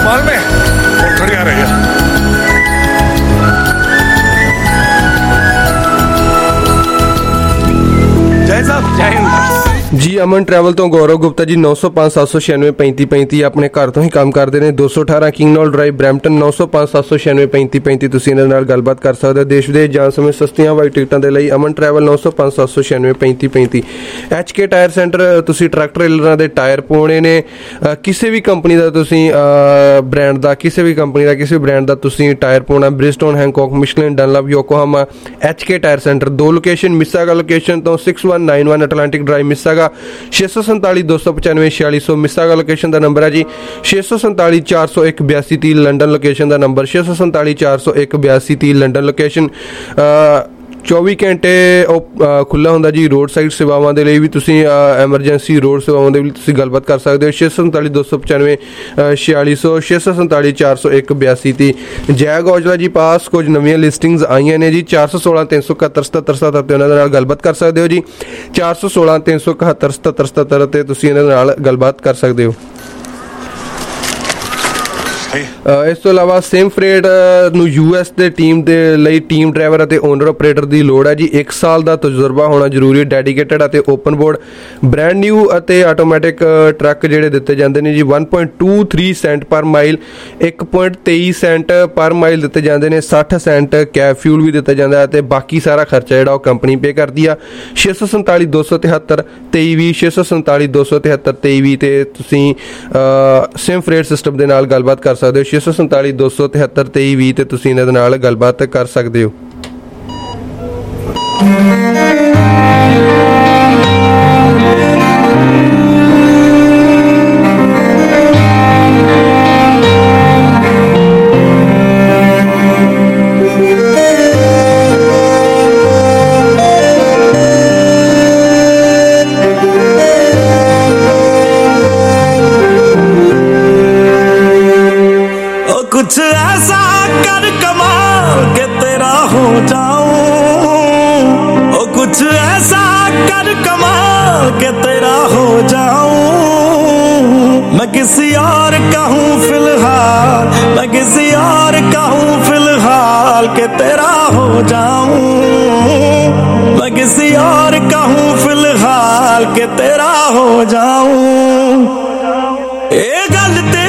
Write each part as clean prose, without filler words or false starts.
कमाल में और खड़ी आ रही है। जय साहब, जय हिंद जी। अमन ट्रैवल तो गौरव गुप्ता जी 905 796 35 35 अपने घर तो ही काम करते हैं। 218 किंगनॉल ड्राइव ब्रैम्पटन 905 796 35 35 ਤੁਸੀਂ ਇਹਨਾਂ ਨਾਲ ਗੱਲਬਾਤ ਕਰ ਸਕਦੇ ਹੋ। ਦੇਸ਼ ਵਿਦੇਸ਼ ਜਾਣ ਸਮੇਂ ਸਸਤੀਆਂ ਹਵਾਈ ਟਿਕਟਾਂ ਦੇ ਲਈ Aman travel 905 796 35 35। HK tyre centre, ਤੁਸੀਂ ਟਰੱਕ ਟ੍ਰੇਲਰਾਂ ਦੇ ਟਾਇਰ ਪਾਉਣੇ ਨੇ, ਕਿਸੇ ਵੀ ਕੰਪਨੀ ਦਾ ਤੁਸੀਂ ਬ੍ਰਾਂਡ ਦਾ, ਕਿਸੇ ਵੀ ਕੰਪਨੀ ਦਾ ਕਿਸੇ ਬ੍ਰਾਂਡ ਦਾ ਤੁਸੀਂ ਟਾਇਰ ਪਾਉਣਾ, Bridgestone, Hankook, Michelin, Dunlop, Yokohama, HK tyre centre. 2 location Mississauga location ਤੋਂ 6191 Atlantic Drive Mississauga, 647 295 4600 Mississauga location ਦਾ ਨੰਬਰ ਹੈ ਜੀ। 647 401 8230 ਲੰਡਨ ਲੋਕੇਸ਼ਨ ਦਾ ਨੰਬਰ, 647 401 8230 ਲੰਡਨ ਲੋਕੇਸ਼ਨ। 24 ਘੰਟੇ ਖੁੱਲ੍ਹਾ ਹੁੰਦਾ ਜੀ। ਰੋਡ ਸਾਈਡ ਸੇਵਾਵਾਂ ਦੇ ਲਈ ਵੀ ਤੁਸੀਂ ਐਮਰਜੈਂਸੀ ਰੋਡ ਸੇਵਾਵਾਂ ਦੇ ਵੀ ਤੁਸੀਂ ਗੱਲਬਾਤ ਕਰ ਸਕਦੇ ਹੋ। 647 295 4600 647 401 8230। ਜੈਗ ਔਜਲਾ ਜੀ ਪਾਸ ਕੁਝ ਨਵੀਆਂ ਲਿਸਟਿੰਗਸ ਆਈਆਂ ਨੇ ਜੀ। 416 371 77 77 ਉਹਨਾਂ ਦੇ ਨਾਲ ਗੱਲਬਾਤ ਕਰ ਸਕਦੇ ਹੋ ਜੀ। 416 371 77 77 ਤੇ ਤੁਸੀਂ ਇਹਨਾਂ ਦੇ ਨਾਲ ਗੱਲਬਾਤ ਕਰ ਸਕਦੇ ਹੋ। ਇਸ ਤੋਂ ਇਲਾਵਾ ਸਿਮ ਫਰੇਟ ਨੂੰ US ਦੇ ਟੀਮ ਦੇ ਲਈ ਟੀਮ ਡਰਾਈਵਰ ਅਤੇ ਓਨਰ ਆਪਰੇਟਰ ਦੀ ਲੋੜ ਹੈ ਜੀ। 1 ਸਾਲ ਦਾ ਤਜਰਬਾ ਹੋਣਾ ਜ਼ਰੂਰੀ ਹੈ। ਡੈਡੀਕੇਟਡ ਅਤੇ ਓਪਨ ਬੋਰਡ ਬ੍ਰੈਂਡ ਨਿਊ ਅਤੇ ਆਟੋਮੈਟਿਕ ਟਰੱਕ ਜਿਹੜੇ ਦਿੱਤੇ ਜਾਂਦੇ ਨੇ ਜੀ। 1.23 ਸੈਂਟ ਪਰ ਮਾਈਲ, 1.23 ਸੈਂਟ ਪਰ ਮਾਈਲ ਦਿੱਤੇ ਜਾਂਦੇ ਨੇ। 60 ਸੈਂਟ ਕੈਬ ਫਿਊਲ ਵੀ ਦਿੱਤਾ ਜਾਂਦਾ ਹੈ ਤੇ ਬਾਕੀ ਸਾਰਾ ਖਰਚਾ ਜਿਹੜਾ ਉਹ ਕੰਪਨੀ ਪੇ ਕਰਦੀ ਆ। 647 273 2320 647 273 2320 ਤੇ ਤੁਸੀਂ ਸਿਮ ਫਰੇਟ ਸਿਸਟਮ ਦੇ ਨਾਲ ਗੱਲਬਾਤ ਕਰ ਸਕਦੇ ਹੋ। 647 273 2320 ਤੇ ਤੁਸੀਂ ਇਹਨਾਂ ਦੇ ਨਾਲ ਗੱਲਬਾਤ ਕਰ ਸਕਦੇ ਹੋ। कुछ ऐसा कर कमाल के तेरा हो जाऊं, ओ कुछ ऐसा कर कमाल के तेरा हो जाऊं। मैं किसी और का हूँ फिलहाल, मैं किसी और का हूँ फिलहाल के तेरा हो जाऊं। मैं किसी और का हूँ फिलहाल के तेरा हो जाऊं। ये गलती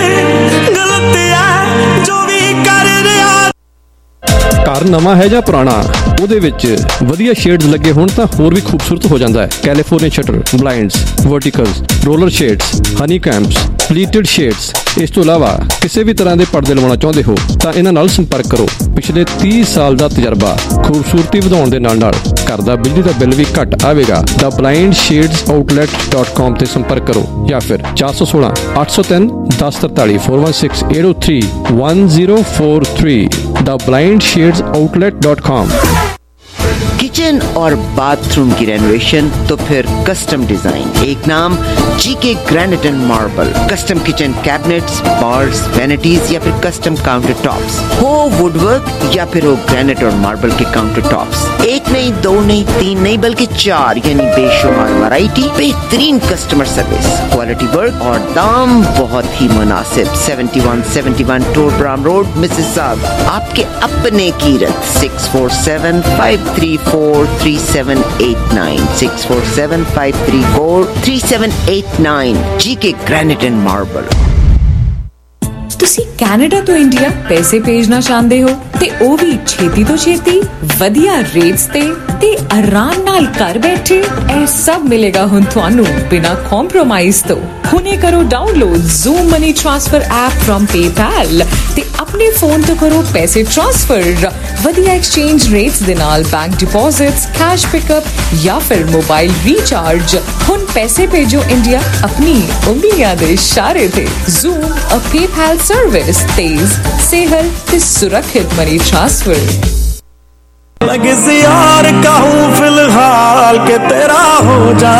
ਘਰ ਨਵਾਂ ਹੈ ਜਾਂ ਪੁਰਾਣਾ, ਉਹਦੇ ਵਿੱਚ ਵਧੀਆ ਸ਼ੇਡਸ ਲੱਗੇ ਹੋਣ ਤਾਂ ਹੋਰ ਵੀ ਖੂਬਸੂਰਤ ਹੋ ਜਾਂਦਾ ਹੈ। California shutter, blinds, verticals, roller shades, honeycombs, pleated shades. ਇਸ ਤੋਂ ਇਲਾਵਾ ਕਿਸੇ ਵੀ ਤਰ੍ਹਾਂ ਦੇ ਪਰਦੇ ਲਵਾਉਣਾ ਚਾਹੁੰਦੇ ਹੋ ਤਾਂ ਇਹਨਾਂ ਨਾਲ ਸੰਪਰਕ ਕਰੋ। ਪਿਛਲੇ 30 ਸਾਲ ਦਾ ਤਜਰਬਾ, ਖੂਬਸੂਰਤੀ ਵਧਾਉਣ ਦੇ ਨਾਲ ਨਾਲ ਘਰ ਦਾ ਬਿਜਲੀ ਦਾ ਬਿੱਲ ਵੀ ਘੱਟ ਆਵੇਗਾ। ਦਾ blindshadesOutlet.com ਤੇ ਸੰਪਰਕ ਕਰੋ ਜਾਂ ਫਿਰ 416 803 1043 416 803 1043 The blindshadesOutlet.com। किचन और बाथरूम की रेनोवेशन तो फिर कस्टम डिजाइन, एक नाम GK granite and marble. Custom kitchen cabinets, bars, vanities या फिर कस्टम काउंटर टॉप्स, हो वुडवर्क या फिर हो ग्रेनाइट और मार्बल के काउंटर टॉप्स। एक नहीं, दो नहीं, तीन नहीं, बल्कि 4 यानी बेशुमार वैरायटी, बेहतरीन कस्टमर सर्विस, क्वालिटी वर्क और दाम बहुत ही मुनासिब। 7171 टोरब्राम रोड, मिसिसागा। आपके अपने Kirat 647 534 3789 647 534 3789 GK granite and marble. ਤੁਸੀਂ ਕੈਨੇਡਾ ਤੋਂ ਇੰਡੀਆ ਪੈਸੇ ਭੇਜਣਾ ਚਾਹੁੰਦੇ ਹੋ ਤੇ ਉਹ ਵੀ ਛੇਤੀ ਤੋਂ ਛੇਤੀ, ਵਧੀਆ ਰੇਟਸ ਤੇ ਆਰਾਮ ਨਾਲ ਘਰ ਬੈਠੇ। ਇਹ ਸਭ ਮਿਲੇਗਾ ਹੁਣ ਤੁਹਾਨੂੰ ਬਿਨਾਂ ਕੰਪਰੋਮਾਈਜ਼ ਤੋਂ। ਹੁਣੇ ਕਰੋ download Zoom money transfer app from PayPal ਤੇ ਆਪਣੇ ਫੋਨ ਤੋਂ ਕਰੋ ਪੈਸੇ ਟ੍ਰਾਂਸਫਰ। ਵਧੀਆ ਐਕਸਚੇਂਜ ਰੇਟਸ ਦੇ ਨਾਲ ਬੈਂਕ ਡਿਪੋਜ਼ਿਟਸ, ਕੈਸ਼ ਪਿਕਅਪ ਜਾਂ ਫਿਰ ਮੋਬਾਈਲ ਰੀਚਾਰਜ। ਹੁਣ ਪੈਸੇ ਭੇਜੋ ਇੰਡੀਆ ਆਪਣੀ ਉਂਗਲੀਆਂ ਦੇ ਇਸ਼ਾਰੇ ਤੇ। ਜ਼ੂਮ ਅ PayPal सर्विस, तेज, सेहल ते सुरक्षित मनी ट्रांसफर। मैं किसी और का हूँ फिलहाल के तेरा हो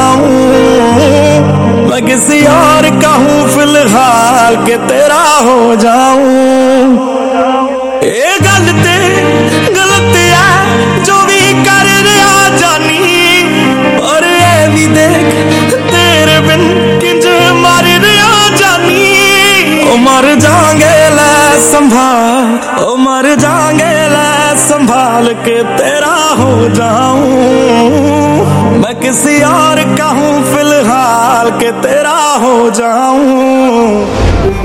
जाऊं। मैं किसी और का हूँ फिलहाल के तेरा हो जाऊं। ये गलती है जो भी कर रहा जानी, और ये भी देख तेरे बिन किंज मर रहा जानी। ओ मर जाएंगे ले संभाल, ओ मर जाएंगे ले संभाल के तेरा हो जाऊं, मैं किसी और का हूं फिलहाल के तेरा हो जाऊं।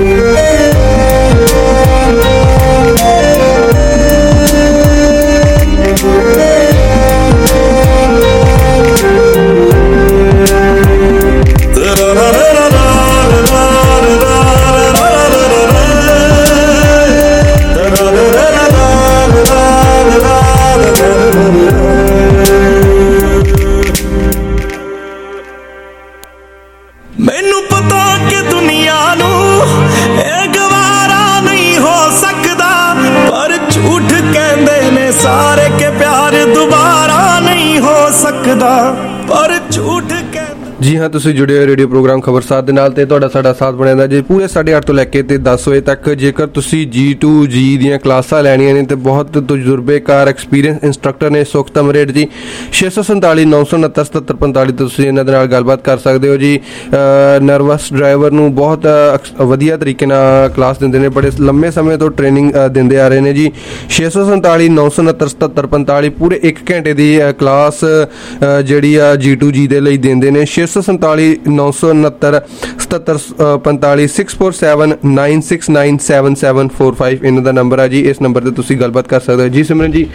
मैनू पता कि दुनिया नू ए गवारा नहीं हो सकदा, पर झूठ कहंदे ने सारे के प्यार दोबारा नहीं हो सकदा, पर झूठ ਜੀ ਹਾਂ, ਤੁਸੀਂ ਜੁੜੇ ਹੋ ਰੇਡੀਓ ਪ੍ਰੋਗਰਾਮ ਖਬਰਸਾਰ ਦੇ ਨਾਲ ਤੇ ਤੁਹਾਡਾ ਸਾਡਾ ਸਾਥ ਬਣਿਆ ਦਾ ਜੀ ਪੂਰੇ 8:30 ਤੋਂ ਲੈ ਕੇ ਤੇ 10 ਵਜੇ ਤੱਕ। ਜੇਕਰ ਤੁਸੀਂ G2 G ਦੀਆਂ ਕਲਾਸਾਂ ਲੈਣੀਆਂ ਨੇ ਤੇ ਬਹੁਤ ਤਜਰਬੇਕਾਰ ਐਕਸਪੀਰੀਅੰਸ ਇੰਸਟ੍ਰਕਟਰ ਨੇ ਸੁਖਤਮ ਰੇਡ ਜੀ 647 969 7745 ਤੁਸੀਂ ਇਹਨਾਂ ਦੇ ਨਾਲ ਗੱਲਬਾਤ ਕਰ ਸਕਦੇ ਹੋ ਜੀ। ਨਰਵਸ ਡਰਾਈਵਰ ਨੂੰ ਬਹੁਤ ਵਧੀਆ ਤਰੀਕੇ ਨਾਲ ਕਲਾਸ ਦਿੰਦੇ ਨੇ, ਬੜੇ ਲੰਮੇ ਸਮੇਂ ਤੋਂ ਟ੍ਰੇਨਿੰਗ ਦਿੰਦੇ ਆ ਰਹੇ ਨੇ ਜੀ। 647 969 7745 ਪੂਰੇ 1 ਘੰਟੇ ਦੀ ਕਲਾਸ ਜਿਹੜੀ ਆ G2 G ਦੇ ਲਈ ਦਿੰਦੇ ਨੇ। 647 969 7745 647 969 7745 ਇਹਨਾਂ ਦਾ ਨੰਬਰ ਆ ਜੀ। ਇਸ ਨੰਬਰ ਤੇ ਤੁਸੀਂ ਗੱਲਬਾਤ ਕਰ ਸਕਦੇ ਹੋ ਜੀ। ਸਿਮਰਨ ਜੀ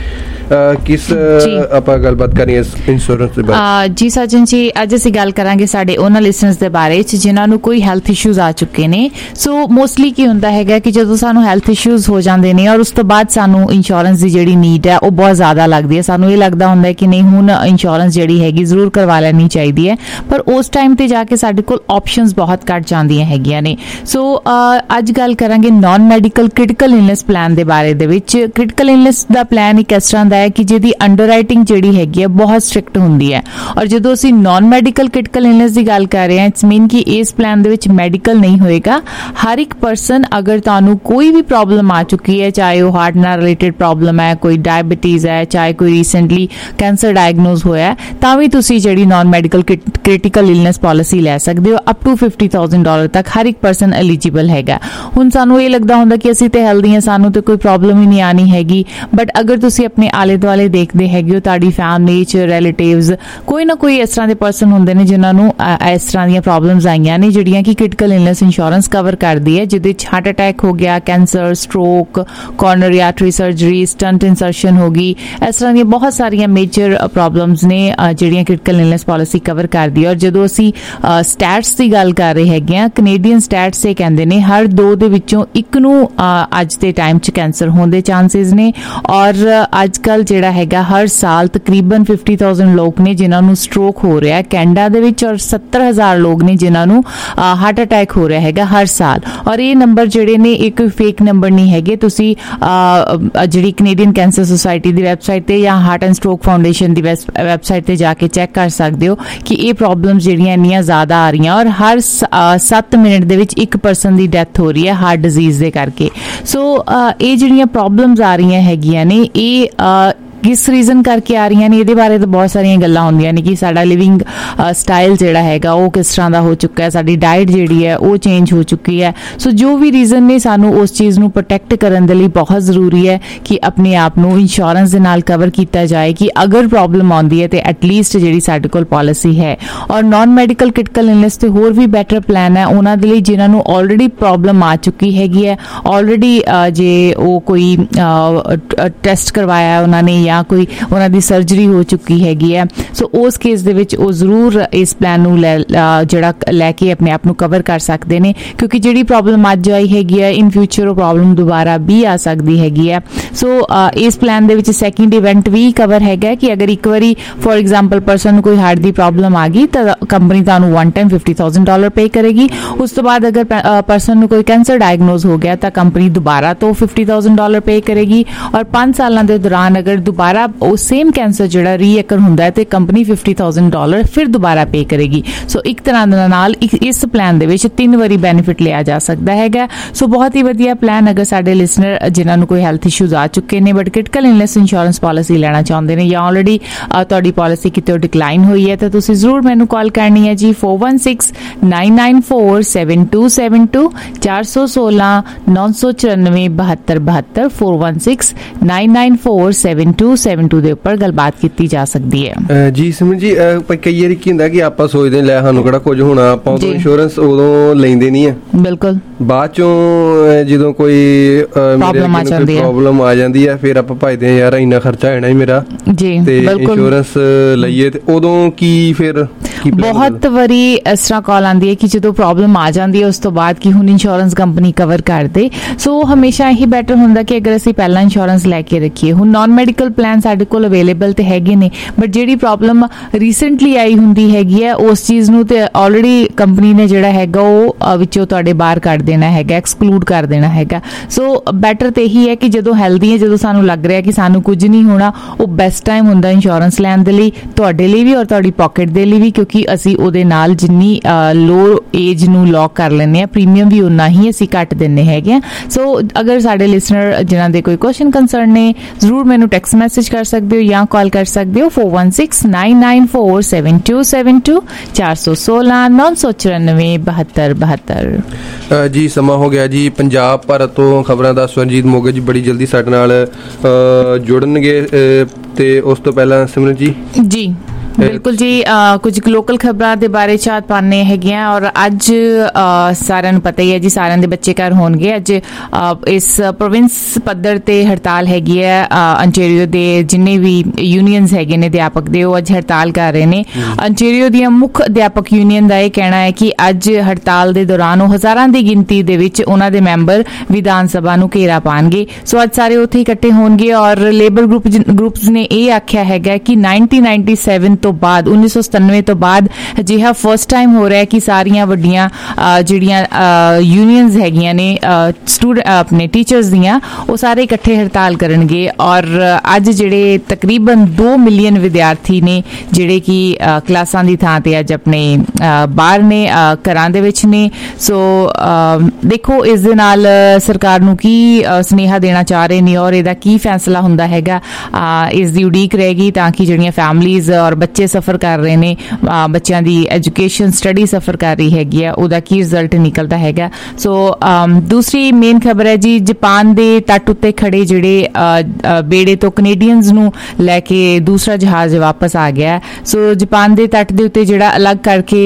ਕਿਸ ਆਪਾਂ ਗੱਲਬਾਤ ਕਰਨੀ ਹੈ ਇੰਸ਼ੋਰੈਂਸ ਦੇ ਬਾਰੇ? ਜੀ ਸਜਨ ਜੀ, ਅੱਜ ਅਸੀਂ ਗੱਲ ਕਰਾਂਗੇ ਸਾਡੇ ਉਹਨਾਂ ਲਿਸਨਰਸ ਦੇ ਬਾਰੇ ਚ ਜਿਨ੍ਹਾਂ ਨੂੰ ਕੋਈ ਹੈਲਥ ਇਸ਼ੂਜ਼ ਆ ਚੁੱਕੇ ਨੇ। ਸੋ ਮੋਸਟਲੀ ਕੀ ਹੁੰਦਾ ਹੈਗਾ ਕਿ ਜਦੋਂ ਸਾਨੂੰ ਹੈਲਥ ਇਸ਼ੂਜ਼ ਹੋ ਜਾਂਦੇ ਨੇ ਔਰ ਉਸ ਤੋਂ ਬਾਅਦ ਸਾਨੂੰ ਇੰਸ਼ੋਰੈਂਸ ਦੀ ਜਿਹੜੀ ਨੀਡ ਹੈ ਉਹ ਬਹੁਤ ਜ਼ਿਆਦਾ ਲੱਗਦੀ ਹੈ। ਸਾਨੂੰ ਇਹ ਲੱਗਦਾ ਹੁੰਦਾ ਕਿ ਨਹੀਂ ਹੁਣ ਇੰਸ਼ੋਰੈਂਸ ਜਿਹੜੀ ਹੈਗੀ ਜ਼ਰੂਰ ਕਰਵਾ ਲੈਣੀ ਚਾਹੀਦੀ ਹੈ, ਪਰ ਉਸ ਟਾਈਮ ਤੇ ਜਾ ਕੇ ਸਾਡੇ ਕੋਲ ਆਪਸ਼ਨਸ ਬਹੁਤ ਘੱਟ ਜਾਂਦੀਆਂ ਹੈਗੀਆਂ ਨੇ। ਸੋ ਅੱਜ ਗੱਲ ਕਰਾਂਗੇ non medical critical illness plan ਦੇ ਬਾਰੇ ਦੇ ਵਿੱਚ। ਕ੍ਰਿਟੀਕਲ ਇਲਨੈਸ ਦਾ ਪਲਾਨ ਇੱਕ ਇਸ ਤਰ੍ਹਾਂ ਦਾ ਹੈ ਕਿ ਜਿਹਦੀ ਅੰਡਰਰਾਈਟਿੰਗ ਜਿਹੜੀ ਹੈਗੀ ਹੈ ਬਹੁਤ ਸਟ੍ਰਿਕਟ ਹੁੰਦੀ ਹੈ, ਔਰ ਜਦੋਂ ਅਸੀਂ ਨਾਨ ਮੈਡੀਕਲ ਕ੍ਰਿਟੀਕਲ ਇਲਨੈਸ ਦੀ ਗੱਲ ਕਰ ਰਹੇ ਹਾਂ ਇਟਸ ਮੀਨ ਕਿ ਇਸ ਪਲਾਨ ਦੇ ਵਿੱਚ ਮੈਡੀਕਲ ਨਹੀਂ ਹੋਏਗਾ। ਹਰ ਇੱਕ ਪਰਸਨ ਅਗਰ ਤੁਹਾਨੂੰ ਕੋਈ ਵੀ ਪ੍ਰੋਬਲਮ ਆ ਚੁੱਕੀ ਹੈ, ਚਾਹੇ ਉਹ ਹਾਰਟ ਨਾਲ ਰਿਲੇਟਡ ਪ੍ਰੋਬਲਮ ਹੈ, ਕੋਈ ਡਾਇਬੀਟੀਜ਼ ਹੈ, ਚਾਹੇ ਕੋਈ ਰੀਸੈਂਟਲੀ ਕੈਂਸਰ ਡਾਇਗਨੋਜ਼ ਹੋਇਆ, ਤਾਂ ਵੀ ਤੁਸੀਂ ਜਿਹੜੀ non medical critical illness policy ਲੈ ਸਕਦੇ ਹੋ। ਅਪ ਟੂ $50,000 ਤੱਕ ਹਰ ਇੱਕ ਪਰਸਨ ਐਲੀਜੀਬਲ ਹੈਗਾ। ਹੁਣ ਸਾਨੂੰ ਇਹ ਲੱਗਦਾ ਹੁੰਦਾ ਕਿ ਅਸੀਂ ਤੇ ਹੈਲਦੀ ਹਾਂ, ਸਾਨੂੰ ਤੇ ਕੋਈ ਪ੍ਰੋਬਲਮ ਹੀ ਨਹੀਂ ਆਣੀ ਹੈਗੀ, ਬਟ ਅਗਰ ਤੁਸੀਂ ਆਪਣੇ ਆਲੇ ਦੁਆਲੇ ਦੇਖਦੇ ਹੈਗੇ ਹੋ, ਤੁਹਾਡੀ ਫੈਮਿਲੀ ਚ ਰਿਲੇਟਿਵਸ ਕੋਈ ਨਾ ਕੋਈ ਇਸ ਤਰ੍ਹਾਂ ਦੇ ਪਰਸਨ ਹੁੰਦੇ ਨੇ ਜਿਨ੍ਹਾਂ ਨੂੰ ਇਸ ਤਰ੍ਹਾਂ ਦੀਆਂ ਪ੍ਰੋਬਲਮਸ ਆਈਆਂ ਨੇ ਜਿਹੜੀਆਂ ਕਿ ਕ੍ਰਿਟੀਕਲ ਇਲਨੈਸ ਇੰਸ਼ੋਰੈਂਸ ਕਵਰ ਕਰਦੀ ਹੈ, ਜਿਹਦੇ ਚ ਹਾਰਟ ਅਟੈਕ ਹੋ ਗਿਆ, cancer, stroke, coronary artery surgery, stent insertion ਹੋ ਗਈ, ਇਸ ਤਰ੍ਹਾਂ ਦੀਆਂ ਬਹੁਤ ਸਾਰੀਆਂ ਮੇਜਰ ਪ੍ਰੋਬਲਮਸ ਨੇ ਜਿਹੜੀਆਂ ਕ੍ਰਿਟੀਕਲ ਇਲਨੈਸ ਪਾਲਿਸੀ ਕਵਰ ਕਰਦੀ ਹੈ। ਔਰ ਜਦੋਂ ਅਸੀਂ ਸਟੈਟਸ ਦੀ ਗੱਲ ਕਰ ਰਹੇ ਹੈਗੇ ਆ, ਕੈਨੇਡੀਅਨ ਸਟੈਟਸ ਇਹ ਕਹਿੰਦੇ ਨੇ ਹਰ 2 ਦੇ ਵਿੱਚੋਂ 1 ਨੂੰ ਅੱਜ ਦੇ ਟਾਈਮ 'ਚ ਕੈਂਸਰ ਹੋਣ ਦੇ ਚਾਂਸਸ ਨੇ। ਔਰ ਅੱਜ ਕੱਲ ਜਿਹੜਾ ਹੈਗਾ ਹਰ ਸਾਲ ਤਕਰੀਬਨ 50,000 ਲੋਕ ਨੇ ਜਿਨ੍ਹਾਂ ਨੂੰ ਸਟ੍ਰੋਕ ਹੋ ਰਿਹਾ ਕੈਨੇਡਾ ਦੇ ਵਿੱਚ, ਔਰ 70,000 ਲੋਕ ਨੇ ਜਿਨ੍ਹਾਂ ਨੂੰ ਹਾਰਟ ਅਟੈਕ ਹੋ ਰਿਹਾ ਹੈਗਾ ਹਰ ਸਾਲ। ਔਰ ਇਹ ਨੰਬਰ ਜਿਹੜੇ ਨੇ ਇਹ ਕੋਈ ਫੇਕ ਨੰਬਰ ਨਹੀਂ ਹੈਗੇ। ਤੁਸੀਂ ਜਿਹੜੀ ਕੈਨੇਡੀਅਨ ਕੈਂਸਰ ਸੁਸਾਇਟੀ ਦੀ ਵੈਬਸਾਈਟ ਤੇ ਜਾਂ ਹਾਰਟ ਐਂਡ ਸਟ੍ਰੋਕ ਫਾਊਂਡੇਸ਼ਨ ਦੀ ਵੈਬਸਾਈਟ ਤੇ ਜਾ ਕੇ ਚੈੱਕ ਕਰ ਸਕਦੇ ਹੋ ਕਿ ਇਹ ਪ੍ਰੋਬਲਮਸ ਜਿਹੜੀਆਂ ਇੰਨੀਆਂ ਜ਼ਿਆਦਾ ਆ ਰਹੀਆਂ, ਔਰ ਹਰ 7 ਮਿੰਟ ਦੇ ਵਿੱਚ 1 ਪਰਸਨ ਦੀ ਡੈਥ ਹੋ ਰਹੀ ਹੈ ਹਾਰਟ ਡਿਜ਼ੀਜ਼ ਦੇ ਕਰਕੇ। ਸੋ ਇਹ ਜਿਹੜੀਆਂ ਪ੍ਰੋਬਲਮਸ ਆ ਰਹੀਆਂ ਹੈਗੀਆਂ ਨੇ ਇਹ ਕਿਸ ਰੀਜ਼ਨ ਕਰਕੇ ਆ ਰਹੀਆਂ ਨੇ, ਇਹਦੇ ਬਾਰੇ ਤਾਂ ਬਹੁਤ ਸਾਰੀਆਂ ਗੱਲਾਂ ਹੁੰਦੀਆਂ ਨੇ ਕਿ ਸਾਡਾ ਲਿਵਿੰਗ ਸਟਾਈਲ ਜਿਹੜਾ ਹੈਗਾ ਉਹ ਕਿਸ ਤਰ੍ਹਾਂ ਦਾ ਹੋ ਚੁੱਕਾ ਹੈ, ਸਾਡੀ ਡਾਈਟ ਜਿਹੜੀ ਹੈ ਉਹ ਚੇਂਜ ਹੋ ਚੁੱਕੀ ਹੈ। ਸੋ ਜੋ ਵੀ ਰੀਜ਼ਨ ਨੇ, ਸਾਨੂੰ ਉਸ ਚੀਜ਼ ਨੂੰ ਪ੍ਰੋਟੈਕਟ ਕਰਨ ਦੇ ਲਈ ਬਹੁਤ ਜ਼ਰੂਰੀ ਹੈ ਕਿ ਆਪਣੇ ਆਪ ਨੂੰ ਇੰਸ਼ੋਰੈਂਸ ਦੇ ਨਾਲ ਕਵਰ ਕੀਤਾ ਜਾਏ ਕਿ ਅਗਰ ਪ੍ਰੋਬਲਮ ਆਉਂਦੀ ਹੈ ਤੇ ਐਟਲੀਸਟ ਜਿਹੜੀ ਸਾਡੇ ਕੋਲ ਪਾਲਿਸੀ ਹੈ। ਔਰ ਨਾਨ ਮੈਡੀਕਲ ਕ੍ਰਿਟੀਕਲ ਇਲਨੈਸ ਤੇ ਹੋਰ ਵੀ ਬੈਟਰ ਪਲਾਨ ਹੈ ਉਹਨਾਂ ਦੇ ਲਈ ਜਿਨ੍ਹਾਂ ਨੂੰ ਆਲਰੇਡੀ ਪ੍ਰੋਬਲਮ ਆ ਚੁੱਕੀ ਹੈਗੀ ਹੈ, ਆਲਰੇਡੀ ਜੇ ਉਹ ਕੋਈ ਟੈਸਟ ਕਰਵਾਇਆ ਉਹਨਾਂ ਨੇ ਜਾਂ ਕੋਈ ਉਹਨਾਂ ਦੀ ਸਰਜਰੀ ਹੋ ਚੁੱਕੀ ਹੈਗੀ ਹੈ। ਸੋ ਉਸ ਕੇਸ ਦੇ ਵਿੱਚ ਉਹ ਜ਼ਰੂਰ ਇਸ ਪਲਾਨ ਨੂੰ ਜਿਹੜਾ ਲੈ ਕੇ ਆਪਣੇ ਆਪ ਨੂੰ ਕਵਰ ਕਰ ਸਕਦੇ ਨੇ, ਕਿਉਂਕਿ ਜਿਹੜੀ ਪ੍ਰੋਬਲਮ ਅੱਜ ਆਈ ਹੈਗੀ ਹੈ ਇਨ ਫਿਊਚਰ ਉਹ ਪ੍ਰੋਬਲਮ ਦੁਬਾਰਾ ਵੀ ਆ ਸਕਦੀ ਹੈਗੀ ਹੈ। ਸੋ ਇਸ ਪਲਾਨ ਦੇ ਵਿੱਚ ਸੈਕਿੰਡ ਇਵੈਂਟ ਵੀ ਕਵਰ ਹੈਗਾ ਕਿ ਅਗਰ ਇੱਕ ਵਾਰੀ ਫੋਰ ਐਗਜ਼ਾਮਪਲ ਪਰਸਨ ਨੂੰ ਕੋਈ ਹਾਰਟ ਦੀ ਪ੍ਰੋਬਲਮ ਆ ਗਈ ਤਾਂ ਕੰਪਨੀ ਤੁਹਾਨੂੰ ਵਨ ਟਾਈਮ $50,000 ਪੇ ਕਰੇਗੀ। ਉਸ ਤੋਂ ਬਾਅਦ ਅਗਰ ਪਰਸਨ ਨੂੰ ਕੋਈ ਕੈਂਸਰ ਡਾਇਗਨੋਜ਼ ਹੋ ਗਿਆ ਤਾਂ ਕੰਪਨੀ ਦੁਬਾਰਾ ਤੋਂ $50,000 ਪੇ ਕਰੇਗੀ। ਔਰ 5 ਸਾਲਾਂ ਦੇ ਦੌਰਾਨ ਅਗਰ ਦੁਬਾਰਾ ਉਹ ਸੇਮ ਕੈਂਸਰ ਜਿਹੜਾ ਰੀਅਕਰ ਹੁੰਦਾ ਹੈ ਤੇ ਕੰਪਨੀ $50,000 ਫਿਰ ਦੁਬਾਰਾ ਪੇ ਕਰੇਗੀ। ਸੋ ਇੱਕ ਤਰ੍ਹਾਂ ਦੇ ਨਾਲ ਇਸ ਪਲਾਨ ਦੇ ਵਿੱਚ 3 ਵਾਰੀ ਬੈਨੀਫਿਟ ਲਿਆ ਜਾ ਸਕਦਾ ਹੈਗਾ। ਸੋ ਬਹੁਤ ਹੀ ਵਧੀਆ ਪਲਾਨ। ਅਗਰ ਸਾਡੇ ਲਿਸਨਰ ਜਿਨ੍ਹਾਂ ਨੂੰ ਕੋਈ ਹੈਲਥ ਇਸ਼ੂਜ਼ ਆ ਚੁੱਕੇ ਨੇ but critical illness insurance policy ਲੈਣਾ ਚਾਹੁੰਦੇ ਨੇ ਜਾਂ ਆਲਰੇਡੀ ਤੁਹਾਡੀ ਪਾਲਿਸੀ ਕਿਤੇ ਡਿਕਲਾਈਨ ਹੋਈ ਹੈ ਤਾਂ ਤੁਸੀਂ ਜ਼ਰੂਰ ਮੈਨੂੰ ਕਾਲ ਕਰਨੀ ਹੈ ਜੀ 4169947272 416-994-7272 416-994-7272 ਦੇ ਉੱਪਰ ਗੱਲਬਾਤ ਕੀਤੀ ਜਾ ਸਕਦੀ ਹੈ। ਜੀ ਸਿਮਰਨ ਜੀ ਕਈ ਵਾਰੀ ਕੀ ਹੁੰਦਾ ਕਿ ਆਪਾਂ ਸੋਚਦੇ ਲੈ ਸਾਨੂੰ ਕਿਹੜਾ ਕੁਝ ਹੋਣਾ, ਆਪਾਂ ਉਦੋਂ ਇੰਸ਼ੋਰੈਂਸ ਉਦੋਂ ਲੈਂਦੇ ਨਹੀਂ ਆ, ਬਿਲਕੁਲ ਬਾਅਦ ਚੋਂ ਜਦੋਂ ਕੋਈ ਪ੍ਰੋਬਲਮ ਆ ਜਾਂਦੀ ਹੈ ਫਿਰ ਆਪਾਂ ਭਜਦੇ ਆ ਯਾਰ ਇੰਨਾ ਖਰਚਾ ਹੋਣਾ ਹੀ ਮੇਰਾ ਜੀ ਤੇ ਇੰਸ਼ੋਰੈਂਸ ਲਈਏ। ਤੇ ਉਦੋਂ ਕੀ ਫਿਰ ਬਹੁਤ ਵਾਰੀ ਇਸ ਤਰ੍ਹਾਂ ਕਾਲ ਆਉਂਦੀ ਹੈ ਕਿ ਜਦੋਂ ਪ੍ਰੋਬਲਮ ਆ ਜਾਂਦੀ ਹੈ ਉਸ ਤੋਂ ਬਾਅਦ ਕਿ ਹੁਣ ਇੰਸ਼ੋਰੈਂਸ ਕੰਪਨੀ ਕਵਰ ਕਰ ਦੇ। ਸੋ ਹਮੇਸ਼ਾ ਇਹੀ ਬੈਟਰ ਹੁੰਦਾ ਕਿ ਅਗਰ ਅਸੀਂ ਪਹਿਲਾਂ ਇੰਸ਼ੋਰੈਂਸ ਲੈ ਕੇ ਰੱਖੀਏ। ਹੁਣ ਨਾਨ ਮੈਡੀਕਲ ਪਲਾਨ ਸਾਡੇ ਕੋਲ ਅਵੇਲੇਬਲ ਤੇ ਹੈਗੇ ਨੇ ਬਟ ਜਿਹੜੀ ਪ੍ਰੋਬਲਮ ਰੀਸੈਂਟਲੀ ਆਈ ਹੁੰਦੀ ਹੈਗੀ ਹੈ ਉਸ ਚੀਜ਼ ਨੂੰ ਤੇ ਆਲਰੇਡੀ ਕੰਪਨੀ ਨੇ ਜਿਹੜਾ ਹੈਗਾ ਉਹ ਵਿੱਚੋਂ ਤੁਹਾਡੇ ਬਾਹਰ ਕੱਢ ਦੇਣਾ ਹੈਗਾ, ਐਕਸਕਲੂਡ ਕਰ ਦੇਣਾ ਹੈਗਾ। ਸੋ ਬੈਟਰ ਤੇ ਇਹੀ ਹੈ ਕਿ ਜਦੋਂ ਹੈਲਦੀ ਹੈ, ਜਦੋਂ ਸਾਨੂੰ ਲੱਗ ਰਿਹਾ ਕਿ ਸਾਨੂੰ ਕੁਝ ਨਹੀਂ ਹੋਣਾ, ਉਹ ਬੈਸਟ ਟਾਈਮ ਹੁੰਦਾ ਇੰਸ਼ੋਰੈਂਸ ਲੈਣ ਦੇ ਲਈ, ਤੁਹਾਡੇ ਲਈ ਵੀ ਔਰ ਤੁਹਾਡੀ ਪਾਕਟ ਦੇ ਲਈ ਵੀ, ਕਿਉਂਕਿ ਅਸੀਂ ਉਹਦੇ ਨਾਲ ਜਿੰਨੀ ਲੋ ਏਜ ਨੂੰ ਲੌਕ ਕਰ ਲੈਂਦੇ ਹਾਂ ਪ੍ਰੀਮੀਅਮ ਵੀ ਉਨਾ ਹੀ ਅਸੀਂ ਘੱਟ ਦਿੰਦੇ ਹੈਗੇ ਆ। ਸੋ ਅਗਰ ਸਾਡੇ ਲਿਸਨਰ ਜਿਨ੍ਹਾਂ ਦੇ ਕੋਈ ਕੁਐਸਚਨ ਕੰਸਰਨ ਨੇ ਜ਼ਰੂਰ ਮੈਨੂੰ ਟੈਕਸਟ ਮੈਸੇਜ ਕਰ ਸਕਦੇ ਹੋ ਜਾਂ ਕਾਲ ਕਰ ਸਕਦੇ ਹੋ 4169947272 416-994-7272। ਜੀ ਸਮਾਂ ਹੋ ਗਿਆ ਜੀ ਪੰਜਾਬ ਭਾਰਤ ਤੋਂ ਖਬਰਾਂ ਦਾ ਸਵਰਨਜੀਤ ਮੋਗਾ ਜੀ ਬੜੀ ਜਲਦੀ ਸਾਡੇ ਨਾਲ ਜੁੜਨਗੇ ਤੇ ਉਸ ਤੋਂ ਪਹਿਲਾਂ ਸਿਮਰਨ ਜੀ ਬਿਲਕੁਲ ਜੀ ਕੁਝ ਲੋਕਲ ਖਬਰਾਂ ਦੇ ਬਾਰੇ ਚਾਹਤ ਪਾਣੇ ਹੈਗੀਆਂ ਔਰ ਅੱਜ ਸਾਰਿਆਂ ਨੂੰ ਪਤਾ ਹੀ ਹੈ ਜੀ ਸਾਰਿਆਂ ਦੇ ਬੱਚੇ ਘਰ ਹੋਣਗੇ। ਅੱਜ ਇਸ ਪ੍ਰੋਵਿੰਸ ਪੱਧਰ ਤੇ ਹੜਤਾਲ ਹੈਗੀ ਹੈ। ਅੰਟੇਰੀਓ ਦੇ ਜਿੰਨੇ ਵੀ ਯੂਨੀਅਨਸ ਹੈਗੇ ਨੇ ਅਧਿਆਪਕ ਦੇ ਉਹ ਅੱਜ ਹੜਤਾਲ ਕਰ ਰਹੇ ਨੇ। ਅੰਟੇਰੀਓ ਦੀਆਂ ਮੁੱਖ ਅਧਿਆਪਕ ਯੂਨੀਅਨ ਦਾ ਇਹ ਕਹਿਣਾ ਹੈ ਕਿ ਅੱਜ ਹੜਤਾਲ ਦੇ ਦੌਰਾਨ ਉਹ ਹਜ਼ਾਰਾਂ ਦੀ ਗਿਣਤੀ ਦੇ ਵਿੱਚ ਉਹਨਾਂ ਦੇ ਮੈਂਬਰ ਵਿਧਾਨ ਸਭਾ ਨੂੰ ਘੇਰਾ ਪਾਣਗੇ। ਸੋ ਅੱਜ ਸਾਰੇ ਉੱਥੇ ਇਕੱਠੇ ਹੋਣਗੇ ਔਰ ਲੇਬਰ ਗਰੁੱਪਸ ਨੇ ਇਹ ਆਖਿਆ ਹੈਗਾ ਕਿ 1997 ਤੋਂ ਬਾਅਦ 1997 ਤੋਂ ਬਾਅਦ ਅਜਿਹਾ ਫਸਟ ਟਾਈਮ ਹੋ ਰਿਹਾ ਕਿ ਸਾਰੀਆਂ ਵੱਡੀਆਂ ਜਿਹੜੀਆਂ ਯੂਨੀਅਨਸ ਹੈਗੀਆਂ ਨੇ ਆਪਣੇ ਟੀਚਰਸ ਦੀਆਂ ਉਹ ਸਾਰੇ ਇਕੱਠੇ ਹੜਤਾਲ ਕਰਨਗੇ। ਔਰ ਅੱਜ ਜਿਹੜੇ ਤਕਰੀਬਨ 2 ਮਿਲੀਅਨ ਵਿਦਿਆਰਥੀ ਨੇ ਜਿਹੜੇ ਕਿ ਕਲਾਸਾਂ ਦੀ ਥਾਂ ਤੇ ਅੱਜ ਆਪਣੇ ਬਾਹਰ ਨੇ, ਘਰਾਂ ਦੇ ਵਿੱਚ ਨੇ। ਸੋ ਦੇਖੋ ਇਸ ਦੇ ਨਾਲ ਸਰਕਾਰ ਨੂੰ ਕੀ ਸੁਨੇਹਾ ਦੇਣਾ ਚਾਹ ਰਹੇ ਨੇ ਔਰ ਇਹਦਾ ਕੀ ਫੈਸਲਾ ਹੁੰਦਾ ਹੈਗਾ, ਇਸ ਦੀ ਉਡੀਕ ਰਹੇਗੀ ਤਾਂ ਕਿ ਜਿਹੜੀਆਂ ਫੈਮਲੀਜ਼ ਔਰ ਬੱਚੇ ਸਫਰ ਕਰ ਰਹੇ ਨੇ, ਬੱਚਿਆਂ ਦੀ ਐਜੂਕੇਸ਼ਨ ਸਟੱਡੀ ਸਫਰ ਕਰ ਰਹੀ ਹੈਗੀ ਆ, ਉਹਦਾ ਕੀ ਰਿਜ਼ਲਟ ਨਿਕਲਦਾ ਹੈਗਾ। ਸੋ ਦੂਸਰੀ ਮੇਨ ਖਬਰ ਹੈ ਜੀ ਜਾਪਾਨ ਦੇ ਤੱਟ ਉੱਤੇ ਖੜੇ ਜਿਹੜੇ ਬੇੜੇ ਤੋਂ ਕੈਨੇਡੀਅਨਸ ਨੂੰ ਲੈ ਕੇ ਦੂਸਰਾ ਜਹਾਜ਼ ਵਾਪਸ ਆ ਗਿਆ। ਸੋ ਜਾਪਾਨ ਦੇ ਤੱਟ ਦੇ ਉੱਤੇ ਜਿਹੜਾ ਅਲੱਗ ਕਰਕੇ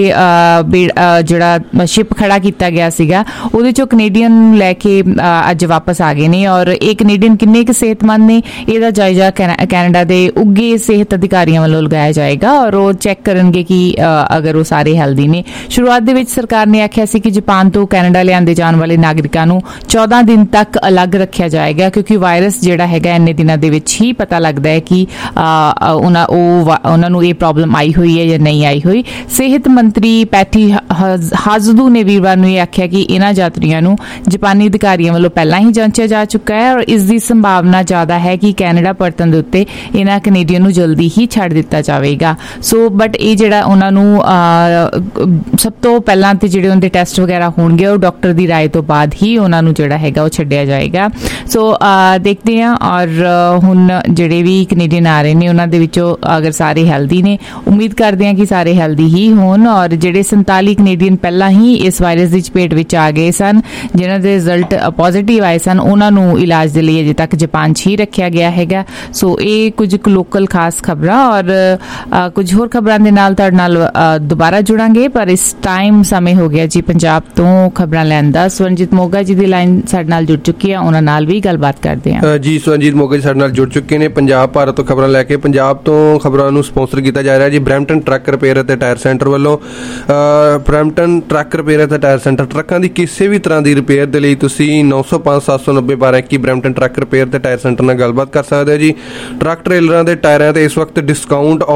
ਜਿਹੜਾ ਸ਼ਿਪ ਖੜਾ ਕੀਤਾ ਗਿਆ ਸੀਗਾ ਉਹਦੇ ਚੋਂ ਕੈਨੇਡੀਅਨ ਲੈ ਕੇ ਅੱਜ ਵਾਪਸ ਆ ਗਏ ਨੇ ਔਰ ਇਹ ਕੈਨੇਡੀਅਨ ਕਿੰਨੇ ਕੁ ਸਿਹਤਮੰਦ ਨੇ ਇਹਦਾ ਜਾਇਜ਼ਾ ਕੈਨੇਡਾ ਦੇ ਉੱਘੇ ਸਿਹਤ ਅਧਿਕਾਰੀਆਂ ਵੱਲੋਂ ਲਗਾਇਆ ਜਾਏਗਾ ਔਰ ਉਹ ਚੈੱਕ ਕਰਨਗੇ ਕਿ ਅਗਰ ਉਹ ਸਾਰੇ ਹੈਲਦੀ ਨੇ। ਸ਼ੁਰੂਆਤ ਦੇ ਵਿੱਚ ਸਰਕਾਰ ਨੇ ਆਖਿਆ ਸੀ ਕਿ ਜਾਪਾਨ ਤੋਂ ਕੈਨੇਡਾ ਲਿਆਂਦੇ ਜਾਣ ਵਾਲੇ ਨਾਗਰਿਕਾਂ ਨੂੰ 14 ਦਿਨ ਤੱਕ ਅਲੱਗ ਰੱਖਿਆ ਜਾਏਗਾ ਕਿਉਂਕਿ ਵਾਇਰਸ ਜਿਹੜਾ ਹੈਗਾ ਇੰਨੇ ਦਿਨਾਂ ਦੇ ਵਿੱਚ ਹੀ ਪਤਾ ਲੱਗਦਾ ਹੈ ਕਿ ਉਹਨਾਂ ਨੂੰ ਇਹ ਪ੍ਰੋਬਲਮ ਆਈ ਹੋਈ ਹੈ ਜਾਂ ਨਹੀਂ ਆਈ ਹੋਈ। ਸਿਹਤ ਮੰਤਰੀ ਪੈਟੀ ਹਾਜ਼ਦੂ ਨੇ ਵੀਰਵਾਰ ਨੂੰ ਇਹ ਆਖਿਆ ਕਿ ਇਹਨਾਂ ਯਾਤਰੀਆਂ ਨੂੰ ਜਾਪਾਨੀ ਅਧਿਕਾਰੀਆਂ ਵੱਲੋਂ ਪਹਿਲਾਂ ਹੀ ਜਾਂਚਿਆ ਜਾ ਚੁੱਕਾ ਹੈ ਔਰ ਇਸ ਦੀ ਸੰਭਾਵਨਾ ਜ਼ਿਆਦਾ ਹੈ ਕਿ ਕੈਨੇਡਾ ਪਰਤਣ ਦੇ ਉੱਤੇ ਇਹਨਾਂ ਕੈਨੇਡੀਅਨ ਨੂੰ ਜਲਦੀ ਹੀ ਛੱਡ ਦਿੱਤਾ ਜਾਵੇਗਾ। ਸੋ ਬਟ ਇਹ ਜਿਹੜਾ ਉਹਨਾਂ ਨੂੰ ਸਭ ਤੋਂ ਪਹਿਲਾਂ ਤੇ ਜਿਹੜੇ ਉਹਦੇ ਟੈਸਟ ਵਗੈਰਾ ਹੋਣਗੇ ਉਹ ਡਾਕਟਰ ਦੀ ਰਾਏ ਤੋਂ ਬਾਅਦ ਹੀ ਉਹਨਾਂ ਨੂੰ ਜਿਹੜਾ ਹੈਗਾ ਉਹ ਛੱਡਿਆ ਜਾਏਗਾ। ਸੋ ਦੇਖਦੇ ਹਾਂ ਔਰ ਹੁਣ ਜਿਹੜੇ ਵੀ ਕੈਨੇਡੀਅਨ ਆ ਰਹੇ ਨੇ ਉਹਨਾਂ ਦੇ ਵਿੱਚੋਂ ਅਗਰ ਸਾਰੇ ਹੈਲਦੀ ਨੇ, ਉਮੀਦ ਕਰਦੇ ਹਾਂ ਕਿ ਸਾਰੇ ਹੈਲਦੀ ਹੀ ਹੋਣ ਔਰ ਜਿਹੜੇ 47 ਕੈਨੇਡੀਅਨ ਪਹਿਲਾਂ ਹੀ ਇਸ ਵਾਇਰਸ ਦੀ ਚਪੇਟ ਵਿੱਚ ਆ ਗਏ ਸਨ ਜਿਨ੍ਹਾਂ ਦੇ ਰਿਜ਼ਲਟ ਪੋਜ਼ਿਟਿਵ ਆਏ ਸਨ ਉਹਨਾਂ ਨੂੰ ਇਲਾਜ ਦੇ ਲਈ ਅਜੇ ਤੱਕ ਜਾਪਾਨ 'ਚ ਹੀ ਰੱਖਿਆ ਗਿਆ ਹੈਗਾ। ਸੋ ਇਹ ਕੁਝ ਲੋਕਲ ਖਾਸ ਖਬਰਾਂ ਔਰ ਕੁਝ ਹੋਰ ਖਬਰਾਂ ਦੇ ਨਾਲ ਤੁਹਾਡੇ ਨਾਲ ਦੁਬਾਰਾ ਜੁੜਾਂਗੇ ਪਰ ਇਸ ਟਾਈਮ ਸਮੇਂ ਹੋ ਗਿਆ ਜੀ ਪੰਜਾਬ ਤੋਂ ਖਬਰਾਂ ਲੈਣ ਦਾ। ਸਵਰਨਜੀਤ ਮੋਗਾ ਜੀ ਦੀ ਲਾਈਨ ਸਾਡੇ ਨਾਲ ਜੁੜ ਚੁੱਕੀ ਹੈ, ਉਹਨਾਂ ਨਾਲ ਵੀ ਗੱਲਬਾਤ ਕਰਦੇ ਹਾਂ। ਜੀ ਸਵਰਨਜੀਤ ਮੋਗਾ ਜੀ ਸਾਡੇ ਨਾਲ ਜੁੜ ਚੁੱਕੇ ਨੇ ਪੰਜਾਬ ਭਾਰਤ ਤੋਂ ਖਬਰਾਂ ਲੈ ਕੇ। ਪੰਜਾਬ ਤੋਂ ਖਬਰਾਂ ਨੂੰ ਸਪਾਂਸਰ ਕੀਤਾ ਜਾ ਰਿਹਾ ਜੀ ਬਰੈਂਪਟਨ ਟਰੱਕ ਰਿਪੇਅਰ ਅਤੇ ਟਾਇਰ ਸੈਂਟਰ ਵੱਲੋਂ। ਬਰੈਂਪਟਨ ਟਰੱਕ ਰਿਪੇਅਰ ਅਤੇ ਟਾਇਰ ਸੈਂਟਰ ਟਰੱਕਾਂ ਦੀ ਕਿਸੇ ਵੀ ਤਰ੍ਹਾਂ ਦੀ ਰਿਪੇਅਰ ਦੇ ਲਈ ਤੁਸੀਂ 905-790-1221 ਬਰੈਂਪਟਨ ਟਰੱਕ ਰਿਪੇਅਰ ਤੇ ਟਾਇਰ ਸੈਂਟਰ ਨਾਲ ਗੱਲਬਾਤ ਕਰ ਸਕਦੇ ਹੋ ਜੀ। ਟਰੱਕ ਟ੍ਰੇਲਰਾਂ ਦੇ ਟਾਇਰਾਂ ਤੇ ਇਸ ਵਕਤ ਡਿਸਕਾਊਂਟ ਆਫਰ ਦਿੱਤਾ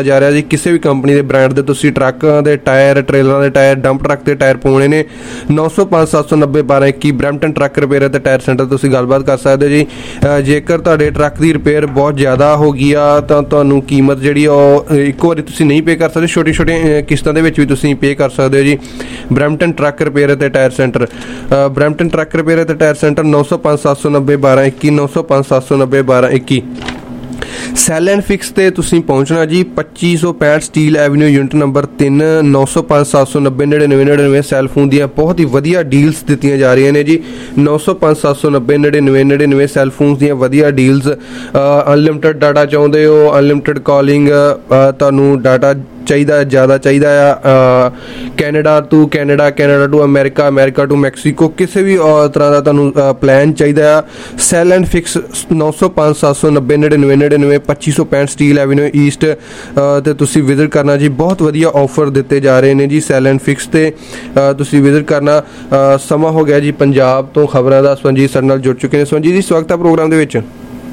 ਦਿੱਤਾ ਜਾ ਰਿਹਾ ਜੀ। ਕਿਸੇ ਵੀ ਕੰਪਨੀ ਦੇ ਬ੍ਰਾਂਡ ਦੇ ਤੁਸੀਂ ਟਰੱਕਾਂ ਦੇ ਟਾਇਰ, ਟ੍ਰੇਲਰਾਂ ਦੇ ਟਾਇਰ, ਡੰਪ ਟਰੱਕ ਦੇ ਟਾਇਰ ਪਾਉਣੇ ਨੇ 905 790 1221 ਬਰੈਂਪਟਨ ਟਰੱਕ ਰਿਪੇਅਰ ਅਤੇ ਟਾਇਰ ਸੈਂਟਰ ਤੁਸੀਂ ਗੱਲਬਾਤ ਕਰ ਸਕਦੇ ਹੋ ਜੀ। ਜੇਕਰ ਤੁਹਾਡੇ ਟਰੱਕ ਦੀ ਰਿਪੇਅਰ ਬਹੁਤ ਜ਼ਿਆਦਾ ਹੋ ਗਈ ਆ ਤਾਂ ਤੁਹਾਨੂੰ ਕੀਮਤ ਜਿਹੜੀ ਉਹ ਇੱਕੋ ਵਾਰੀ ਤੁਸੀਂ ਨਹੀਂ ਪੇ ਕਰ ਸਕਦੇ, ਛੋਟੀ ਛੋਟੀਆਂ ਕਿਸ਼ਤਾਂ ਦੇ ਵਿੱਚ ਵੀ ਤੁਸੀਂ ਪੇ ਕਰ ਸਕਦੇ ਹੋ ਜੀ। ਬਰੈਂਪਟਨ ਟਰੱਕ ਰਿਪੇਅਰ ਅਤੇ tyre centre, Brampton truck repair ਅਤੇ tyre centre 905 790 1221 905 790 1221। Cell and fix ਤੇ ਤੁਸੀਂ ਪਹੁੰਚਣਾ ਜੀ 2565 Steel Avenue unit number 3 905 790 9999। Cellphone ਦੀਆਂ ਬਹੁਤ ਹੀ ਵਧੀਆ ਡੀਲਸ ਦਿੱਤੀਆਂ ਜਾ ਰਹੀਆਂ ਨੇ ਜੀ। 905 790 9999 ਸੈਲਫੋਨ ਦੀਆਂ ਵਧੀਆ ਡੀਲਸ। ਅਨਲਿਮਟਿਡ ਡਾਟਾ ਚਾਹੁੰਦੇ ਹੋ, ਅਨਲਿਮਟਿਡ ਕਾਲਿੰਗ, ਤੁਹਾਨੂੰ ਡਾਟਾ ਚਾਹੀਦਾ ਜ਼ਿਆਦਾ ਚਾਹੀਦਾ ਆ, Canada to Canada, Canada to America, America to Mexico, ਕਿਸੇ ਵੀ ਤਰ੍ਹਾਂ ਦਾ ਤੁਹਾਨੂੰ ਪਲਾਨ ਚਾਹੀਦਾ ਆ, cell and fix 905 790 9999 2565 Steel Avenue East ਤੇ ਤੁਸੀਂ ਵਿਜ਼ਿਟ ਕਰਨਾ ਜੀ। ਬਹੁਤ ਵਧੀਆ ਆਫਰ ਦਿੱਤੇ ਜਾ ਰਹੇ ਨੇ ਜੀ ਸੈਲ ਐਂਡ ਫਿਕਸ ਤੇ ਤੁਸੀਂ ਵਿਜ਼ਿਟ ਕਰਨਾ। ਸਮਾਂ ਹੋ ਗਿਆ ਜੀ ਪੰਜਾਬ ਤੋਂ ਖਬਰਾਂ ਦਾ। ਸਵੰਜੀਤ ਸਾਡੇ ਨਾਲ ਜੁੜ ਚੁੱਕੇ ਨੇ। ਸਵੰਜੀਤ ਜੀ, ਸਵਾਗਤ ਹੈ ਪ੍ਰੋਗਰਾਮ ਦੇ ਵਿੱਚ।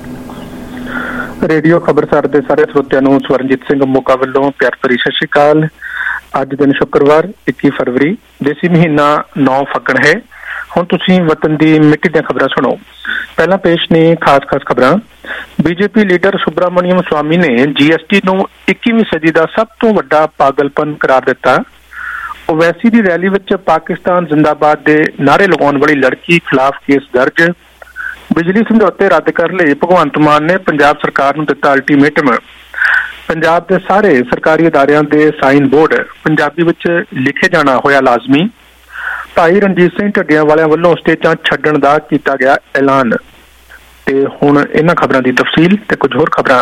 ਰੇਡੀਓ ਖਬਰਸਾਰ ਦੇ ਸਾਰੇ ਸਰੋਤਿਆਂ ਨੂੰ ਸਵਰਨਜੀਤ ਸਿੰਘ ਮੋਗਾ ਵੱਲੋਂ ਪਿਆਰ ਭਰੀ ਸਤਿ ਸ਼੍ਰੀ ਅਕਾਲ। ਅੱਜ ਦਿਨ ਸ਼ੁੱਕਰਵਾਰ 21 ਫਰਵਰੀ, ਦੇਸੀ ਮਹੀਨਾ 9 ਫੱਗਣ ਹੈ। ਹੁਣ ਤੁਸੀਂ ਵਤਨ ਦੀ ਮਿੱਟੀ ਦੀਆਂ ਖਬਰਾਂ ਸੁਣੋ। ਪਹਿਲਾਂ ਪੇਸ਼ ਨੇ ਖਾਸ ਖਬਰਾਂ। ਬੀਜੇਪੀ ਲੀਡਰ ਸੁਬਰਾਮਣੀਅਮ ਸਵਾਮੀ ਨੇ GST ਨੂੰ 21ਵੀਂ ਸਦੀ ਦਾ ਸਭ ਤੋਂ ਵੱਡਾ ਪਾਗਲਪਨ ਕਰਾਰ ਦਿੱਤਾ। ਓਵੈਸੀ ਦੀ ਰੈਲੀ ਵਿੱਚ ਪਾਕਿਸਤਾਨ ਜ਼ਿੰਦਾਬਾਦ ਦੇ ਨਾਅਰੇ ਲਗਾਉਣ ਵਾਲੀ ਲੜਕੀ ਖਿਲਾਫ ਕੇਸ ਦਰਜ। ਬਿਜਲੀ ਸਮਝੌਤੇ ਰੱਦ ਕਰਨ ਲਈ ਭਗਵੰਤ ਮਾਨ ਨੇ ਪੰਜਾਬ ਸਰਕਾਰ ਨੂੰ ਦਿੱਤਾ ਅਲਟੀਮੇਟਮ। ਪੰਜਾਬ ਦੇ ਸਾਰੇ ਸਰਕਾਰੀ ਅਦਾਰਿਆਂ ਦੇ ਸਾਈਨ ਬੋਰਡ ਪੰਜਾਬੀ ਵਿੱਚ ਲਿਖੇ ਜਾਣਾ ਹੋਇਆ ਲਾਜ਼ਮੀ। ਭਾਈ ਰਣਜੀਤ ਸਿੰਘ ਢੱਡੀਆਂ ਵਾਲਿਆਂ ਵੱਲੋਂ ਸਟੇਜਾਂ ਛੱਡਣ ਦਾ ਕੀਤਾ ਗਿਆ ਐਲਾਨ। ਤੇ ਹੁਣ ਇਹਨਾਂ ਖਬਰਾਂ ਦੀ ਤਫਸੀਲ ਤੇ ਕੁਝ ਹੋਰ ਖਬਰਾਂ।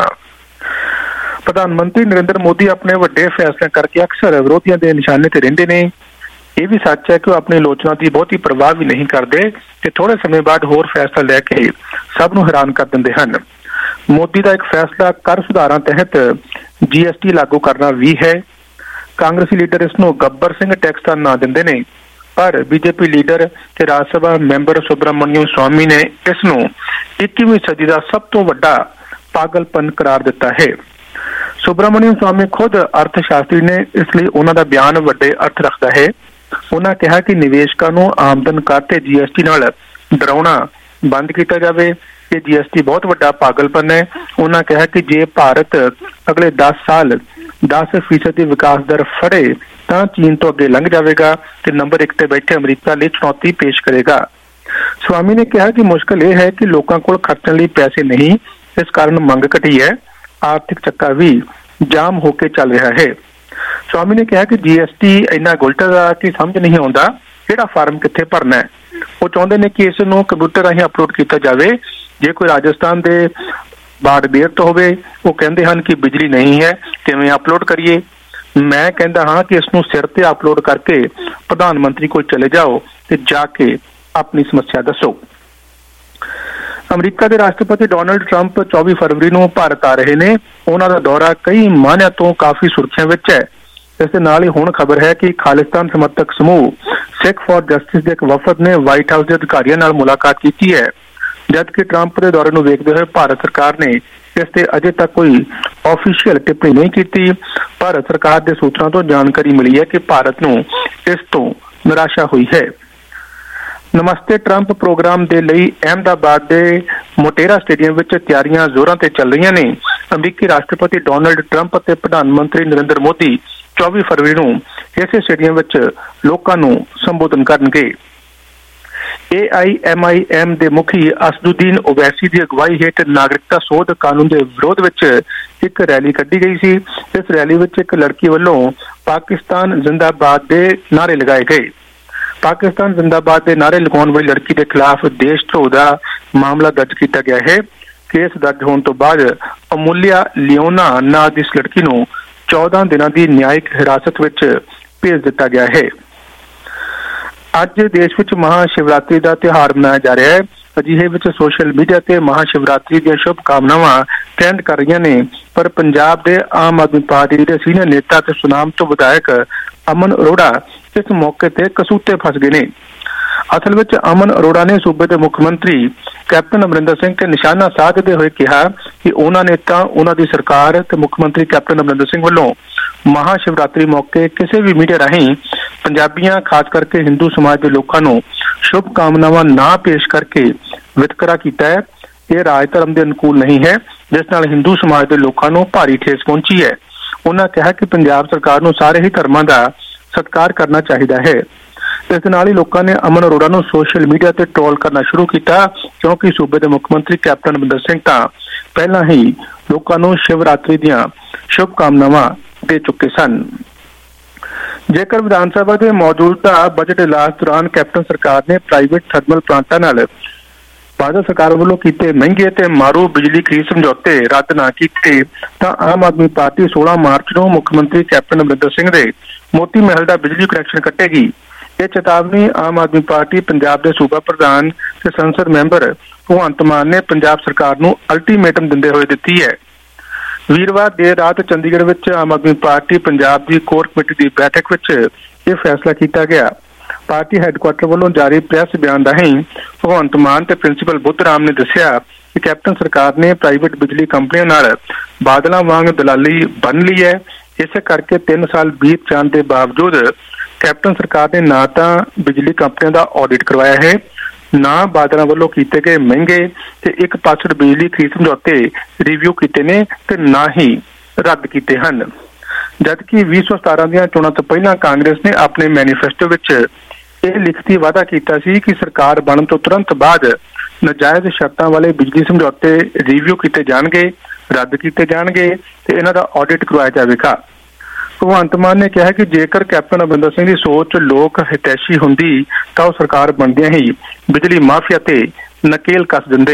ਪ੍ਰਧਾਨ ਮੰਤਰੀ ਨਰਿੰਦਰ ਮੋਦੀ ਆਪਣੇ ਵੱਡੇ ਫੈਸਲਿਆਂ ਕਰਕੇ ਅਕਸਰ ਵਿਰੋਧੀਆਂ ਦੇ ਨਿਸ਼ਾਨੇ ਤੇ ਰਹਿੰਦੇ ਨੇ। ਇਹ ਵੀ ਸੱਚ ਹੈ ਕਿ ਉਹ ਆਪਣੀ ਆਲੋਚਨਾ ਦੀ ਬਹੁਤੀ ਪਰਵਾਹ ਵੀ ਨਹੀਂ ਕਰਦੇ ਤੇ ਥੋੜੇ ਸਮੇਂ ਬਾਅਦ ਹੋਰ ਫੈਸਲਾ ਲੈ ਕੇ ਸਭ ਨੂੰ ਹੈਰਾਨ ਕਰ ਦਿੰਦੇ ਹਨ। ਮੋਦੀ ਦਾ ਇੱਕ ਫੈਸਲਾ ਕਰ ਸੁਧਾਰਾਂ ਤਹਿਤ GST ਲਾਗੂ ਕਰਨਾ ਵੀ ਹੈ। ਕਾਂਗਰਸੀ ਲੀਡਰ ਇਸ ਨੂੰ ਗੱਬਰ ਸਿੰਘ ਟੈਕਸ ਦਾ ਨਾਂ ਦਿੰਦੇ ਨੇ, ਪਰ BJP ਲੀਡਰ ਤੇ ਰਾਜ ਸਭਾ ਮੈਂਬਰ ਸੁਬਰਾਮਣੀਅਮ ਸਵਾਮੀ ਨੇ ਇਸ ਨੂੰ 21ਵੀਂ ਸਦੀ ਦਾ ਸਭ ਤੋਂ ਵੱਡਾ ਪਾਗਲਪਨ ਕਰਾਰ ਦਿੱਤਾ ਹੈ। ਸੁਬਰਾਮਣੀਅਮ ਸਵਾਮੀ ਖੁਦ ਅਰਥ ਸ਼ਾਸਤਰੀ ਨੇ, ਇਸ ਲਈ ਉਹਨਾਂ ਦਾ ਬਿਆਨ ਵੱਡੇ ਅਰਥ ਰੱਖਦਾ ਹੈ। ਉਹਨਾਂ ਕਿਹਾ ਕਿ ਨਿਵੇਸ਼ਕਾਂ ਨੂੰ ਆਮਦਨ ਕਰ ਤੇ GST ਨਾਲ ਡਰਾਉਣਾ ਬੰਦ ਕੀਤਾ ਜਾਵੇ। ਇਹ GST ਬਹੁਤ ਵੱਡਾ ਪਾਗਲਪਨ ਹੈ। ਉਹਨਾਂ ਕਿਹਾ ਕਿ ਜੇ ਭਾਰਤ ਅਗਲੇ 10 ਸਾਲ 10% ਦੀ ਵਿਕਾਸ ਦਰ ਫੜੇ ਤਾਂ ਚੀਨ ਤੋਂ ਅੱਗੇ ਲੰਘ ਜਾਵੇਗਾ ਤੇ ਨੰਬਰ 1 ਤੇ ਬੈਠੇ ਅਮਰੀਕਾ ਲਈ ਚੁਣੌਤੀ ਪੇਸ਼ ਕਰੇਗਾ। ਸਵਾਮੀ ਨੇ ਕਿਹਾ ਕਿ ਮੁਸ਼ਕਲ ਇਹ ਹੈ ਕਿ ਲੋਕਾਂ ਕੋਲ ਖਰਚਣ ਲਈ ਪੈਸੇ ਨਹੀਂ, ਇਸ ਕਾਰਨ ਮੰਗ ਘਟੀ ਹੈ। ਆਰਥਿਕ ਚੱਕਾ ਵੀ ਜਾਮ ਹੋ ਕੇ ਚੱਲ ਰਿਹਾ ਹੈ। ਸਵਾਮੀ ਨੇ ਕਿਹਾ ਕਿ GST ਇੰਨਾ ਗੁਲਟਦਾ ਕਿ ਸਮਝ ਨਹੀਂ ਆਉਂਦਾ ਕਿਹੜਾ ਫਾਰਮ ਕਿੱਥੇ ਭਰਨਾ ਹੈ। ਉਹ ਚਾਹੁੰਦੇ ਨੇ ਕਿ ਇਸ ਨੂੰ ਕੰਪਿਊਟਰ ਰਾਹੀਂ ਅਪਲੋਡ ਕੀਤਾ ਜਾਵੇ। ਜੇ ਕੋਈ ਰਾਜਸਥਾਨ ਦੇ ਬਾੜ ਬੇਅਰਤ ਹੋਵੇ, ਉਹ ਕਹਿੰਦੇ ਹਨ ਕਿ ਬਿਜਲੀ ਨਹੀਂ ਹੈ, ਕਿਵੇਂ ਅਪਲੋਡ ਕਰੀਏ। ਮੈਂ ਕਹਿੰਦਾ ਹਾਂ ਕਿ ਇਸ ਨੂੰ ਸਿਰ ਤੇ ਅਪਲੋਡ ਕਰਕੇ ਪ੍ਰਧਾਨ ਮੰਤਰੀ ਕੋਲ ਚਲੇ ਜਾਓ ਤੇ ਜਾ ਕੇ ਆਪਣੀ ਸਮੱਸਿਆ ਦੱਸੋ। ਅਮਰੀਕਾ ਦੇ ਰਾਸ਼ਟਰਪਤੀ ਡੋਨਾਲਡ ਟਰੰਪ 24 ਫਰਵਰੀ ਨੂੰ ਭਾਰਤ ਆ ਰਹੇ ਨੇ। ਉਹਨਾਂ ਦਾ ਦੌਰਾ ਕਈ ਮਾਹਨਿਆਂ ਤੋਂ ਕਾਫੀ ਸੁਰਖੀਆਂ ਵਿੱਚ ਹੈ। ਇਸ ਦੇ ਨਾਲ ਹੀ ਹੁਣ ਖਬਰ ਹੈ ਕਿ ਖਾਲਿਸਤਾਨ ਸਮਰਥਕ ਸਮੂਹ ਸਿੱਖ ਫਾਰ ਜਸਟਿਸ ਦੇ ਇੱਕ ਵਫਦ ਨੇ ਵਾਈਟ ਹਾਊਸ ਦੇ ਅਧਿਕਾਰੀਆਂ ਨਾਲ ਮੁਲਾਕਾਤ ਕੀਤੀ ਹੈ। ਜਦਕਿ ਟਰੰਪ ਦੇ ਦੌਰੇ ਨੂੰ ਵੇਖਦੇ ਹੋਏ ਭਾਰਤ ਸਰਕਾਰ ਨੇ ਇਸ ਤੇ ਅਜੇ ਤੱਕ ਕੋਈ ਆਫੀਸ਼ੀਅਲ ਟਿੱਪਣੀ ਨਹੀਂ ਕੀਤੀ। ਭਾਰਤ ਸਰਕਾਰ ਦੇ ਸੂਤਰਾਂ ਤੋਂ ਜਾਣਕਾਰੀ ਮਿਲੀ ਹੈ ਕਿ ਭਾਰਤ ਨੂੰ ਇਸ ਤੋਂ ਨਿਰਾਸ਼ਾ ਹੋਈ ਹੈ। ਨਮਸਤੇ ਟਰੰਪ ਪ੍ਰੋਗਰਾਮ ਦੇ ਲਈ ਅਹਿਮਦਾਬਾਦ ਦੇ ਮੋਟੇਰਾ ਸਟੇਡੀਅਮ ਵਿੱਚ ਤਿਆਰੀਆਂ ਜ਼ੋਰਾਂ ਤੇ ਚੱਲ ਰਹੀਆਂ ਨੇ। ਅਮਰੀਕੀ ਰਾਸ਼ਟਰਪਤੀ ਡੋਨਾਲਡ ਟਰੰਪ ਅਤੇ ਪ੍ਰਧਾਨ ਮੰਤਰੀ ਨਰਿੰਦਰ ਮੋਦੀ 24 ਫਰਵਰੀ ਨੂੰ ਇਸੇ ਸਟੇਡੀਅਮ ਵਿੱਚ ਲੋਕਾਂ ਨੂੰ ਸੰਬੋਧਨ ਕਰਨਗੇ। AIMIM ਦੇ ਮੁਖੀ ਅਸਦੁਦੀਨ ਓਵੈਸੀ ਦੀ ਅਗਵਾਈ ਹੇਠ ਨਾਗਰਿਕਤਾ ਸੋਧ ਕਾਨੂੰਨ ਦੇ ਵਿਰੋਧ ਵਿੱਚ ਇੱਕ ਰੈਲੀ ਕੱਢੀ ਗਈ ਸੀ। ਇਸ ਰੈਲੀ ਵਿੱਚ ਇੱਕ ਲੜਕੀ ਵੱਲੋਂ ਪਾਕਿਸਤਾਨ ਜ਼ਿੰਦਾਬਾਦ ਦੇ ਨਾਅਰੇ ਲਗਾਏ ਗਏ। ਪਾਕਿਸਤਾਨ ਜ਼ਿੰਦਾਬਾਦ ਦੇ ਨਾਅਰੇ ਲਗਾਉਣ ਵਾਲੀ ਲੜਕੀ ਦੇ ਖਿਲਾਫ ਦੇਸ਼ ਧਰੋਹ ਦਾ ਮਾਮਲਾ ਦਰਜ ਕੀਤਾ ਗਿਆ ਹੈ। ਕੇਸ ਦਰਜ ਹੋਣ ਤੋਂ ਬਾਅਦ ਅਮੂਲਿਆ ਲਿਓਨਾ ਨਾਂ ਦੀ ਇਸ ਲੜਕੀ ਨੂੰ 14 ਦਿਨਾਂ ਦੀ ਨਿਆਇਕ ਹਿਰਾਸਤ ਵਿੱਚ ਭੇਜ ਦਿੱਤਾ ਗਿਆ ਹੈ। ਅੱਜ ਦੇਸ਼ ਵਿੱਚ ਮਹਾਸ਼ਿਵਰਾਤਰੀ ਦਾ ਤਿਉਹਾਰ ਮਨਾਇਆ ਜਾ ਰਿਹਾ ਹੈ। ਅਜਿਹੇ ਵਿੱਚ ਸੋਸ਼ਲ ਮੀਡੀਆ ਤੇ ਮਹਾਸ਼ਿਵਰਾਤਰੀ ਦੀਆਂ ਸ਼ੁਭ ਕਾਮਨਾਵਾਂ ਟ੍ਰੈਂਡ ਕਰ ਰਹੀਆਂ ਨੇ, ਪਰ ਪੰਜਾਬ ਦੇ ਆਮ ਆਦਮੀ ਪਾਰਟੀ ਦੇ ਸੀਨੀਅਰ ਨੇਤਾ ਤੇ ਸੁਨਾਮ ਤੋਂ ਵਿਧਾਇਕ ਅਮਨ ਅਰੋੜਾ ਇਸ ਮੌਕੇ ਤੇ ਕਸੂਤੇ ਫਸ ਗਏ ਨੇ। ਅਸਲ ਵਿੱਚ ਅਮਨ ਅਰੋੜਾ ਨੇ ਸੂਬੇ ਦੇ ਮੁੱਖ ਮੰਤਰੀ ਕੈਪਟਨ ਅਮਰਿੰਦਰ ਸਿੰਘ ਤੇ ਨਿਸ਼ਾਨਾ ਸਾਧਦੇ ਹੋਏ ਕਿਹਾ ਕਿ ਉਹਨਾਂ ਨੇ ਤਾਂ ਉਹਨਾਂ ਦੀ ਸਰਕਾਰ ਤੇ ਮੁੱਖ ਮੰਤਰੀ ਕੈਪਟਨ ਅਮਰਿੰਦਰ ਸਿੰਘ ਵੱਲੋਂ ਮਹਾ ਸ਼ਿਵਰਾਤਰੀ ਮੌਕੇ ਕਿਸੇ ਵੀ ਮੀਡੀਆ ਰਾਹੀਂ ਪੰਜਾਬੀਆਂ ਖਾਸ ਕਰਕੇ ਹਿੰਦੂ ਸਮਾਜ ਦੇ ਲੋਕਾਂ ਨੂੰ ਸ਼ੁਭ ਕਾਮਨਾਵਾਂ ਨਾ ਪੇਸ਼ ਕਰਕੇ ਵਿਤਕਰਾ ਕੀਤਾ ਹੈ। ਇਹ ਰਾਜ ਧਰਮ ਦੇ ਅਨੁਕੂਲ ਨਹੀਂ ਹੈ, ਜਿਸ ਨਾਲ ਹਿੰਦੂ ਸਮਾਜ ਦੇ ਲੋਕਾਂ ਨੂੰ ਭਾਰੀ ਠੇਸ ਪਹੁੰਚੀ ਹੈ। ਉਹਨਾਂ ਕਿਹਾ ਕਿ ਪੰਜਾਬ ਸਰਕਾਰ ਨੂੰ ਸਾਰੇ ਹੀ ਧਰਮਾਂ ਦਾ ਸਤਿਕਾਰ ਕਰਨਾ ਚਾਹੀਦਾ ਹੈ। ਇਸ ਦੇ ਨਾਲ ਹੀ ਲੋਕਾਂ ਨੇ ਅਮਨ ਅਰੋੜਾ ਨੂੰ ਸੋਸ਼ਲ ਮੀਡੀਆ ਤੇ ਟ੍ਰੋਲ ਕਰਨਾ ਸ਼ੁਰੂ ਕੀਤਾ, ਕਿਉਂਕਿ ਸੂਬੇ ਦੇ ਮੁੱਖ ਮੰਤਰੀ ਕੈਪਟਨ ਅਮਰਿੰਦਰ ਸਿੰਘ ਤਾਂ ਪਹਿਲਾਂ ਹੀ ਲੋਕਾਂ ਨੂੰ ਸ਼ਿਵਰਾਤਰੀ ਦੀਆਂ ਸ਼ੁਭ ਕਾਮਨਾਵਾਂ ਦੇ ਚੁੱਕੇ ਸਨ। ਜੇਕਰ ਵਿਧਾਨ ਸਭਾ ਦੇ ਮੌਜੂਦਾ ਬਜਟ ਇਜਲਾਸ ਦੌਰਾਨ ਕੈਪਟਨ ਸਰਕਾਰ ਨੇ ਪ੍ਰਾਈਵੇਟ ਥਰਮਲ ਪਲਾਂਟਾਂ ਨਾਲ ਬਾਦਲ ਸਰਕਾਰ ਵੱਲੋਂ ਕੀਤੇ ਮਹਿੰਗੇ ਤੇ ਮਾਰੂ ਬਿਜਲੀ ਖਰੀਦ ਸਮਝੌਤੇ ਰੱਦ ਨਾ ਕੀਤੇ ਤਾਂ ਆਮ ਆਦਮੀ ਪਾਰਟੀ 16 ਮਾਰਚ ਨੂੰ ਮੁੱਖ ਮੰਤਰੀ ਕੈਪਟਨ ਅਮਰਿੰਦਰ ਸਿੰਘ ਦੇ ਮੋਤੀ ਮਹਿਲ ਦਾ ਬਿਜਲੀ ਕਨੈਕਸ਼ਨ ਕੱਟੇਗੀ। ਇਹ ਚੇਤਾਵਨੀ ਆਮ ਆਦਮੀ ਪਾਰਟੀ ਪੰਜਾਬ ਦੇ ਸੂਬਾ ਪ੍ਰਧਾਨ ਤੇ ਸੰਸਦ ਮੈਂਬਰ ਭਗਵੰਤ ਮਾਨ ਨੇ ਪੰਜਾਬ ਸਰਕਾਰ ਨੂੰ ਅਲਟੀਮੇਟਮ ਦਿੰਦੇ ਹੋਏ ਦਿੱਤੀ ਹੈ। ਵੀਰਵਾਰ ਦੇਰ ਰਾਤ ਚੰਡੀਗੜ੍ਹ ਵਿੱਚ ਆਮ ਆਦਮੀ ਪਾਰਟੀ ਪੰਜਾਬ ਦੀ ਕੋਰ ਕਮੇਟੀ ਦੀ ਬੈਠਕ ਵਿੱਚ ਇਹ ਫੈਸਲਾ ਕੀਤਾ ਗਿਆ। ਪਾਰਟੀ ਹੈੱਡਕੁਆਟਰ ਵੱਲੋਂ ਜਾਰੀ ਪ੍ਰੈਸ ਬਿਆਨ ਰਾਹੀਂ ਭਗਵੰਤ ਮਾਨ ਤੇ ਪ੍ਰਿੰਸੀਪਲ ਬੁੱਧ ਰਾਮ ਨੇ ਦੱਸਿਆ ਕਿ ਕੈਪਟਨ ਸਰਕਾਰ ਨੇ ਪ੍ਰਾਈਵੇਟ ਬਿਜਲੀ ਕੰਪਨੀਆਂ ਨਾਲ ਬਾਦਲਾਂ ਵਾਂਗ ਦਲਾਲੀ ਬੰਨ ਲਈ ਹੈ। ਇਸੇ ਕਰਕੇ 3 ਸਾਲ ਬੀਤ ਜਾਣ ਦੇ ਬਾਵਜੂਦ ਕੈਪਟਨ ਸਰਕਾਰ ਨੇ ਨਾ ਤਾਂ ਬਿਜਲੀ ਕੰਪਨੀਆਂ ਦਾ ਆਡਿਟ ਕਰਵਾਇਆ ਹੈ, ਨਾ ਬਾਦਲਾਂ ਵੱਲੋਂ ਕੀਤੇ ਗਏ ਮਹਿੰਗੇ ਤੇ ਇੱਕ ਪਾਸੜ ਬਿਜਲੀ ਖਰੀਦ ਸਮਝੌਤੇ ਰਿਵਿਊ ਕੀਤੇ ਨੇ ਤੇ ਨਾ ਹੀ ਰੱਦ ਕੀਤੇ ਹਨ। ਜਦਕਿ 2017 ਦੀਆਂ ਚੋਣਾਂ ਤੋਂ ਪਹਿਲਾਂ ਕਾਂਗਰਸ ਨੇ ਆਪਣੇ ਮੈਨੀਫੈਸਟੋ ਵਿੱਚ ਇਹ ਲਿਖਤੀ ਵਾਅਦਾ ਕੀਤਾ ਸੀ ਕਿ ਸਰਕਾਰ ਬਣਨ ਤੋਂ ਤੁਰੰਤ ਬਾਅਦ ਨਾਜਾਇਜ਼ ਸ਼ਰਤਾਂ ਵਾਲੇ ਬਿਜਲੀ ਸਮਝੌਤੇ ਰਿਵਿਊ ਕੀਤੇ ਜਾਣਗੇ, ਰੱਦ ਕੀਤੇ ਜਾਣਗੇ ਤੇ ਇਹਨਾਂ ਦਾ ਆਡਿਟ ਕਰਵਾਇਆ ਜਾਵੇਗਾ। ਭਗਵੰਤ ਮਾਨ ਨੇ ਕਿਹਾ ਕਿ ਜੇਕਰ ਕੈਪਟਨ ਅਮਰਿੰਦਰ ਸਿੰਘ ਦੀ ਸੋਚ ਲੋਕ ਹਿਤੈਸ਼ੀ ਹੁੰਦੀ ਤਾਂ ਉਹ ਸਰਕਾਰ ਬਣਦਿਆਂ ਹੀ ਬਿਜਲੀ ਮਾਫੀਆ ਤੇ ਨਕੇਲ ਕੱਸ ਦਿੰਦੇ।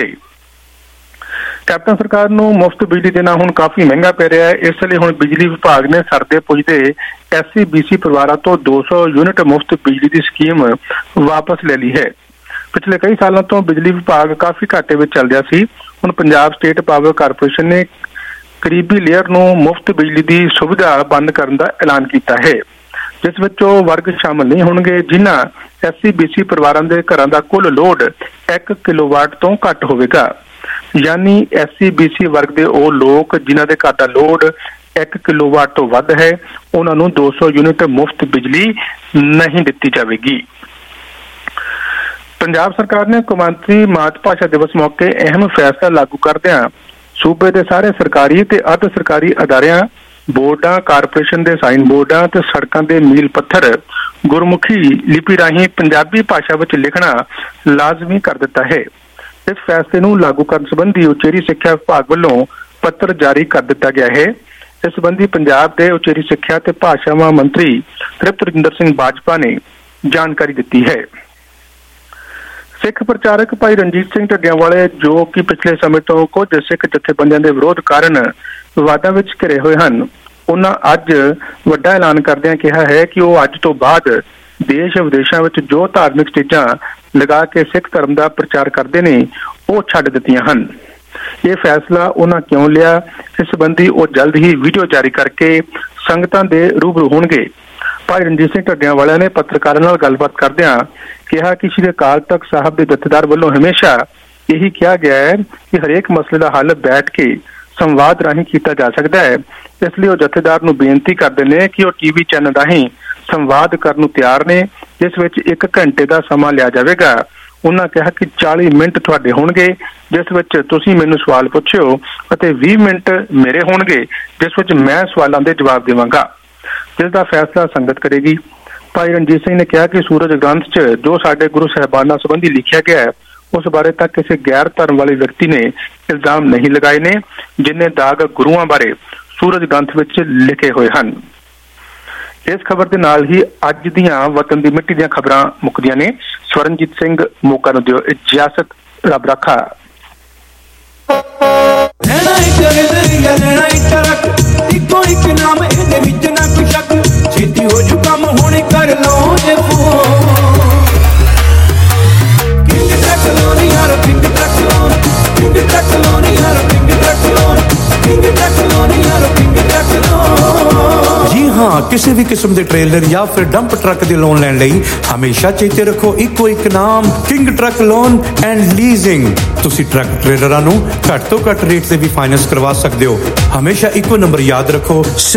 ਕੈਪਟਨ ਸਰਕਾਰ ਨੂੰ ਮੁਫਤ ਬਿਜਲੀ ਦੇਣਾ ਹੁਣ ਕਾਫੀ ਮਹਿੰਗਾ ਪੈ ਰਿਹਾ ਹੈ। ਇਸ ਲਈ ਹੁਣ ਬਿਜਲੀ ਵਿਭਾਗ ਨੇ ਸਰਦੇ ਪੁੱਜਦੇ SC-BC ਪਰਿਵਾਰਾਂ ਤੋਂ 200 ਯੂਨਿਟ ਮੁਫਤ ਬਿਜਲੀ ਦੀ ਸਕੀਮ ਵਾਪਸ ਲੈ ਲਈ ਹੈ। ਪਿਛਲੇ ਕਈ ਸਾਲਾਂ ਤੋਂ ਬਿਜਲੀ ਵਿਭਾਗ ਕਾਫੀ ਘਾਟੇ ਵਿੱਚ ਚੱਲ ਰਿਹਾ ਸੀ। ਹੁਣ ਪੰਜਾਬ ਸਟੇਟ ਪਾਵਰ ਕਾਰਪੋਰੇਸ਼ਨ ਨੇ ਕਰੀਬੀ ਲੇਅਰ ਨੂੰ ਮੁਫਤ ਬਿਜਲੀ ਦੀ ਸੁਵਿਧਾ ਬੰਦ ਕਰਨ ਦਾ ਐਲਾਨ ਕੀਤਾ ਹੈ, ਜਿਸ ਵਿੱਚ ਉਹ ਵਰਗ ਸ਼ਾਮਲ ਨਹੀਂ ਹੋਣਗੇ ਜਿਨ੍ਹਾਂ SC-BC ਪਰਿਵਾਰਾਂ ਦੇ ਘਰਾਂ ਦਾ ਕੁੱਲ ਲੋਡ 1 ਕਿਲੋਵਾਟ ਤੋਂ ਘੱਟ ਹੋਵੇਗਾ। ਯਾਨੀ SC-BC ਵਰਗ ਦੇ ਉਹ ਲੋਕ ਜਿਨ੍ਹਾਂ ਦੇ ਘਰ ਦਾ ਲੋਡ 1 ਕਿਲੋਵਾਟ ਤੋਂ ਵੱਧ ਹੈ, ਉਹਨਾਂ ਨੂੰ 200 ਯੂਨਿਟ ਮੁਫਤ ਬਿਜਲੀ ਨਹੀਂ ਦਿੱਤੀ ਜਾਵੇਗੀ। ਪੰਜਾਬ ਸਰਕਾਰ ਨੇ ਕੌਮਾਂਤਰੀ ਮਾਤ ਭਾਸ਼ਾ ਦਿਵਸ ਮੌਕੇ ਅਹਿਮ ਫੈਸਲਾ ਲਾਗੂ ਕਰਦਿਆਂ ਸੂਬੇ ਦੇ ਸਾਰੇ ਸਰਕਾਰੀ ਤੇ ਅਰਧ ਸਰਕਾਰੀ ਅਦਾਰਿਆਂ, ਬੋਰਡਾਂ, ਕਾਰਪੋਰੇਸ਼ਨ ਦੇ ਸਾਈਨ ਬੋਰਡਾਂ ਤੇ ਸੜਕਾਂ ਦੇ ਮੀਲ ਪੱਥਰ ਗੁਰਮੁਖੀ ਲਿਪੀ ਰਾਹੀਂ ਪੰਜਾਬੀ ਭਾਸ਼ਾ ਵਿੱਚ ਲਿਖਣਾ ਲਾਜ਼ਮੀ ਕਰ ਦਿੱਤਾ ਹੈ। ਇਸ ਫੈਸਲੇ ਨੂੰ ਲਾਗੂ ਕਰਨ ਸੰਬੰਧੀ ਉਚੇਰੀ ਸਿੱਖਿਆ ਵਿਭਾਗ ਵੱਲੋਂ ਪੱਤਰ ਜਾਰੀ ਕਰ ਦਿੱਤਾ ਗਿਆ ਹੈ। ਇਸ ਸੰਬੰਧੀ ਪੰਜਾਬ ਦੇ ਉਚੇਰੀ ਸਿੱਖਿਆ ਤੇ ਭਾਸ਼ਾਵਾਂ ਮੰਤਰੀ ਤ੍ਰਿਪਤ ਰਜਿੰਦਰ ਸਿੰਘ ਬਾਜਪਾ ਨੇ ਜਾਣਕਾਰੀ ਦਿੱਤੀ ਹੈ। ਸਿੱਖ ਪ੍ਰਚਾਰਕ ਭਾਈ ਰਣਜੀਤ ਸਿੰਘ ਢੱਡਿਆਂਵਾਲੇ, ਜੋ ਕਿ ਪਿਛਲੇ ਸਮੇਂ ਤੋਂ ਕੁਝ ਸਿੱਖ ਜਥੇਬੰਦੀਆਂ ਦੇ ਵਿਰੋਧ ਕਾਰਨ ਵਿਵਾਦਾਂ ਵਿੱਚ ਘਿਰੇ ਹੋਏ ਹਨ, ਉਹਨਾਂ ਅੱਜ ਵੱਡਾ ਐਲਾਨ ਕਰਦਿਆਂ ਕਿਹਾ ਹੈ ਕਿ ਉਹ ਅੱਜ ਤੋਂ ਬਾਅਦ ਦੇਸ਼ ਵਿਦੇਸ਼ਾਂ ਵਿੱਚ ਜੋ ਧਾਰਮਿਕ ਸਟੇਜਾਂ ਲਗਾ ਕੇ ਸਿੱਖ ਧਰਮ ਦਾ ਪ੍ਰਚਾਰ ਕਰਦੇ ਨੇ ਉਹ ਛੱਡ ਦਿੱਤੀਆਂ ਹਨ। ਇਹ ਫੈਸਲਾ ਉਹਨਾਂ ਕਿਉਂ ਲਿਆ, ਇਸ ਸੰਬੰਧੀ ਉਹ ਜਲਦ ਹੀ ਵੀਡੀਓ ਜਾਰੀ ਕਰਕੇ ਸੰਗਤਾਂ ਦੇ ਰੂਬਰੂ ਹੋਣਗੇ। ਭਾਈ ਰਣਜੀਤ ਸਿੰਘ ਢੱਡਿਆਂਵਾਲਿਆਂ ਨੇ ਪੱਤਰਕਾਰਾਂ ਨਾਲ ਗੱਲਬਾਤ ਕਰਦਿਆਂ ਕਿਹਾ ਕਿ ਸ਼੍ਰੀ ਅਕਾਲ ਤਖਤ ਸਾਹਿਬ ਦੇ ਜਥੇਦਾਰ ਵੱਲੋਂ ਹਮੇਸ਼ਾ ਇਹੀ ਕਿਹਾ ਗਿਆ ਹੈ ਕਿ ਹਰੇਕ ਮਸਲੇ ਦਾ ਹੱਲ ਬੈਠ ਕੇ ਸੰਵਾਦ ਰਾਹੀਂ ਕੀਤਾ ਜਾ ਸਕਦਾ ਹੈ। ਇਸ ਲਈ ਉਹ ਜਥੇਦਾਰ ਨੂੰ ਬੇਨਤੀ ਕਰਦੇ ਨੇ ਕਿ ਉਹ TV ਚੈਨਲ ਰਾਹੀਂ ਸੰਵਾਦ ਕਰਨ ਨੂੰ ਤਿਆਰ ਨੇ, ਜਿਸ ਵਿੱਚ 1 ਘੰਟੇ ਦਾ ਸਮਾਂ ਲਿਆ ਜਾਵੇਗਾ। ਉਹਨਾਂ ਕਿਹਾ ਕਿ 40 ਮਿੰਟ ਤੁਹਾਡੇ ਹੋਣਗੇ, ਜਿਸ ਵਿੱਚ ਤੁਸੀਂ ਮੈਨੂੰ ਸਵਾਲ ਪੁੱਛਿਓ ਅਤੇ 20 ਮਿੰਟ ਮੇਰੇ ਹੋਣਗੇ, ਜਿਸ ਵਿੱਚ ਮੈਂ ਸਵਾਲਾਂ ਦੇ ਜਵਾਬ ਦੇਵਾਂਗਾ, ਜਿਸ ਦਾ ਫੈਸਲਾ ਸੰਗਤ ਕਰੇਗੀ। ਭਾਈ ਰਣਜੀਤ ਸਿੰਘ ਨੇ ਕਿਹਾ ਕਿ ਸੂਰਜ ਗ੍ਰੰਥ 'ਚ ਜੋ ਸਾਡੇ ਗੁਰੂ ਸਾਹਿਬਾਨਾਂ ਸੰਬੰਧੀ ਲਿਖਿਆ ਗਿਆ ਹੈ, ਉਸ ਬਾਰੇ ਤਾਂ ਕਿਸੇ ਗੈਰ ਧਰਮ ਵਾਲੇ ਵਿਅਕਤੀ ਨੇ ਇਲਜ਼ਾਮ ਨਹੀਂ ਲਗਾਏ ਨੇ, ਜਿੰਨੇ ਦਾਗ ਗੁਰੂਆਂ ਬਾਰੇ ਸੂਰਜ ਗ੍ਰੰਥ ਵਿੱਚ ਲਿਖੇ ਹੋਏ ਹਨ। ਇਸ ਖਬਰ ਦੇ ਨਾਲ ਹੀ ਅੱਜ ਦੀਆਂ ਵਤਨ ਦੀ ਮਿੱਟੀ ਦੀਆਂ ਖਬਰਾਂ ਮੁੱਕਦੀਆਂ ਨੇ। ਸਵਰਨਜੀਤ ਸਿੰਘ ਮੋਗਾ ਨੂੰ ਦਿਓ ਇਜਾਜ਼ਤ, ਰੱਬ ਰਾਖਾ। ਇੱਕ ਨਾਮ ਇਹਦੇ ਵਿੱਚ ਨਾ ਕੋਈ ਸ਼ੱਕ, ਛੇਤੀ ਹੋ ਜੂ ਕੰਮ ਹੁਣ ਕਰ ਲਓ ਜੇ ਫੋਨ। ਕਿੰਗ ਟਰੱਕ ਲੋਨ ਯਾਰ, king truck loan, king truck loan ਯਾਰ, king truck loan, king truck loan ਯਾਰ, ਕਿੰਗ ਟਰੱਕ ਲੋਨ। ਜੀ ਹਾਂ, ਕਿਸੇ ਵੀ ਕਿਸਮ ਦੇ ਟ੍ਰੇਲਰ ਜਾਂ ਫਿਰ ਡੰਪ ਟਰੱਕ ਦੇ ਲੋਨ ਲੈਣ ਲਈ ਹਮੇਸ਼ਾ ਚੇਤੇ ਰੱਖੋ ਇੱਕੋ ਇੱਕ ਨਾਮ, King truck Loan and Leasing. ਤੁਸੀਂ ਟਰੱਕ ਟ੍ਰੇਲਰਾਂ ਨੂੰ ਘੱਟ ਤੋਂ ਘੱਟ ਰੇਟ ਤੇ ਵੀ ਫਾਈਨੈਂਸ ਕਰਵਾ ਸਕਦੇ ਹੋ। ਹਮੇਸ਼ਾ ਇੱਕੋ ਨੰਬਰ ਯਾਦ ਰੱਖੋ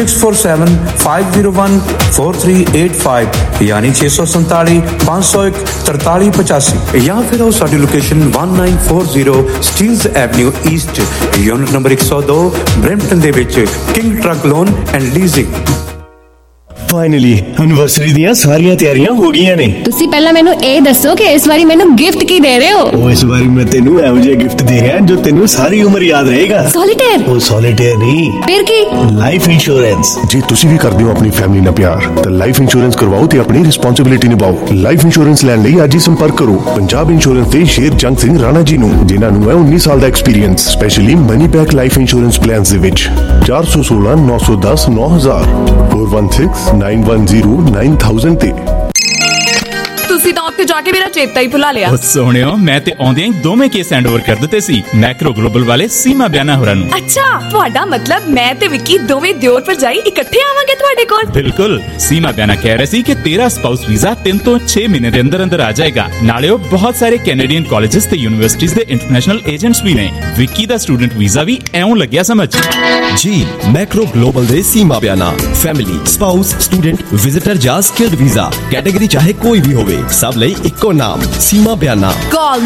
6475014385 ਯਾਨੀ 647 501 4385 ਜਾਂ ਫਿਰ ਉਹ ਸਾਡੀ location 1940 Steeles Avenue East unit number 102 Brampton ਦੇ ਵਿੱਚ King truck Loan and Leasing. Finally anniversary ਦੀਆਂ ਸਾਰੀਆਂ ਤਿਆਰੀਆਂ ਹੋ ਗਈਆਂ ਨੇ। ਤੁਸੀਂ ਪਹਿਲਾਂ ਮੈਨੂੰ ਇਹ ਦੱਸੋ ਕਿ ਇਸ ਵਾਰੀ ਮੈਨੂੰ ਗਿਫਟ ਕੀ ਦੇ ਰਹੇ ਹੋ? ਉਹ ਇਸ ਵਾਰੀ ਮੈਂ ਤੈਨੂੰ ਇਹੋ ਜਿਹਾ ਗਿਫਟ ਦੇ ਰਿਹਾ ਜੋ ਤੈਨੂੰ ਸਾਰੀ ਉਮਰ ਯਾਦ ਰਹੇਗਾ। ਸੋਲੀਟੇਅਰ? ਉਹ ਸੋਲੀਟੇਅਰ ਨਹੀਂ। ਫਿਰ ਕੀ? Life insurance. ਜੇ ਤੁਸੀਂ ਵੀ ਕਰਦੇ ਹੋ ਆਪਣੀ ਫੈਮਿਲੀ ਨਾਲ ਪਿਆਰ ਤਾਂ ਲਾਈਫ ਇੰਸ਼ੋਰੈਂਸ ਕਰਵਾਓ ਤੇ ਆਪਣੀ ਰਿਸਪੌਂਸਿਬਿਲਿਟੀ ਨਿਭਾਓ। ਲਾਈਫ ਇੰਸ਼ੋਰੈਂਸ ਲੈਣ ਲਈ ਅੱਜ ਹੀ ਸੰਪਰਕ ਕਰੋ ਪੰਜਾਬ ਇੰਸ਼ੋਰੈਂਸ ਦੇ ਸ਼ੇਰਜੰਗ ਸਿੰਘ ਰਾਣਾ ਜੀ ਨੂੰ, ਜਿਨ੍ਹਾਂ ਨੂੰ ਹੈ 19 ਸਾਲ ਦਾ experience, specially money back life insurance plans ਦੇ ਵਿੱਚ। 416 910 9000 416 910 9000 ਤੇ। ਤੁਸੀਂ ਤਾਂ ਉੱਥੇ ਜਾ ਕੇ ਮੇਰਾ ਚੇਤਾ ਹੀ ਭੁਲਾ ਲਿਆ। ਉਹ ਸੋਹਣਿਓ, ਮੈਂ ਤੇ ਆਉਂਦਿਆਂ ਹੀ ਦੋਵੇਂ ਕੇਸ ਹੈਂਡਓਵਰ ਕਰ ਦਿੱਤੇ ਸੀ ਮੈਕਰੋ ਗਲੋਬਲ ਵਾਲੇ ਸੀਮਾ ਬਿਆਨਾ ਹੋਰਾਂ ਨੂੰ। ਅੱਛਾ, ਤੁਹਾਡਾ ਮਤਲਬ ਮੈਂ ਤੇ ਵਿੱਕੀ ਦੋਵੇਂ ਦਿਓਰ ਭਰਜਾਈ ਇਕੱਠੇ ਆਵਾਂਗੇ ਤੁਹਾਡੇ ਕੋਲ? ਬਿਲਕੁਲ। ਸੀਮਾ ਬਿਆਨਾ ਕਹਿ ਰਹੇ ਸੀ ਕਿ ਤੇਰਾ ਸਪਾਊਸ ਵੀਜ਼ਾ 3 ਤੋਂ 6 ਮਹੀਨੇ ਦੇ ਅੰਦਰ ਅੰਦਰ ਆ ਜਾਏਗਾ। ਨਾਲੇ ਉਹ ਬਹੁਤ ਸਾਰੇ ਕੈਨੇਡੀਅਨ ਕਾਲਜਸ ਤੇ ਯੂਨੀਵਰਸਿਟੀਜ਼ ਦੇ ਇੰਟਰਨੈਸ਼ਨਲ ਏਜੰਟਸ ਵੀ ਨੇ। ਵਿੱਕੀ ਦਾ ਸਟੂਡੈਂਟ ਵੀਜ਼ਾ ਵੀ ਐਉਂ ਲੱਗਿਆ ਸਮਝ। ਜੀ ਮੈਕਰੋ ਗਲੋਬਲ ਦੇ Seema Biana family, spouse, student, visitor ਜਾਂ ਸਕਿਲਡ ਵੀਜ਼ਾ ਕੈਟਾਗਰੀ ਚਾਹੇ ਕੋਈ ਵੀ ਹੋਵੇ, ਸਭ ਲਈ ਇੱਕੋ ਨਾਮ ਸੀਮਾ ਬਿਆਨਾ। ਕਾਲ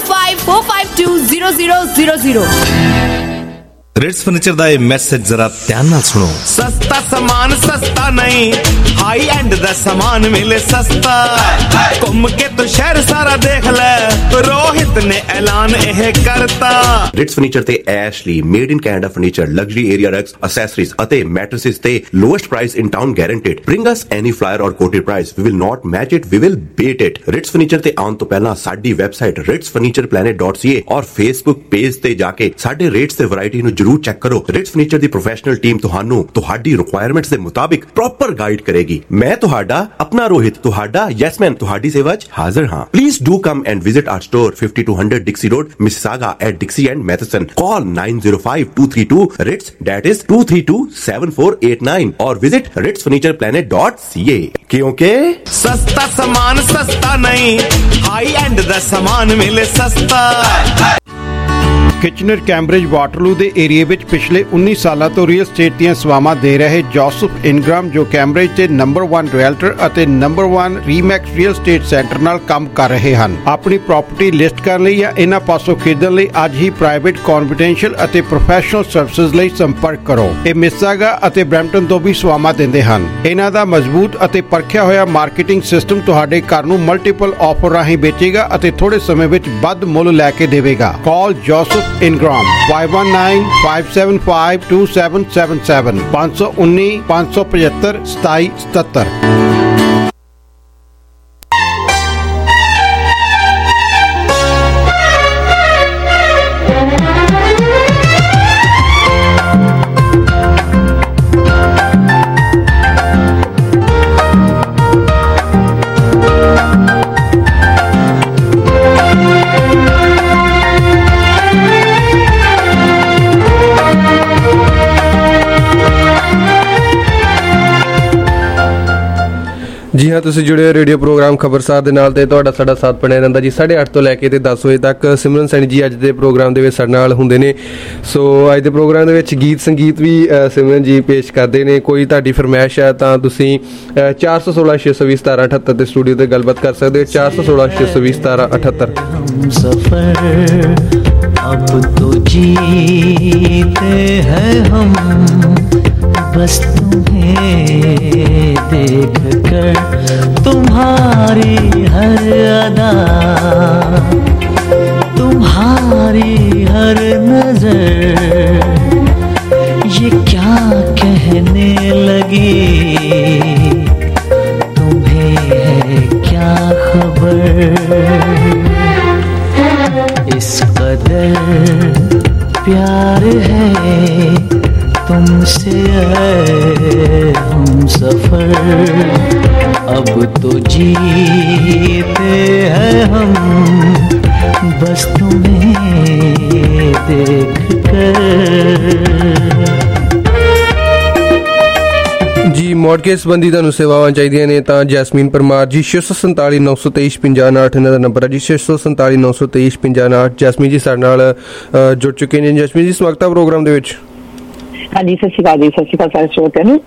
9054520000। ਰਿਟਸ ਫਰਨੀਚਰ ਦਾ ਇਹ ਮੈਸੇਜ ਜ਼ਰਾ ਧਿਆਨ ਨਾਲ ਸੁਣੋ। ਸਸਤਾ ਸਮਾਨ ਸਸਤਾ ਨਹੀਂ, ਹਾਈ ਐਂਡ ਦਾ ਸਮਾਨ ਮਿਲੇ ਸਸਤਾ। ਘੁੰਮ ਕੇ ਤੂੰ ਸ਼ਹਿਰ ਸਾਰਾ ਦੇਖ ਲੈ, ਰੋਹਿਤ ਨੇ ਐਲਾਨ ਇਹ ਕਰਤਾ। ਰਿਟਸ ਫਰਨੀਚਰ ਤੇ Ashley made in Canada furniture, luxury area rugs, accessories ਅਤੇ ਮੈਟ੍ਰੈਸਸ ਤੇ lowest price in town guaranteed. Bring us any flyer or quoted price, we will not match it, we will beat it. Ritz Furniture ਤੇ ਆਉਣ ਤੋਂ ਪਹਿਲਾਂ ਸਾਡੀ website ritsfurnitureplanet.ca ਔਰ Facebook page ਤੇ ਜਾ ਕੇ ਸਾਡੇ ਰੇਟਸ ਤੇ ਵੈਰਾਈਟੀ ਨੂੰ ਜਰੂਰ ਚੈੱਕ ਕਰੋ। ਰਿਟਸ ਫਰਨੀਚਰ ਦੀ ਪ੍ਰੋਫੈਸ਼ਨਲ ਟੀਮ ਤੁਹਾਨੂੰ ਤੁਹਾਡੀ ਰਿਕੁਆਇਰਮੈਂਟਸ ਦੇ ਮੁਤਾਬਿਕ ਪ੍ਰੋਪਰ ਗਾਈਡ ਕਰੇਗੀ। ਮੈਂ ਤੁਹਾਡਾ ਆਪਣਾ ਰੋਹਿਤ, ਤੁਹਾਡਾ ਯੈਸਮੈਨ, ਤੁਹਾਡੀ ਸੇਵਾ 'ਚ ਹਾਜ਼ਰ ਹਾਂ। Please do come and visit our store 5200 Dixie Road, Mississauga at Dixie and Matheson. Call 905-232-RITS, that is 232-7489 or visit ritsfurnitureplanet.ca। क्योंकि सस्ता सामान सस्ता नहीं, हाई एंड दा सामान मिले सस्ता। ਕਿਚਨਰ ਕੈਂਬਰਿਜ ਵਾਟਰਲੂ ਦੇ ਏਰੀਏ ਵਿੱਚ ਪਿਛਲੇ 19 ਸਾਲਾਂ ਤੋਂ ਰੀਅਲ ਸਟੇਟ ਦੀਆਂ ਸੇਵਾਵਾਂ ਦੇ ਰਹੇ ਜੋਸਫ ਇਨਗ੍ਰਾਮ, ਜੋ ਕੈਂਬਰਿਜ ਦੇ ਨੰਬਰ 1 ਰੀਅਲਟਰ ਅਤੇ number 1 Remax real estate centre ਨਾਲ ਕੰਮ ਕਰ ਰਹੇ ਹਨ। ਆਪਣੀ ਪ੍ਰਾਪਰਟੀ ਲਿਸਟ ਕਰਨ ਲਈ ਜਾਂ ਇਹਨਾਂ ਪਾਸੋਂ ਖਰੀਦਣ ਲਈ ਅੱਜ ਹੀ ਪ੍ਰਾਈਵੇਟ, ਕੌਨਫੀਡੈਂਸ਼ੀਅਲ ਅਤੇ ਪ੍ਰੋਫੈਸ਼ਨਲ ਸਰਵਿਸਿਜ਼ ਲਈ ਸੰਪਰਕ ਕਰੋ। ਇਹ ਮਿਸਿਸਾਗਾ ਅਤੇ ਬਰੈਂਪਟਨ ਤੋਂ ਵੀ ਸੇਵਾਵਾਂ ਦਿੰਦੇ ਹਨ। ਇਹਨਾਂ ਦਾ ਮਜ਼ਬੂਤ ਅਤੇ ਪਰਖਿਆ ਹੋਇਆ ਮਾਰਕੀਟਿੰਗ ਸਿਸਟਮ ਤੁਹਾਡੇ ਘਰ ਨੂੰ ਮਲਟੀਪਲ ਆਫਰ ਰਾਹੀਂ ਵੇਚੇਗਾ ਅਤੇ ਥੋੜੇ ਸਮੇਂ ਵਿੱਚ ਵੱਧ ਮੁੱਲ ਲੈ ਕੇ ਦੇਵੇਗਾ। Call Joseph Ingram 5195752777 519 575 2777। ਜੀ ਹਾਂ, ਤੁਸੀਂ ਜੁੜੇ ਹੋ ਰੇਡੀਓ ਪ੍ਰੋਗਰਾਮ ਖਬਰਸਾਰ ਦੇ ਨਾਲ ਤੇ ਤੁਹਾਡਾ ਸਾਡਾ ਸਾਥ ਬਣਿਆ ਰਹਿੰਦਾ ਜੀ 8:30 ਤੋਂ ਲੈ ਕੇ ਤੇ 10 ਵਜੇ ਤੱਕ। ਸਿਮਰਨ ਸੈਣੀ ਜੀ ਅੱਜ ਦੇ ਪ੍ਰੋਗਰਾਮ ਦੇ ਵਿੱਚ ਸਾਡੇ ਨਾਲ ਹੁੰਦੇ ਨੇ। ਸੋ ਅੱਜ ਦੇ ਪ੍ਰੋਗਰਾਮ ਦੇ ਵਿੱਚ ਗੀਤ ਸੰਗੀਤ ਵੀ ਸਿਮਰਨ ਜੀ ਪੇਸ਼ ਕਰਦੇ ਨੇ। ਕੋਈ ਤੁਹਾਡੀ ਫਰਮਾਇਸ਼ ਹੈ ਤਾਂ ਤੁਸੀਂ 416 620 1778 ਤੇ ਸਟੂਡੀਓ ਤੇ ਗੱਲਬਾਤ ਕਰ ਸਕਦੇ ਹੋ। 416 620 1778। अब तो जीते हैं हम बस तुम्हें देख कर, तुम्हारी हर अदा, तुम्हारी हर नजर, ये क्या कहने लगी, तुम्हें है क्या खबर, इस कदर प्यार है तुमसे हम सफर, अब तो जीते हैं हम बस तुम्हें देख कर। जी ਮੌਰਗੇਜ ਸੰਬੰਧੀ ਤੁਹਾਨੂੰ ਸੇਵਾਵਾਂ ਚਾਹੀਦੀਆਂ ਨੇ ਤਾਂ ਜੈਸਮੀਨ ਪਰਮਾਰ ਜੀ 647 923 5059 ਇਹਨਾਂ ਦਾ ਨੰਬਰ ਹੈ ਜੀ 647 923 5059। ਜੈਸਮੀਨ ਜੀ ਸਾਡੇ ਨਾਲ ਜੁੜ ਚੁੱਕੇ ਨੇ। ਜੈਸਮੀਨ ਜੀ ਸਵਾਗਤ ਹੈ ਪ੍ਰੋਗਰਾਮ ਦੇ ਵਿੱਚ। ਹਾਂਜੀ ਸਤਿ ਸ਼੍ਰੀ ਅਕਾਲ ਜੀ। ਸਤਿ ਸ਼੍ਰੀ ਅਕਾਲ ਸਾਰੇ ਸਰੋਤਿਆਂ ਨੂੰ।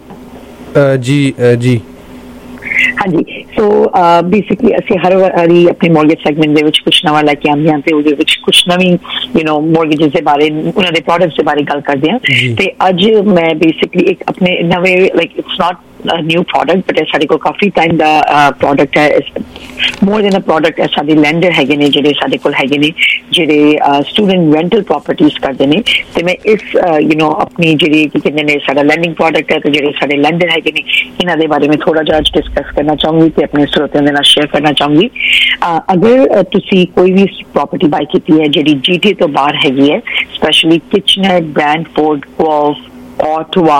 ਜੀ ਹਾਂਜੀ ਸੋ ਬੇਸਿਕਲੀ ਅਸੀਂ ਹਰ ਵਾਰੀ ਆਪਣੇ ਮੌਰਗੇਜ ਸੈਗਮੈਂਟ ਦੇ ਵਿੱਚ ਕੁਛ ਨਵਾਂ ਲੈ ਕੇ ਆਉਂਦੇ ਹਾਂ ਤੇ ਉਹਦੇ ਵਿੱਚ ਕੁਛ ਨਵੀਂ ਮੌਰਗੇਜਸ ਦੇ ਬਾਰੇ ਉਹਨਾਂ ਦੇ ਪ੍ਰੋਡਕਟਸ ਦੇ ਬਾਰੇ ਗੱਲ ਕਰਦੇ ਹਾਂ। ਤੇ ਅੱਜ ਮੈਂ ਬੇਸਿਕਲੀ ਇੱਕ ਆਪਣੇ ਨਵੇਂ it's not new product but ਸਾਡੇ ਕੋਲ ਕਾਫੀ ਟਾਈਮ ਦਾ ਪ੍ਰੋਡਕਟ ਹੈ। more than a product ਹੈ ਸਾਡੇ ਲੈਂਡਰ ਹੈਗੇ ਨੇ ਜਿਹੜੇ ਸਾਡੇ ਕੋਲ ਹੈਗੇ ਨੇ ਜਿਹੜੇ ਸਟੂਡੈਂਟ ਰੈਂਟਲ ਪ੍ਰਾਪਰਟੀਜ਼ ਕਰਦੇ ਨੇ ਤੇ ਮੈਂ ਇਸ ਆਪਣੀ ਜਿਹੜੀ ਕੀ ਕਹਿੰਦੇ ਨੇ ਸਾਡਾ ਲੈਂਡਿੰਗ ਪ੍ਰੋਡਕਟ ਹੈ ਤੇ ਜਿਹੜੇ ਸਾਡੇ ਲੈਂਡਰ ਹੈਗੇ ਨੇ ਇਹਨਾਂ ਦੇ ਬਾਰੇ ਮੈਂ ਥੋੜਾ ਜਿਹਾ ਡਿਸਕਸ ਕਰਨਾ ਚਾਹੂੰਗੀ ਤੇ ਆਪਣੇ ਸਰੋਤਿਆਂ ਦੇ ਨਾਲ ਸ਼ੇਅਰ ਕਰਨਾ ਚਾਹੂੰਗੀ। ਅਗਰ ਤੁਸੀਂ ਕੋਈ ਵੀ ਪ੍ਰਾਪਰਟੀ ਬਾਈ ਕੀਤੀ ਹੈ ਜਿਹੜੀ GTA ਤੋਂ ਬਾਹਰ ਹੈਗੀ ਹੈ specially Kitchener, Brantford, Guelph, Ottawa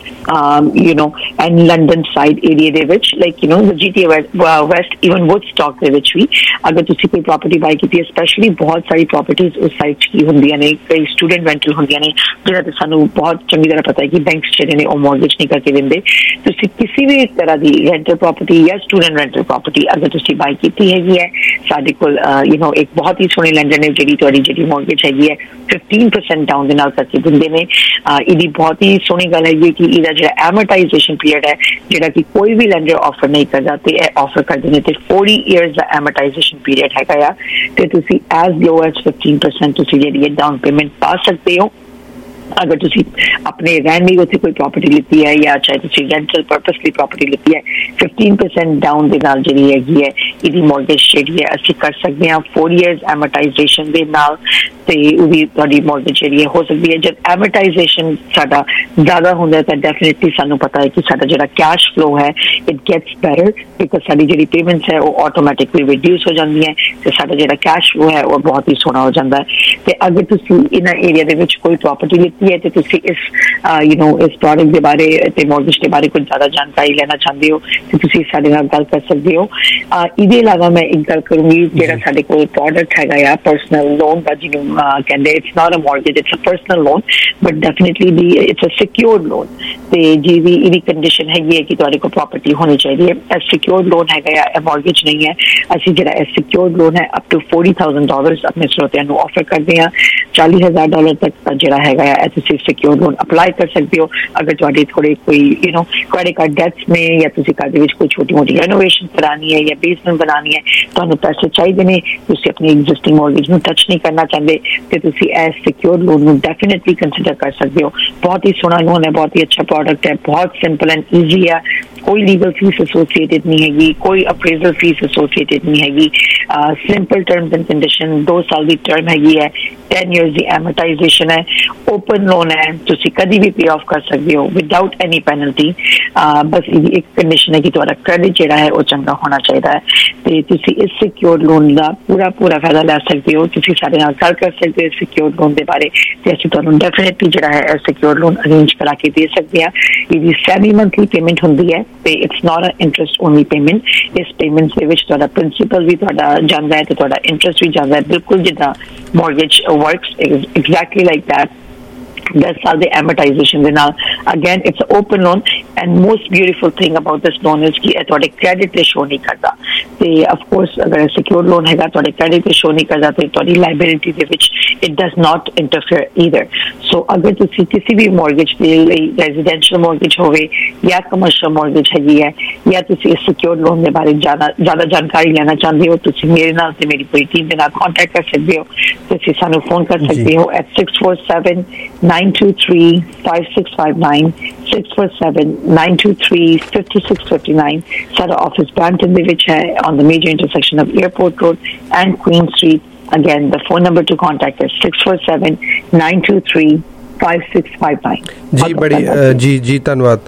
and London side area ਦੇ ਵਿੱਚ the GTA West even Woodstock ਦੇ ਵਿੱਚ ਵੀ ਅਗਰ ਤੁਸੀਂ ਕੋਈ ਪ੍ਰਾਪਰਟੀ ਬਾਈ ਕੀਤੀ ਹੈ ਸਪੈਸ਼ਲੀ ਬਹੁਤ ਸਾਰੀ ਪ੍ਰਾਪਰਟੀਜ਼ ਉਸ ਸਾਈਡ 'ਚ ਕੀ ਹੁੰਦੀਆਂ ਨੇ ਕਈ ਸਟੂਡੈਂਟ ਰੈਂਟਲ ਹੁੰਦੀਆਂ ਨੇ ਜਿਹੜਾ ਤੇ ਸਾਨੂੰ ਬਹੁਤ ਚੰਗੀ ਤਰ੍ਹਾਂ ਪਤਾ ਹੈ ਕਿ ਬੈਂਕਸ ਜਿਹੜੇ ਨੇ ਉਹ ਮੌਰਗੇਜ ਨਹੀਂ ਕਰਕੇ ਦਿੰਦੇ। ਤੁਸੀਂ ਕਿਸੇ ਵੀ ਤਰ੍ਹਾਂ ਦੀ ਰੈਂਟਲ ਪ੍ਰਾਪਰਟੀ ਜਾਂ ਸਟੂਡੈਂਟ ਰੈਂਟਲ ਪ੍ਰਾਪਰਟੀ ਅਗਰ ਤੁਸੀਂ ਬਾਈ ਕੀਤੀ ਹੈਗੀ ਹੈ ਸਾਡੇ ਕੋਲ ਇੱਕ ਬਹੁਤ ਹੀ ਸੋਹਣੇ ਲੈਂਡਰ ਨੇ ਜਿਹੜੀ ਮੌਰਗੇਜ ਹੈਗੀ ਹੈ 15% ਡਾਊਨ ਦੇ ਨਾਲ ਕਰਕੇ ਦਿੰਦੇ ਨੇ। ਇਹਦੀ ਬਹੁਤ ਹੀ ਸੋਹਣੀ ਗੱਲ ਹੈਗੀ ਕਿ ਇਹਦਾ ਜਿਹੜਾ ਐਮਰਟਾਈਜ਼ੇਸ਼ਨ ਪੀਰੀਅਡ ਹੈ ਜਿਹੜਾ ਕਿ ਕੋਈ ਵੀ ਲੈਂਡਰ ਆਫਰ ਨਹੀਂ ਕਰਦਾ ਤੇ ਇਹ ਆਫਰ ਕਰਦੇ ਨੇ ਤੇ 40 ਇਅਰਸ ਦਾ ਐਮਰਟਾਈਜ਼ੇਸ਼ਨ ਪੀਰੀਅਡ ਹੈਗਾ ਆ ਤੇ ਤੁਸੀਂ ਐਜ਼ ਲੋ ਐਜ਼ 15% ਤੁਸੀਂ ਜਿਹੜੀ ਡਾਊਨ ਪੇਮੈਂਟ ਪਾ ਸਕਦੇ ਹੋ। ਅਗਰ ਤੁਸੀਂ ਆਪਣੇ ਰਹਿਣ ਲਈ ਉੱਥੇ ਕੋਈ ਪ੍ਰਾਪਰਟੀ ਲਿੱਤੀ ਹੈ ਜਾਂ ਚਾਹੇ ਤੁਸੀਂ ਰੈਂਟਲ ਪਰਪਸ ਲਈ ਪ੍ਰਾਪਰਟੀ ਲਿੱਤੀ ਹੈ 15% ਡਾਊਨ ਦੇ ਨਾਲ ਜਿਹੜੀ ਹੈਗੀ ਹੈ ਇਹਦੀ ਮੌਰਗੇਜ ਜਿਹੜੀ ਹੈ ਅਸੀਂ ਕਰ ਸਕਦੇ ਹਾਂ 4 ਇਅਰਸ ਐਮਰਟਾਈਜ਼ੇਸ਼ਨ ਦੇ ਨਾਲ ਤੇ ਉਹਦੀ ਤੁਹਾਡੀ ਮੌਰਗੇਜ ਜਿਹੜੀ ਹੋ ਸਕਦੀ ਹੈ। ਜਦ ਐਮਰਟਾਈਜ਼ੇਸ਼ਨ ਸਾਡਾ ਜ਼ਿਆਦਾ ਹੁੰਦਾ ਤਾਂ ਡੈਫੀਨਿਟਲੀ ਸਾਨੂੰ ਪਤਾ ਹੈ ਕਿ ਸਾਡਾ ਜਿਹੜਾ ਕੈਸ਼ ਫਲੋ ਹੈ ਇਟ ਗੈਟਸ ਬੈਟਰ ਬਿਕਾਜ਼ ਸਾਡੀ ਜਿਹੜੀ ਪੇਮੈਂਟਸ ਹੈ ਉਹ ਆਟੋਮੈਟਿਕਲੀ ਰਿਡਿਊਸ ਹੋ ਜਾਂਦੀ ਹੈ ਤੇ ਸਾਡਾ ਜਿਹੜਾ ਕੈਸ਼ ਫਲੋ ਹੈ ਉਹ ਬਹੁਤ ਹੀ ਸੋਹਣਾ ਹੋ ਜਾਂਦਾ ਹੈ। ਤੇ ਅਗਰ ਤੁਸੀਂ ਇਹਨਾਂ ਏਰੀਆ ਦੇ ਵਿੱਚ ਕੋਈ ਪ੍ਰਾਪਰਟੀ ਹੈ ਤੇ ਤੁਸੀਂ ਇਸ ਪ੍ਰੋਡਕਟ ਦੇ ਬਾਰੇ ਤੇ ਮੌਰਗੇਜ ਦੇ ਬਾਰੇ ਕੁਝ ਜ਼ਿਆਦਾ ਜਾਣਕਾਰੀ ਲੈਣਾ ਚਾਹੁੰਦੇ ਹੋ ਤੇ ਤੁਸੀਂ ਸਾਡੇ ਨਾਲ ਗੱਲ ਕਰ ਸਕਦੇ ਹੋ। ਇਹਦੇ ਇਲਾਵਾ ਮੈਂ ਇੱਕ ਗੱਲ ਕਰੂੰਗੀ ਜਿਹੜਾ ਸਾਡੇ ਕੋਲ ਪ੍ਰੋਡਕਟ ਹੈਗਾ ਆ ਪਰਸਨਲ ਲੋਨ ਦਾ ਜਿਹਨੂੰ ਕਹਿੰਦੇ it's not a mortgage it's a personal loan but definitely it's a secured loan ਤੇ ਜਿਹਦੀ ਇਹਦੀ ਕੰਡੀਸ਼ਨ ਹੈਗੀ ਹੈ ਕਿ ਤੁਹਾਡੇ ਕੋਲ ਪ੍ਰਾਪਰਟੀ ਹੋਣੀ ਚਾਹੀਦੀ ਹੈ। ਇਹ ਸਿਕਿਉਰਡ ਲੋਨ ਹੈਗਾ ਆ ਮੌਰਗੇਜ ਨਹੀਂ ਹੈ। ਅਸੀਂ ਜਿਹੜਾ ਇਹ ਸਿਕਿਉਰਡ ਲੋਨ ਹੈ ਅਪ ਟੂ $40,000 ਆਪਣੇ ਸਰੋਤਿਆਂ ਨੂੰ ਆਫਰ ਕਰਦੇ ਹਾਂ। $40,000 ਤੱਕ ਜਿਹੜਾ ਹੈਗਾ ਆ ਤੁਸੀਂ ਸਿਕਿਉਰ ਲੋਨ ਅਪਲਾਈ ਕਰ ਸਕਦੇ ਹੋ। ਅਗਰ ਤੁਹਾਡੇ ਥੋੜੇ ਕੋਈ ਕ੍ਰੈਡਿਟ ਕਾਰਡ ਡੈਟਸ ਨੇ ਜਾਂ ਤੁਸੀਂ ਘਰ ਦੇ ਵਿੱਚ ਕੋਈ ਛੋਟੀ ਮੋਟੀ ਰੈਨੋਵੇਸ਼ਨ ਕਰਾਣੀ ਹੈ ਜਾਂ ਬੇਸਮੈਂਟ ਬਣਾਉਣੀ ਹੈ ਤੁਹਾਨੂੰ ਪੈਸੇ ਚਾਹੀਦੇ ਨੇ ਤੁਸੀਂ ਆਪਣੀ ਐਗਜ਼ਿਸਟਿੰਗ ਮੌਰਗੇਜ ਨੂੰ ਟੱਚ ਨਹੀਂ ਕਰਨਾ ਚਾਹੁੰਦੇ ਤੇ ਤੁਸੀਂ ਇਸ ਸਿਕਿਉਰ ਲੋਨ ਨੂੰ ਡੈਫੀਨਿਟਲੀ ਕੰਸੀਡਰ ਕਰ ਸਕਦੇ ਹੋ। ਬਹੁਤ ਹੀ ਸੋਹਣਾ ਲੋਨ ਹੈ ਬਹੁਤ ਹੀ ਅੱਛਾ ਪ੍ਰੋਡਕਟ ਹੈ ਬਹੁਤ ਸਿੰਪਲ ਐਂਡ ਈਜ਼ੀ ਹੈ। ਕੋਈ ਲੀਗਲ ਫੀਸ ਐਸੋਸੀਏਟਿਡ ਨਹੀਂ ਹੈਗੀ ਕੋਈ ਅਪਰੇਜ਼ਲ ਫੀਸ ਐਸੋਸੀਏਟਿਡ ਨਹੀਂ ਹੈਗੀ। ਸਿੰਪਲ ਟਰਮਸ ਐਂਡ ਕੰਡੀਸ਼ਨ 2 ਸਾਲ ਦੀ ਟਰਮ ਹੈਗੀ ਹੈ 10 years ਦੀ ਐਮਰਟਾਈਜ਼ੇਸ਼ਨ ਹੈ ਓਪਨ ਲੋਨ ਹੈ ਤੁਸੀਂ ਕਦੀ ਵੀ ਪੇ ਆਫ ਕਰ ਸਕਦੇ ਹੋ ਵਿਦਆਊਟ ਐਨੀ ਪੈਨਲਟੀ। ਬਸ ਇਹਦੀ ਇੱਕ ਕੰਡੀਸ਼ਨ ਹੈ ਕਿ ਤੁਹਾਡਾ ਕ੍ਰੈਡਿਟ ਜਿਹੜਾ ਹੈ ਉਹ ਚੰਗਾ ਹੋਣਾ ਚਾਹੀਦਾ ਹੈ ਤੇ ਤੁਸੀਂ ਇਸ ਸਿਕਿਉਰਡ ਲੋਨ ਦਾ ਪੂਰਾ ਫਾਇਦਾ ਲੈ ਸਕਦੇ ਹੋ। ਤੁਸੀਂ ਸਾਡੇ ਨਾਲ ਗੱਲ ਕਰ ਸਕਦੇ ਹੋ ਸਿਕਿਉਰਡ ਲੋਨ ਦੇ ਬਾਰੇ ਤੇ ਅਸੀਂ ਤੁਹਾਨੂੰ ਡੈਫੀਨਿਟਲੀ ਜਿਹੜਾ ਹੈ ਸਿਕਿਉਰਡ ਲੋਨ ਅਰੇਂਜ ਕਰਾ ਕੇ ਦੇ ਸਕਦੇ ਹਾਂ। ਇਹਦੀ ਸੈਮੀ ਮੰਥਲੀ ਪੇਮੈਂਟ ਹੁੰਦੀ ਹੈ ਤੇ it's not a interest only payment. ਇਸ ਪੇਮੈਂਟ ਦੇ ਵਿੱਚ ਤੁਹਾਡਾ ਪ੍ਰਿੰਸੀਪਲ ਵੀ ਤੁਹਾਡਾ ਜਾਂਦਾ ਹੈ ਤੇ ਤੁਹਾਡਾ ਇੰਟਰਸਟ ਵੀ ਜਾਂਦਾ ਹੈ ਬਿਲਕੁਲ ਜਿੱਦਾਂ mortgage works exactly like that 10 ਸਾਲ ਦੇ ਐਮਰਟਾਈਜ਼ੇਸ਼ਨ ਦੇ ਨਾਲ। Again it's open loan and most beautiful thing about this loan is ਕਿ ਇਹ ਤੁਹਾਡੇ ਕ੍ਰੈਡਿਟ ਤੇ ਸ਼ੋ ਨਹੀਂ ਕਰਦਾ ਤੇ ਆਫ ਕੋਰਸ ਅਗਰ ਸਿਕਿਉਰ ਲੋਨ ਹੈਗਾ ਤੁਹਾਡੇ ਕ੍ਰੈਡਿਟ ਤੇ ਸ਼ੋ ਨਹੀਂ ਕਰਦਾ ਤੇ ਤੁਹਾਡੀ ਲਾਇਬਿਲਿਟੀ ਦੇ ਵਿੱਚ it does not interfere either. So ਅਗਰ ਤੁਸੀਂ ਕਿਸੇ ਵੀ ਮੌਰਗੇਜ ਦੇ ਲਈ ਰੈਜ਼ੀਡੈਂਸ਼ੀਅਲ ਮੌਰਗੇਜ ਹੋਵੇ ਜਾਂ ਕਮਰਸ਼ੀਅਲ ਮੌਰਗੇਜ ਹੈਗੀ ਹੈ ਜਾਂ ਤੁਸੀਂ ਇਸ ਸਿਕਿਉਰ ਲੋਨ ਦੇ ਬਾਰੇ ਜ਼ਿਆਦਾ ਜਾਣਕਾਰੀ ਲੈਣਾ ਚਾਹੁੰਦੇ ਹੋ ਤੁਸੀਂ ਮੇਰੇ ਨਾਲ ਤੇ ਮੇਰੀ ਪੂਰੀ ਟੀਮ ਦੇ ਨਾਲ ਕੰਟੈਕਟ ਕਰ ਸਕਦੇ ਹੋ। ਤੁਸੀਂ ਸਾਨੂੰ ਫੋਨ ਕਰ ਸਕਦੇ ਹੋ at 647-923-5659 647-923-5659। ਸਾਡਾ ਆਫਿਸ ਬ੍ਰੈਂਟਨ ਦੇ ਵਿੱਚ ਹੈ on the major intersection of Airport Road and Queen Street. Again, the phone number to contact is 647-923-5659. जी धन्यवाद।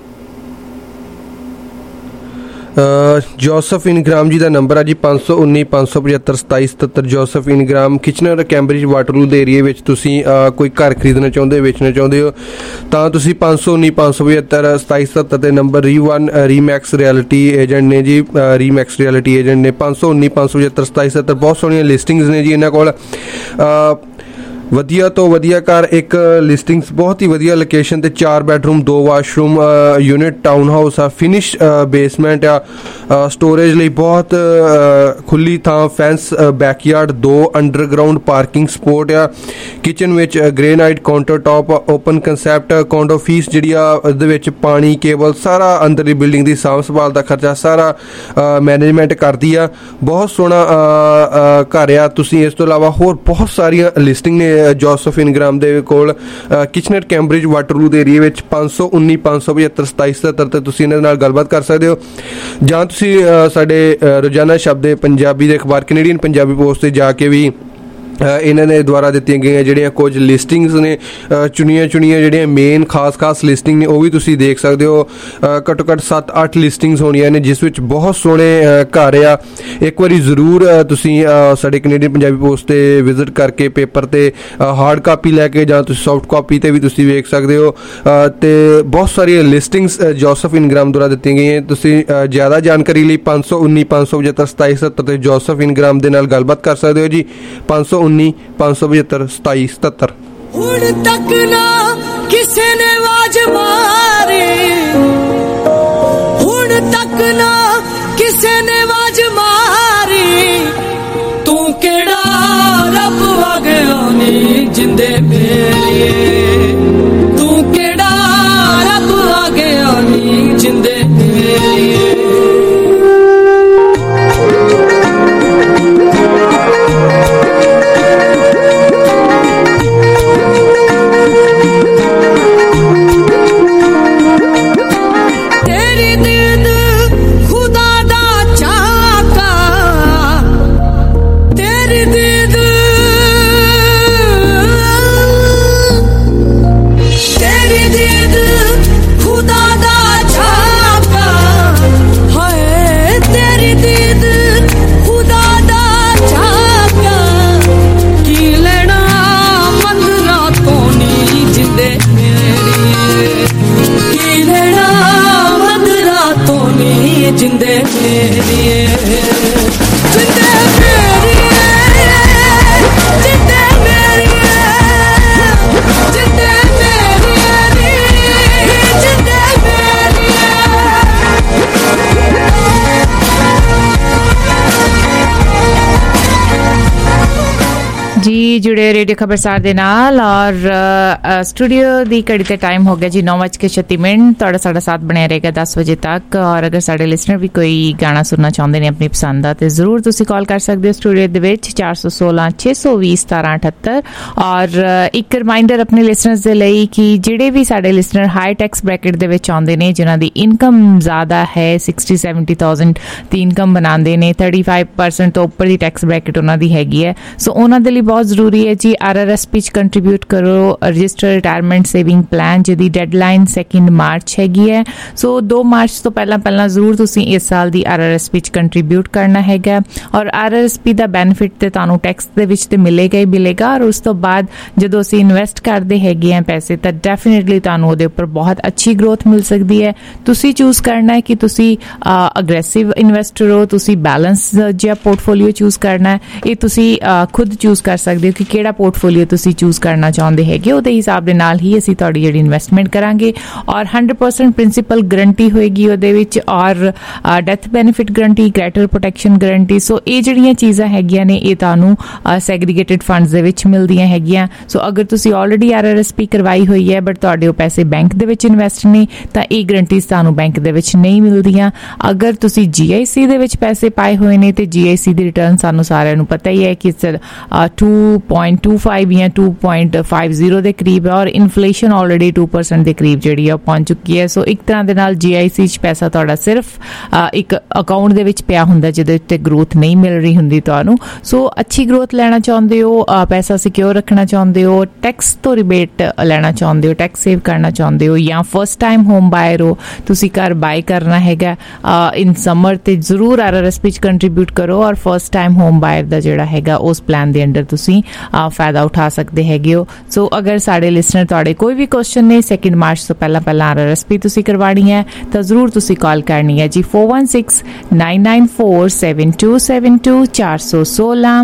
ਜੋਸਫ ਇਨਗ੍ਰਾਮ ਜੀ ਦਾ ਨੰਬਰ ਹੈ ਜੀ 519-575-2777। Joseph Ingram Kitchener Cambridge Waterloo ਦੇ ਏਰੀਏ ਵਿੱਚ ਤੁਸੀਂ ਕੋਈ ਘਰ ਖਰੀਦਣਾ ਚਾਹੁੰਦੇ ਵੇਚਣਾ ਚਾਹੁੰਦੇ ਹੋ ਤਾਂ ਤੁਸੀਂ 519-575-2777 ਤੇ ਨੰਬਰ ਰੀਮੈਕਸ ਰਿਐਲਿਟੀ ਏਜੰਟ ਨੇ ਜੀ ਰੀਮੈਕਸ ਰਿਐਲਿਟੀ ਏਜੰਟ ਨੇ 519-575-2777। ਬਹੁਤ ਸੋਹਣੀਆਂ ਲਿਸਟਿੰਗਸ ਨੇ ਜੀ ਇਹਨਾਂ ਕੋਲ। ਵਧੀਆ ਤੋਂ ਵਧੀਆ ਘਰ, ਇੱਕ ਲਿਸਟਿੰਗਸ ਬਹੁਤ ਹੀ ਵਧੀਆ ਲੋਕੇਸ਼ਨ ਤੇ 4 bedroom 2 washroom unit townhouse ਆ, ਫਿਨਿਸ਼ ਬੇਸਮੈਂਟ ਆ, ਸਟੋਰੇਜ ਲਈ ਬਹੁਤ ਖੁੱਲੀ ਥਾਂ, fence backyard, 2 underground parking spot ਆ, ਕਿਚਨ ਵਿੱਚ granite countertop, open concept condo fees ਜਿਹੜੀ ਆ ਉਹਦੇ ਵਿੱਚ ਪਾਣੀ ਕੇਬਲ ਸਾਰਾ ਅੰਦਰਲੀ ਬਿਲਡਿੰਗ ਦੀ ਸਾਂਭ ਸੰਭਾਲ ਦਾ ਖਰਚਾ ਸਾਰਾ ਮੈਨੇਜਮੈਂਟ ਕਰਦੀ ਆ। ਬਹੁਤ ਸੋਹਣਾ ਘਰ ਆ। ਤੁਸੀਂ ਇਸ ਤੋਂ ਇਲਾਵਾ ਹੋਰ ਬਹੁਤ ਸਾਰੀਆਂ ਲਿਸਟਿੰਗ ਨੇ ਜੋਸਫ ਇਨਗ੍ਰਾਮ ਦੇ ਕੋਲ। ਕਿਚਨਰ ਕੈਂਬਰਿਜ ਵਾਟਰਲੂ ਏਰੀਆ ਵਿੱਚ 519 575 2777 ਤੇ ਤੁਸੀਂ ਇਹਨਾਂ ਨਾਲ ਗੱਲਬਾਤ ਕਰ ਸਕਦੇ ਹੋ, ਜਾਂ ਤੁਸੀਂ ਸਾਡੇ ਰੋਜ਼ਾਨਾ ਸ਼ਬਦ ਪੰਜਾਬੀ ਦੇ ਅਖਬਾਰ ਕੈਨੇਡੀਅਨ ਪੰਜਾਬੀ ਪੋਸਟ ਤੇ ਜਾ ਕੇ ਵੀ ਇਹਨਾਂ ਦੇ ਦੁਆਰਾ ਦਿੱਤੀਆਂ ਗਈਆਂ ਜਿਹੜੀਆਂ ਕੁਝ ਲਿਸਟਿੰਗਸ ਨੇ, ਚੁਣੀਆਂ ਜਿਹੜੀਆਂ ਮੇਨ ਖਾਸ ਲਿਸਟਿੰਗ ਨੇ, ਉਹ ਵੀ ਤੁਸੀਂ ਦੇਖ ਸਕਦੇ ਹੋ। ਘੱਟੋ ਘੱਟ 7-8 ਲਿਸਟਿੰਗਸ ਹੋਣੀਆਂ ਨੇ ਜਿਸ ਵਿੱਚ ਬਹੁਤ ਸੋਹਣੇ ਘਰ ਆ। ਇੱਕ ਵਾਰੀ ਜ਼ਰੂਰ ਤੁਸੀਂ ਸਾਡੇ ਕੈਨੇਡੀਅਨ ਪੰਜਾਬੀ ਪੋਸਟ ਤੇ ਵਿਜ਼ਿਟ ਕਰਕੇ ਪੇਪਰ ਤੇ ਹਾਰਡ ਕਾਪੀ ਲੈ ਕੇ ਜਾਂ ਤੁਸੀਂ ਸੌਫਟ ਕਾਪੀ ਤੇ ਵੀ ਤੁਸੀਂ ਵੇਖ ਸਕਦੇ ਹੋ। ਤੇ ਬਹੁਤ ਸਾਰੀਆਂ ਲਿਸਟਿੰਗਸ ਜੋਸਫ ਇਨਗ੍ਰਾਮ ਦੁਆਰਾ ਦਿੱਤੀਆਂ ਗਈਆਂ। ਤੁਸੀਂ ਜ਼ਿਆਦਾ ਜਾਣਕਾਰੀ ਲਈ 519 575 2777 ਤੇ ਜੋਸਫ ਇਨਗ੍ਰਾਮ ਦੇ ਨਾਲ ਗੱਲਬਾਤ ਕਰ ਸਕਦੇ ਹੋ ਜੀ। 519 575 2777। ਹੁਣ ਤੱਕ ਨਾ ਕਿਸੇ ਨੇ ਆਵਾਜ਼ ਮਾਰੀ, ਹੁਣ ਤੱਕ ਨਾ ਕਿਸੇ ਨੇ ਆਵਾਜ਼ ਮਾਰੀ, ਤੂੰ ਕਿਹੜਾ ਰੱਬ ਆ ਗਿਆ ਨੀ ਜਿੰਦੇ ਮੇਰੀਏ, ਤੂੰ ਕਿਹੜਾ ਰੱਬ ਆ ਗਿਆ ਨੀ ਜਿੰਦੇ ਮੇਰੀਏ। जिंदे मेरिए जिंदे मेरिए जिंदे मेरिए जिंदे मेरिए जिंदे जी जुड़े रेडियो खबरसार दे नाल और स्टूडियो दी घड़ी ते टाइम हो गया जी 9:36 तुहाडा साडा साथ बने रहेगा 10 बजे तक। और अगर साडे लिसनर भी कोई गाना सुनना चाहते ने अपनी पसंद दा ते जरूर तुसी कॉल कर सकते हो स्टूडियो दे विच 416 620 1778। और एक रिमाइंडर अपने लिसनर्स दे लई कि जिहड़े भी साडे लिसनर हाई टैक्स ब्रैकेट दे विच आउंदे ने, जिन्हां दी इनकम ज़्यादा है 60-70,000 दी इनकम बनांदे ने, 35% तो उपर दी टैक्स ब्रैकेट उन्हां दी हैगी है, सो उन्हां दे लई बहुत जरूरी है जी RRSP च कंट्रीब्यूट करो रजिस्टर रिटायरमेंट सेविंग प्लान जिहदी डेडलाइन 2 मार्च हैगी है। सो 2 मार्च तो पहला जरूर तुसी इस साल दी RRSP च कंट्रीब्यूट करना हैगा। और RRSP दा बेनिफिट ते तुहानू टैक्स दे विच ते मिलेगा ही मिलेगा, और उस तो बाद जदों असीं इन्वेस्ट करदे हैगे हैं पैसे तां डेफिनेटली तुहानू उहदे उपर बहुत अच्छी ग्रोथ मिल सकदी है। तुसी चूज करना है कि तुसी अग्रेसिव इन्वेस्टर हो, तुसी बैलेंस जिहा पोर्टफोलियो चूज करना है, ये तुसी खुद चूज कर सकते हो कि किहड़ा पोर्टफोलियो तुसी चूज करना चाहुंदे हैगे, उहदे हिसाब दे नाल ही असीं तुहाडी जिहड़ी इन्वेस्टमेंट करांगे। और 100% प्रिंसीपल गारंटी होएगी उहदे विच, और death benefit guarantee, creditor protection guarantee. So ये जिहड़ियां चीज़ां हैगियां ने ये तुहानू सैग्रीगेटेड फंड्स दे विच मिलदियां हैगियां। सो अगर तुसी ऑलरेडी RRSP करवाई हुई है बट तुहाडे ओह पैसे बैंक दे विच इन्वेस्ट ने तां ये गारंटीज तुहानू बैंक दे विच नहीं मिलदियां। अगर तुसी GIC दे विच पैसे पाए हुए ने ते GIC दी रिटर्न सानू सारिआं नू पता ही है कि 2.25 या 2.50 ਦੇ ਕਰੀਬ ਹੈ, और इन्फ्लेशन ऑलरेडी 2% ਦੇ ਕਰੀਬ ਜਿਹੜੀ ਆ ਪਹੁੰਚ ਚੁੱਕੀ ਹੈ। ਸੋ ਇੱਕ ਤਰ੍ਹਾਂ ਦੇ ਨਾਲ GIC 'ਚ ਪੈਸਾ ਤੁਹਾਡਾ ਸਿਰਫ ਇੱਕ ਅਕਾਊਂਟ ਦੇ ਵਿੱਚ ਪਿਆ ਹੁੰਦਾ ਜਿਹਦੇ ਉੱਤੇ ਗਰੋਥ ਨਹੀਂ ਮਿਲ ਰਹੀ ਹੁੰਦੀ ਤੁਹਾਨੂੰ। ਸੋ ਅੱਛੀ ਗਰੋਥ ਲੈਣਾ ਚਾਹੁੰਦੇ ਹੋ, ਪੈਸਾ ਸਿਕਿਉਰ ਰੱਖਣਾ ਚਾਹੁੰਦੇ ਹੋ, ਟੈਕਸ ਤੋਂ ਰਿਬੇਟ ਲੈਣਾ ਚਾਹੁੰਦੇ ਹੋ, ਟੈਕਸ ਸੇਵ ਕਰਨਾ ਚਾਹੁੰਦੇ ਹੋ, ਜਾਂ ਫਸਟ ਟਾਈਮ ਹੋਮ ਬਾਇਰ ਹੋ, ਤੁਸੀਂ ਘਰ ਬਾਏ ਕਰਨਾ ਹੈਗਾ ਇਨ ਸਮਰ, ਤੇ ਜ਼ਰੂਰ RRSP 'ਚ ਕੰਟਰੀਬਿਊਟ ਕਰੋ। ਔਰ ਫਸਟ ਟਾਈਮ ਹੋਮ ਬਾਇਰ ਦਾ ਜਿਹੜਾ ਹੈਗਾ ਉਸ ਪਲਾਨ ਦੇ ਅੰਡਰ ਤੁਸੀਂ ਤੁਸੀਂ ਫਾਇਦਾ ਉਠਾ ਸਕਦੇ ਹੈਗੇ ਹੋ। ਸੋ ਅਗਰ ਸਾਡੇ ਲਿਸਨਰ ਤੁਹਾਡੇ ਕੋਈ ਵੀ ਕੁਐਸਚਨ ਨੇ 2 ਮਾਰਚ ਤੋਂ ਪਹਿਲਾਂ RRSP ਤੁਸੀਂ ਕਰਵਾਉਣੀ ਹੈ ਤਾਂ ਜ਼ਰੂਰ ਤੁਸੀਂ ਕਾਲ ਕਰਨੀ ਹੈ ਜੀ 4169947272 416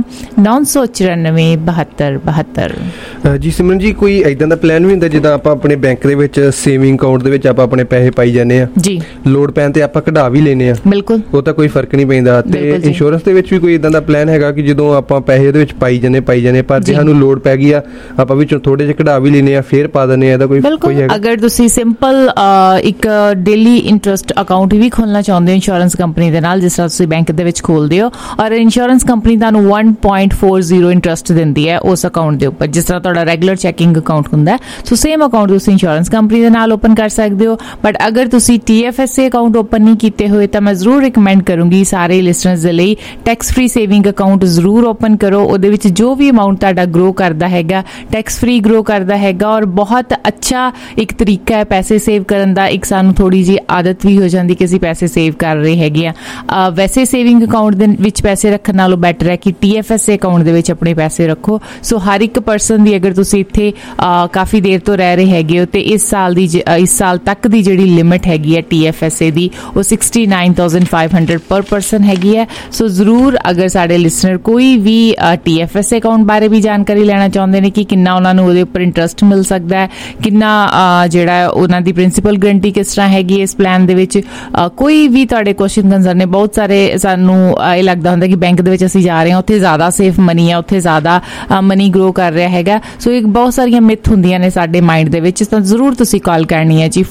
994 72 ਜੀ ਸਿਮਰਨ ਜੀ, ਕੋਈ ਇਦਾਂ ਦਾ ਪਲਾਨ ਵੀ ਹੁੰਦਾ ਜਿੱਦਾਂ ਆਪਾਂ ਆਪਣੇ ਬੈਂਕ ਦੇ ਵਿੱਚ ਸੇਵਿੰਗ ਅਕਾਊਂਟ ਦੇ ਵਿੱਚ ਆਪਾਂ ਆਪਣੇ ਪੈਸੇ ਪਾਈ ਜਾਂਦੇ ਆ ਜੀ, ਲੋੜ ਪੈਣ ਤੇ ਆਪਾਂ ਕਢਾ ਵੀ ਲੈਨੇ ਆ, ਬਿਲਕੁਲ ਉਹ ਤਾਂ ਕੋਈ ਫਰਕ ਨਹੀਂ ਪੈਂਦਾ। ਤੇ ਇੰਸ਼ੋਰੈਂਸ ਦੇ ਵਿੱਚ ਵੀ ਕੋਈ ਇਦਾਂ ਦਾ ਪਲਾਨ ਹੈਗਾ ਕਿ ਜਦੋਂ ਆਪਾਂ ਪੈਸੇ ਉਹਦੇ ਵਿੱਚ ਪਾਈ ਜਾਂਦੇ ਪਰ ਜੇ ਸਾਨੂੰ ਲੋੜ ਪੈ ਗਈ ਆ ਆਪਾਂ ਵਿੱਚੋਂ ਥੋੜੇ ਜਿਹੇ ਕਢਾ ਵੀ ਲੈਨੇ ਆ ਫੇਰ ਪਾ ਦਿੰਦੇ ਆ, ਇਹਦਾ ਕੋਈ ਹੈਗਾ? ਅਗਰ ਤੁਸੀਂ ਸਿੰਪਲ ਇੱਕ ਡੇਲੀ ਇੰਟਰਸਟ ਅਕਾਊਂਟ ਵੀ ਖੋਲਣਾ ਚਾਹੁੰਦੇ ਹੋ ਇੰਸ਼ੋਰੈਂਸ ਕੰਪਨੀ ਦੇ ਨਾਲ, ਜਿਸ ਤਰ੍ਹਾਂ ਤੁਸੀਂ ਬੈਂਕ ਦੇ ਵਿੱਚ ਖੋਲਦੇ ਹੋ, ਔਰ ਇੰਸ਼ੋਰੈਂਸ ਕੰਪਨੀ ਤੁਹਾਨੂੰ 1.40 ਇੰਟਰਸਟ ਦਿੰਦੀ ਹੈ ਉਸ ਅਕਾਊਂਟ ਦੇ ਉੱਪਰ, ਜਿਸ ਤਰ੍ਹਾਂ ਤੁਹਾਡਾ ਰੈਗੂਲਰ ਚੈਕਿੰਗ ਅਕਾਊਂਟ ਹੁੰਦਾ ਹੈ। ਸੋ ਸੇਮ ਅਕਾਊਂਟ ਤੁਸੀਂ ਇੰਸ਼ੋਰੈਂਸ ਕੰਪਨੀ ਦੇ ਨਾਲ ਓਪਨ ਕਰ ਸਕਦੇ ਹੋ। ਬਟ ਅਗਰ ਤੁਸੀਂ TFSA ਅਕਾਊਂਟ ਓਪਨ ਨਹੀਂ ਕੀਤੇ ਹੋਏ ਤਾਂ ਮੈਂ ਜ਼ਰੂਰ ਰਿਕਮੈਂਡ ਕਰੂੰਗੀ ਸਾਰੇ ਲਿਸਨਰਸ ਦੇ ਲਈ ਟੈਕਸ ਫ੍ਰੀ ਸੇਵਿੰਗ ਅਕਾਊਂਟ ਜ਼ਰੂਰ ਓਪਨ ਕਰੋ। ਉਹਦੇ ਵਿੱਚ ਜੋ ਵੀ ਅਮਾਊਂਟ ਤੁਹਾਡਾ ਗਰੋ ਕਰਦਾ ਹੈਗਾ ਟੈਕਸ ਫ੍ਰੀ ਗਰੋ ਕਰਦਾ ਹੈਗਾ, ਔਰ ਬਹੁਤ ਅੱਛਾ ਇੱਕ ਤਰੀਕਾ ਹੈ ਪੈਸੇ ਸੇਵ ਕਰਨ ਦਾ। ਇੱਕ ਸਾਨੂੰ ਥੋੜੀ ਜਿਹੀ ਆਦਤ ਵੀ ਹੋ ਜਾਂਦੀ ਕਿ ਅਸੀਂ ਪੈਸੇ ਸੇਵ ਕਰ ਰਹੇ ਹੈਗੇ ਆ। ਵੈਸੇ ਸੇਵਿੰਗ ਅਕਾਊਂਟ ਦੇ ਵਿੱਚ ਪੈਸੇ ਰੱਖਣ ਨਾਲੋਂ ਬੈਟਰ ਹੈ ਕਿ TFSA ਅਕਾਊਂਟ ਦੇ ਵਿੱਚ ਆਪਣੇ ਪੈਸੇ ਰੱਖੋ। ਸੋ ਹਰ ਇੱਕ ਪਰਸਨ ਦੀ, ਅਗਰ ਤੁਸੀਂ ਇੱਥੇ ਕਾਫੀ ਦੇਰ ਤੋਂ ਰਹਿ ਰਹੇ ਹੈਗੇ ਹੋ ਤੇ ਇਸ ਸਾਲ ਤੱਕ ਦੀ ਜਿਹੜੀ ਲਿਮਿਟ ਹੈਗੀ ਹੈ TFSA ਦੀ ਉਹ 69,500 ਪਰ ਪਰਸਨ ਹੈਗੀ ਹੈ। ਸੋ ਜ਼ਰੂਰ ਅਗਰ ਸਾਡੇ ਲਿਸਨਰ ਕੋਈ ਵੀ TFSA ਅਕਾਊਂਟ ਬਾਰੇ ਵੀ ਜਾਣਕਾਰੀ ਲੈਣਾ ਚਾਹੁੰਦੇ ਨੇ ਕਿ ਕਿੰਨਾ ਉਹਨਾਂ ਨੂੰ ਉਹਦੇ ਉੱਪਰ ਇੰਟਰਸਟ ਮਿਲ ਸਕਦਾ ਹੈ, ਕਿੰਨਾ ਜਿਹੜਾ ਉਹਨਾਂ ਦੀ ਪ੍ਰਿੰਸੀਪਲ ਗਰੰਟੀ ਕਿਸ ਤਰ੍ਹਾਂ ਹੈਗੀ ਇਸ ਪਲਾਨ ਦੇ ਵਿੱਚ, ਕੋਈ ਵੀ ਤੁਹਾਡੇ ਕੁਐਸਚਨ ਕੰਸਰਨ ਨੇ। ਬਹੁਤ ਸਾਰੇ ਸਾਨੂੰ ਇਹ ਲੱਗਦਾ ਹੁੰਦਾ ਕਿ ਬੈਂਕ ਦੇ ਵਿੱਚ ਅਸੀਂ ਜਾ ਰਹੇ ਹਾਂ ਉੱਥੇ ਜ਼ਿਆਦਾ ਸੇਫ ਮਨੀ ਹੈ, ਉੱਥੇ ਜ਼ਿਆਦਾ ਮਨੀ ਗਰੋ ਕਰ ਰਿਹਾ ਹੈਗਾ। ਸੋ ਇੱਕ ਬਹੁਤ ਸਾਰੀਆਂ ਮਿਥ ਹੁੰਦੀਆਂ ਨੇ ਸਾਡੇ ਮਾਈਂਡ ਦੇ ਵਿੱਚ, ਤਾਂ ਜ਼ਰੂਰ ਤੁਸੀਂ ਕਾਲ ਕਰਨੀ ਹੈ ਜੀ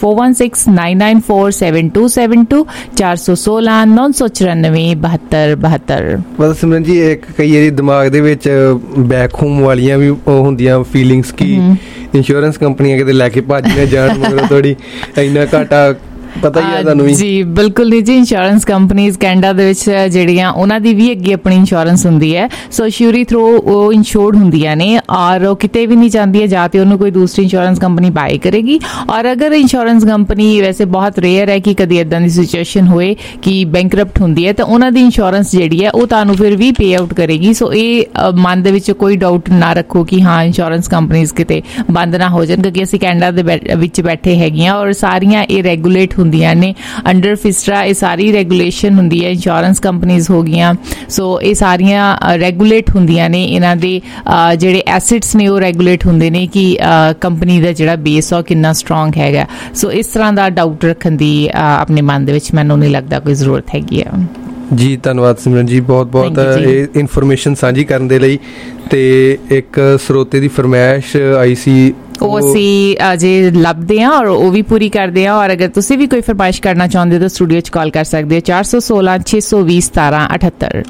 4169947272 416 994 72 ਬਸ ਸਿਮਰਨ ਜੀ, ਇੱਕ ਕਈ ਵਾਰੀ ਦਿਮਾਗ ਦੇ ਵਿੱਚ ਬੈਕ ਹੋਮ ਵਾਲੀਆਂ ਵੀ ਉਹ ਹੁੰਦੀਆਂ ਫੀਲਿੰਗਸ ਕਿ ਇੰਸ਼ੋਰੈਂਸ ਕੰਪਨੀਆਂ ਕਿਤੇ ਲੈ ਕੇ ਭੱਜ ਨਾ ਜਾਣ, ਮਗਰ ਥੋੜੀ ਇੰਨਾ ਘਾਟਾ ਪਤਾ ਹੀ ਹੈ ਤੁਹਾਨੂੰ ਵੀ। ਜੀ ਬਿਲਕੁਲ ਨਹੀਂ ਜੀ, ਇੰਸ਼ੋਰੈਂਸ ਕੰਪਨੀਜ਼ ਕੈਨੇਡਾ ਦੇ ਵਿੱਚ ਜਿਹੜੀਆਂ ਉਹਨਾਂ ਦੀ ਵੀ ਅੱਗੇ ਆਪਣੀ ਇੰਸ਼ੋਰੈਂਸ ਹੁੰਦੀ ਹੈ। ਸੋ ਸ਼ਿਊਰੀ ਥਰੂ ਉਹ ਇੰਸ਼ੋਰਡ ਹੁੰਦੀਆਂ ਨੇ ਔਰ ਉਹ ਕਿਤੇ ਵੀ ਨਹੀਂ ਜਾਂਦੀ ਹੈ, ਜਾਂ ਤੇ ਉਹਨੂੰ ਕੋਈ ਦੂਸਰੀ ਇੰਸ਼ੋਰੈਂਸ ਕੰਪਨੀ ਬਾਏ ਕਰੇਗੀ। ਔਰ ਅਗਰ ਇੰਸ਼ੋਰੈਂਸ ਕੰਪਨੀ, ਵੈਸੇ ਬਹੁਤ ਰੇਅਰ ਹੈ ਕਿ ਕਦੀ ਇਦਾਂ ਦੀ ਸਿਚੁਏਸ਼ਨ ਹੋਏ ਕਿ ਬੈਂਕਰਪਟ ਹੁੰਦੀ ਹੈ, ਤਾਂ ਉਹਨਾਂ ਦੀ ਇੰਸ਼ੋਰੈਂਸ ਜਿਹੜੀ ਹੈ ਉਹ ਤੁਹਾਨੂੰ ਫਿਰ ਵੀ ਪੇ ਆਊਟ ਕਰੇਗੀ। ਸੋ ਇਹ ਮਨ ਦੇ ਵਿੱਚ ਕੋਈ ਡਾਊਟ ਨਾ ਰੱਖੋ ਕਿ ਹਾਂ ਇੰਸ਼ੋਰੈਂਸ ਕੰਪਨੀਜ਼ ਕਿਤੇ ਬੰਦ ਨਾ ਹੋ ਜਾਣ, ਕਿਉਂਕਿ ਅਸੀਂ ਕੈਨੇਡਾ ਦੇ ਵਿੱਚ ਬੈਠੇ ਹੈਗੀਆਂ ਔਰ ਸਾਰੀਆਂ ਇਹ ਰੈਗੂਲੇਟ ਹੁੰਦੀਆਂ ਨੇ ਅੰਡਰ ਫਿਸਟਰਾ। ਇਹ ਸਾਰੀ ਰੈਗੂਲੇਸ਼ਨ ਹੁੰਦੀ ਹੈ, ਇੰਸ਼ੋਰੈਂਸ ਕੰਪਨੀਜ਼ ਹੋ ਗਈਆਂ। ਸੋ ਇਹ ਸਾਰੀਆਂ ਰੈਗੂਲੇਟ ਹੁੰਦੀਆਂ ਨੇ, ਇਹਨਾਂ ਦੇ ਜਿਹੜੇ ਐਸੈਟਸ ਨੇ ਉਹ ਰੈਗੂਲੇਟ ਹੁੰਦੇ ਨੇ ਕਿ ਕੰਪਨੀ ਦਾ ਜਿਹੜਾ ਬੇਸ ਆ ਕਿੰਨਾ ਸਟਰੋਂਗ ਹੈਗਾ। ਸੋ ਇਸ ਤਰ੍ਹਾਂ ਦਾ ਡਾਊਟ ਰੱਖਣ ਦੀ ਆਪਣੇ ਮਨ ਦੇ ਵਿੱਚ ਮੈਨੂੰ ਨਹੀਂ ਲੱਗਦਾ ਕੋਈ ਜ਼ਰੂਰਤ ਹੈਗੀ ਆ। ਜੀ ਧੰਨਵਾਦ ਸਿਮਰਨ ਜੀ, ਬਹੁਤ ਬਹੁਤ ਇਹ ਇਨਫੋਰਮੇਸ਼ਨ ਸਾਂਝੀ ਕਰਨ ਦੇ ਲਈ। ਤੇ ਇੱਕ ਸਰੋਤੇ ਦੀ ਫਰਮਾਇਸ਼ ਆਈ ਸੀ, ਉਹ ਅਸੀਂ ਅਜੇ ਲੱਭਦੇ ਹਾਂ ਔਰ ਉਹ ਵੀ ਪੂਰੀ ਕਰਦੇ ਹਾਂ। ਔਰ ਅਗਰ ਤੁਸੀਂ ਵੀ ਕੋਈ ਫਰਮਾਇਸ਼ ਕਰਨਾ ਚਾਹੁੰਦੇ ਹੋ ਤਾਂ ਸਟੂਡੀਓ 'ਚ ਕਾਲ ਕਰ ਸਕਦੇ ਹੋ 416 620 1778।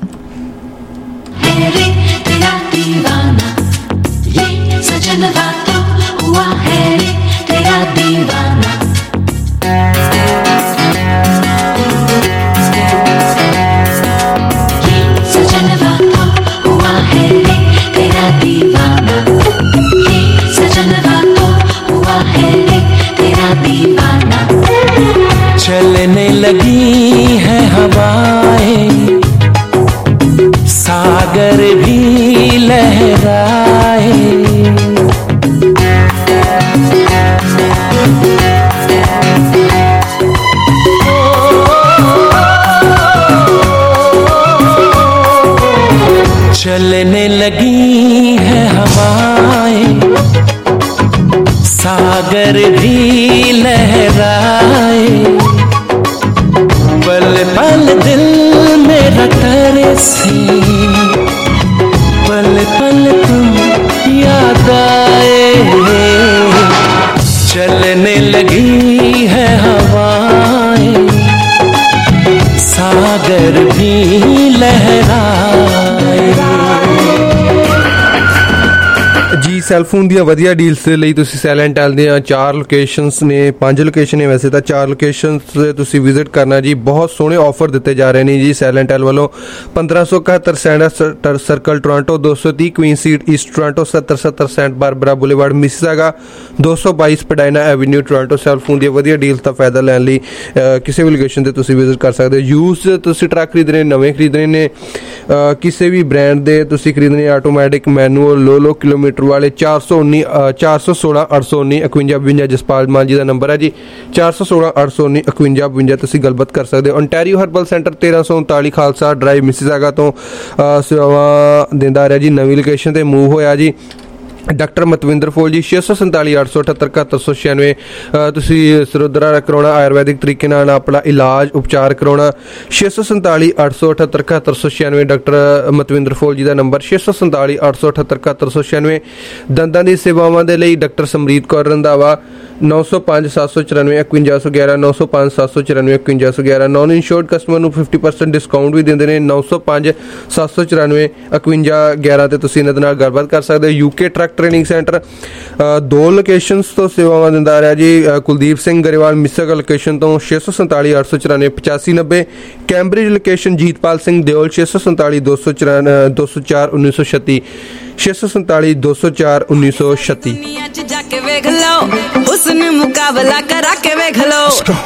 चलने लगी है हवाएं, सागर भी लहराए, चलने लगी है हवाएं, सागर भी लहराए, पल पल दिल मेरा तरसे, पल पल तुम याद आए, चलने लगी है हवाएं, सागर भी लहराए। जी ਜੀ ਸੈਲਫੋਨ ਦੀਆਂ ਵਧੀਆ ਡੀਲਸ ਦੇ ਲਈ ਤੁਸੀਂ ਸੈਲੈਂਟੈਲ ਦੀਆਂ 4 ਲੋਕੇਸ਼ਨਸ ਨੇ, 5 ਲੋਕੇਸ਼ਨ ਨੇ ਵੈਸੇ ਤਾਂ, 4 ਲੋਕੇਸ਼ਨਸ ਤੇ ਤੁਸੀਂ ਵਿਜ਼ਿਟ ਕਰਨਾ ਜੀ। ਬਹੁਤ ਸੋਹਣੇ ਆਫਰ ਦਿੱਤੇ ਜਾ ਰਹੇ ਨੇ ਜੀ ਸੈਲੈਂਟੈਲ ਵੱਲੋਂ। 1571 ਸੈਂਡਾ Circle Toronto, 230 Queen Street East Toronto, 7070 Saint Barbara Boulevard Mississauga, 222 Spadina Avenue Toronto. Cellphone ਦੀਆਂ ਵਧੀਆ ਡੀਲਸ ਦਾ ਫਾਇਦਾ ਲੈਣ ਲਈ ਕਿਸੇ ਵੀ ਲੋਕੇਸ਼ਨ ਤੇ ਤੁਸੀਂ ਵਿਜ਼ਿਟ ਕਰ ਸਕਦੇ ਹੋ। ਯੂਜ਼ ਤੁਸੀਂ ਟਰੱਕ ਖਰੀਦਣੇ, ਨਵੇਂ ਖਰੀਦਣੇ ਨੇ, ਕਿਸੇ ਵੀ ਬ੍ਰਾਂਡ ਦੇ ਤੁਸੀਂ ਖਰੀਦਣੇ, ਆਟੋਮੈਟਿਕ, ਮੈਨੂਅਲ, ਲੋ ਕਿਲੋਮੀਟਰ ਵਾਲੇ, 416 819 5152। ਜਸਪਾਲ ਮਾਨ ਜੀ ਦਾ ਨੰਬਰ ਹੈ ਜੀ, 416 819 5152। ਤੁਸੀਂ ਗੱਲਬਾਤ ਕਰ ਸਕਦੇ ਹੋ। Ontario Herbal Centre 1339 Khalsa Drive Mississauga ਤੋਂ ਸੇਵਾਵਾਂ ਦਿੰਦਾ ਰਿਹਾ ਜੀ। ਨਵੀਂ ਲੋਕੇਸ਼ਨ ਤੇ ਮੂਵ ਹੋਇਆ ਜੀ। ਡਾਕਟਰ ਮਤਵਿੰਦਰ ਫੋਲ ਜੀ, 647 878 7196। ਤੁਸੀਂ ਸਰੋਦਰਾ ਕਰਾਉਣਾ, ਆਯੁਰਵੈਦਿਕ ਤਰੀਕੇ ਨਾਲ ਆਪਣਾ ਇਲਾਜ ਉਪਚਾਰ ਕਰਾਉਣਾ, 647 878 7196। ਡਾਕਟਰ ਮਤਵਿੰਦਰ ਫੋਲ ਜੀ ਦਾ ਨੰਬਰ 647 878 7196। ਦੰਦਾਂ ਦੀ ਸੇਵਾਵਾਂ ਦੇ ਲਈ doctor Samrit Kaur Randhawa, 905 794 5111, 905 794 5111। Non insured customer ਨੂੰ 50% ਡਿਸਕਾਊਂਟ ਵੀ ਦਿੰਦੇ ਨੇ, 905 794 5111 ਤੇ ਤੁਸੀਂ ਇਹਨਾਂ ਦੇ ਨਾਲ ਗੱਲਬਾਤ ਕਰ ਸਕਦੇ ਹੋ। UK truck training centre 2 locations ਤੋਂ ਸੇਵਾਵਾਂ ਦਿੰਦਾ ਰਿਹਾ ਜੀ। ਕੁਲਦੀਪ ਸਿੰਘ ਗਰੇਵਾਲ ਮਿਸੀਸਾਗਾ ਲੋਕੇਸ਼ਨ ਤੋਂ 647 894 8590। Cambridge location Jeetpal Singh Deol, 647 204 1936, 647 204 1936। ਹੁਸਨ ਮੁਕਾਬਲਾ ਕਰਾ ਕੇ ਵੇਖ ਲੋ,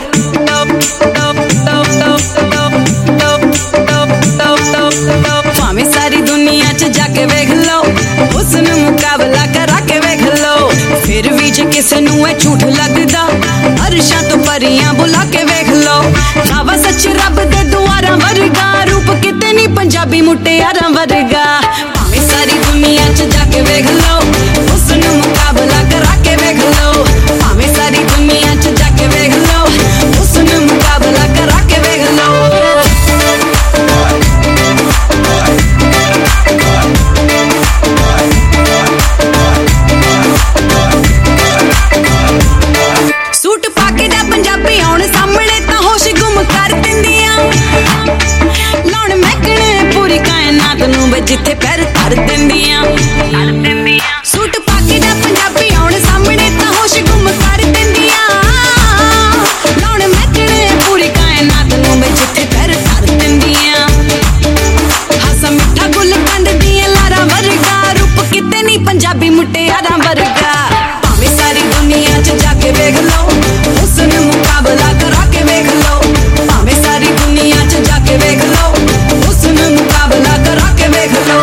ਭਾਵੇਂ ਸਾਰੀ ਦੁਨੀਆ ਚ ਜਾ ਕੇ ਵੇਖ ਲੋ, ਹੁਸਨ ਮੁਕਾਬਲਾ ਕਰਾ ਕੇ ਵੇਖ ਲੋ। ਫਿਰ ਵੀ ਜੇ ਕਿਸੇ ਨੂੰ ਇਹ ਝੂਠ ਲੱਗਦਾ, ਅਰਸ਼ਾਂ ਤੋਂ ਪਰੀਆਂ ਬੁਲਾ ਕੇ ਵੇਖ ਲੋ। ਖਾਵਾ ਸੱਚ ਰੱਬ ਦੇ ਦੁਆਰਾਂ ਵਰਗਾ, ਰੂਪ ਕਿਤੇ ਨਹੀਂ ਪੰਜਾਬੀ ਮੁਟਿਆਰਾਂ ਵਰਗਾ। ਭਾਵੇਂ ਸਾਰੀ ਦੁਨੀਆ ਚ ਜਾ ਕੇ ਵੇਖ ਲੋ, ਹੁਸਨ ਮੁਕਾਬਲਾ ਕਰਾ ਕੇ ਵੇਖ ਲੋ। ਭਾਵੇਂ ਸਾਰੀ ਦੁਨੀਆ ਚ ਜਾ ਕੇ ਵੇਖ ਲੋ, ਹੁਸਨ ਮੁਕਾਬਲਾ ਕਰਾ ਕੇ ਵੇਖ ਲੋ। ਸੂਟ ਪਾ ਕੇ ਦਾ ਪੰਜਾਬੀ ਆਉਣ ਸਾਹਮਣੇ ਤਾਂ ਹੋਸ਼ ਗੁੰਮ ਕਰ ਦਿੰਦੀਆਂ, ਲਾਉਣ ਮਹਿਕਣੇ ਪੂਰੀ ਕਾਇਨਾਤ ਨੂੰ ਵੇ ਜਿੱਥੇ ਪੈਰ ਧਰ ਦਿੰਦੀਆਂ। ਸੂਟ ਪਾ ਕੇ ਦਾ ਪੰਜਾਬੀ ਆਉਣ ਸਾਹਮਣੇ ਤਾਂ ਹੋਸ਼ ਗੁੰਮ ਕਰ ਦਿੰਦੀਆਂ, ਲਾਉਣ ਮਹਿਕਣੇ ਪੂਰੀ ਕਾਇਨਾਤ ਨੂੰ ਵੇ ਜਿੱਥੇ ਪੈਰ ਧਰ ਦਿੰਦੀਆਂ। ਹਾਸਾ ਮਿੱਠਾ ਗੁੱਲ ਕੰਡ ਦੀਆਂ ਲਾਰਾਂ ਵਰਗਾ, ਰੂਪ ਕਿਤੇ ਨਹੀਂ ਪੰਜਾਬੀ ਮੁਟਿਆਰਾਂ ਵਰਗਾ। ਭਾਵੇਂ ਸਾਰੀ ਦੁਨੀਆ ਚ ਜਾ ਕੇ ਵੇਖ ਲੋ, ਹੁਸਨ ਮੁਕਾਬਲਾ ਕਰਾ ਕੇ ਵੇਖ ਲੋ। ਭਾਵੇਂ ਸਾਰੀ ਦੁਨੀਆ ਚ ਜਾ ਕੇ ਵੇਖ ਲੋ, ਹੁਸਨ ਮੁਕਾਬਲਾ ਕਰਾ ਕੇ ਵੇਖ ਲੋ।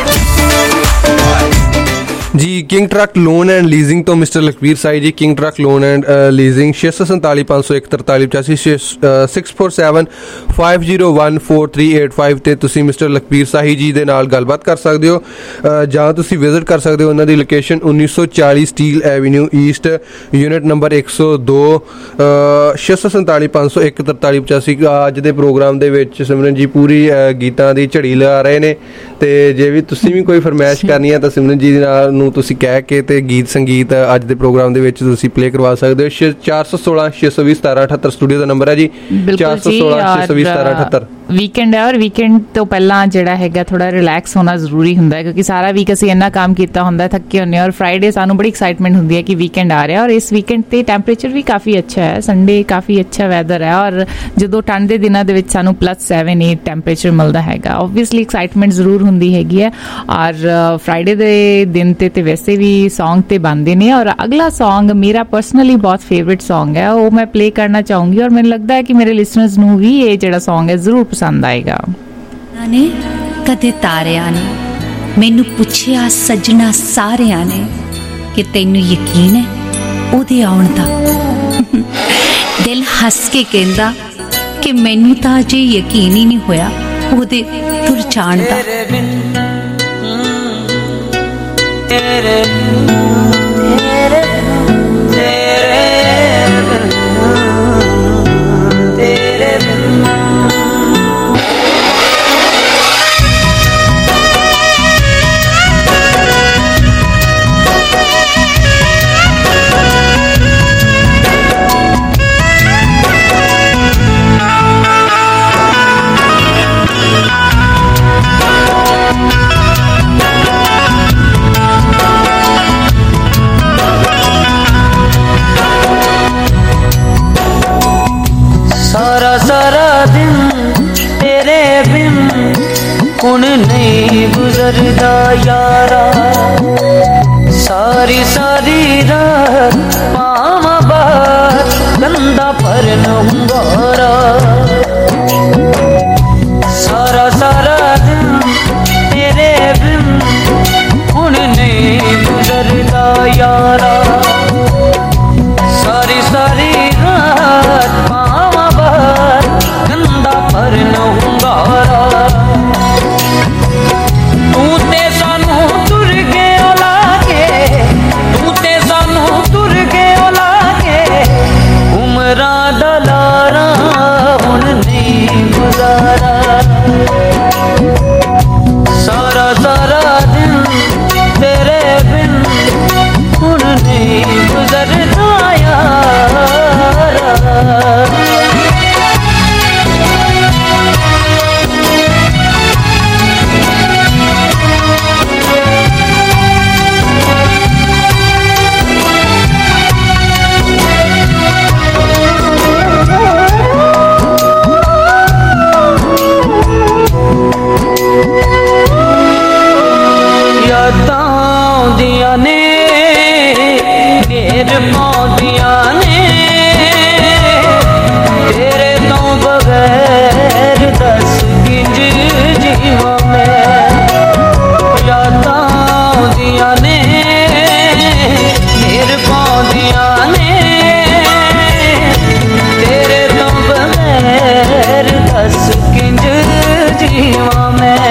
ਜੀ King truck Loan and Leasing ਤੋਂ mister Lakhbir Sai ji, King truck Loan and Leasing 647 501 43 85 647 501 4385 ਤੇ ਤੁਸੀਂ ਮਿਸਟਰ ਲਖਬੀਰ ਸਾਈ ਜੀ ਦੇ ਨਾਲ ਗੱਲਬਾਤ ਕਰ ਸਕਦੇ ਹੋ, ਜਾਂ ਤੁਸੀਂ ਵਿਜ਼ਿਟ ਕਰ ਸਕਦੇ ਹੋ ਉਹਨਾਂ ਦੀ location 1940 Steeles Avenue East, unit number 102, 647 501 43 85। ਅੱਜ ਦੇ ਪ੍ਰੋਗਰਾਮ ਦੇ ਵਿੱਚ ਸਿਮਰਨ ਜੀ ਪੂਰੀ ਗੀਤਾਂ ਦੀ ਝੜੀ ਲਾ ਰਹੇ ਨੇ, ਤੇ ਜੇ ਵੀ ਤੁਸੀਂ ਵੀ ਕੋਈ ਫਰਮਾਇਸ਼ ਕਰਨੀ ਹੈ ਤਾਂ ਸਿਮਰਨ ਜੀ ਦੇ ਨਾਲ ਤੁਸੀਂ ਕਹਿ ਕੇ ਤੇ ਗੀਤ ਸੰਗੀਤ ਅੱਜ ਦੇ ਪ੍ਰੋਗਰਾਮ ਦੇ ਵਿੱਚ ਤੁਸੀਂ ਪਲੇ ਕਰਵਾ ਸਕਦੇ ਹੋ। 416 620 1778 ਸਟੂਡੀਓ ਦਾ ਨੰਬਰ ਹੈ ਜੀ, 416 620 1778। ਵੀਕਐਂਡ ਹੈ ਔਰ ਵੀਕਐਂਡ ਤੋਂ ਪਹਿਲਾਂ ਜਿਹੜਾ ਹੈਗਾ ਥੋੜਾ ਰਿਲੈਕਸ ਹੋਣਾ ਜ਼ਰੂਰੀ ਹੁੰਦਾ ਹੈ, ਕਿਉਂਕਿ ਸਾਰਾ ਵੀਕ ਅਸੀਂ ਇੰਨਾ ਕੰਮ ਕੀਤਾ ਹੁੰਦਾ, ਥੱਕੇ ਹੁੰਦੇ ਔਰ ਫਰਾਈਡੇ ਸਾਨੂੰ ਬੜੀ ਐਕਸਾਈਟਮੈਂਟ ਹੁੰਦੀ ਹੈ ਕਿ ਵੀਕਐਂਡ ਆ ਰਿਹਾ। ਔਰ ਇਸ ਵੀਕਐਂਡ ਤੇ ਟੈਂਪਰੇਚਰ ਵੀ ਕਾਫੀ ਅੱਛਾ ਹੈ, ਸੰਡੇ ਕਾਫੀ ਅੱਛਾ ਵੈਦਰ ਹੈ, ਔਰ ਜਦੋਂ ਠੰਡ ਦੇ ਦਿਨਾਂ ਦੇ ਵਿੱਚ ਸਾਨੂੰ +7 8 ਟੈਂਪਰੇਚਰ ਮਿਲਦਾ ਹੈਗਾ, ਓਬਵੀਅਸਲੀ ਐਕਸਾਈਟਮੈਂਟ ਜ਼ਰੂਰ ਹੁੰਦੀ ਹੈਗੀ ਹੈ। ਔਰ ਫਰਾਈਡੇ ਦੇ ਦਿਨ ਤੇ ਵੈਸੇ ਵੀ ਸੌਂਗ ਤੇ ਬਣਦੇ ਨੇ, ਔਰ ਅਗਲਾ ਸੌਂਗ ਮੇਰਾ ਪਰਸਨਲੀ ਬਹੁਤ ਫੇਵਰਿਟ ਸੌਂਗ ਹੈ, ਉਹ ਮੈਂ ਪਲੇ ਕਰਨਾ ਚਾਹੂੰਗੀ, ਔਰ ਮੈਨੂੰ ਲੱਗਦਾ ਹੈ ਕਿ ਮੇਰੇ ਲਿਸਨਰਸ ਨੂੰ ਵੀ ਇਹ ਜਿਹੜਾ ਸੌਂਗ ਹੈ ਜ਼ਰੂਰ ਪਸੰਦ ਆਏਗਾ। ਨੇ ਕਦੇ ਤਾਰਿਆਂ ਨੇ ਮੈਨੂੰ ਪੁੱਛਿਆ ਸੱਜਣਾ ਸਾਰਿਆਂ ਨੇ ਕਿ ਤੈਨੂੰ ਯਕੀਨ ਹੈ ਉਹਦੇ ਆਉਣ ਦਾ, ਦਿਲ ਹੱਸ ਕੇ ਕਹਿੰਦਾ ਕਿ ਮੈਨੂੰ ਤਾਂ ਅਜੇ ਯਕੀਨ ਹੀ ਨਹੀਂ ਹੋਇਆ ਉਹਦੇ ਤੁਰ ਜਾਣ ਦਾ। गुजरदा यारा सारी सारी रात पावा बात गंदा पर नंगारा सारा सारा दिन तेरे बिन हुण नहीं गुजरदा यारा सारी सारी रात पावा बात गंदा पर नंगारा तू ते सानू तुर गए लागे तू ते सानू तुर गए लागे उमरा दलारा हुण नहीं गुजारा सारा सारा दिन तेरे बिन हुण नहीं गुजरदा यारा पाउंदियां ने घेर पाउंदियां ने तेरे तो बगैर दस किंज जीवा मैं यादां आउंदियां ने घेर पाउंदियां ने तेरे तो बगैर दस किंज जीवा मैं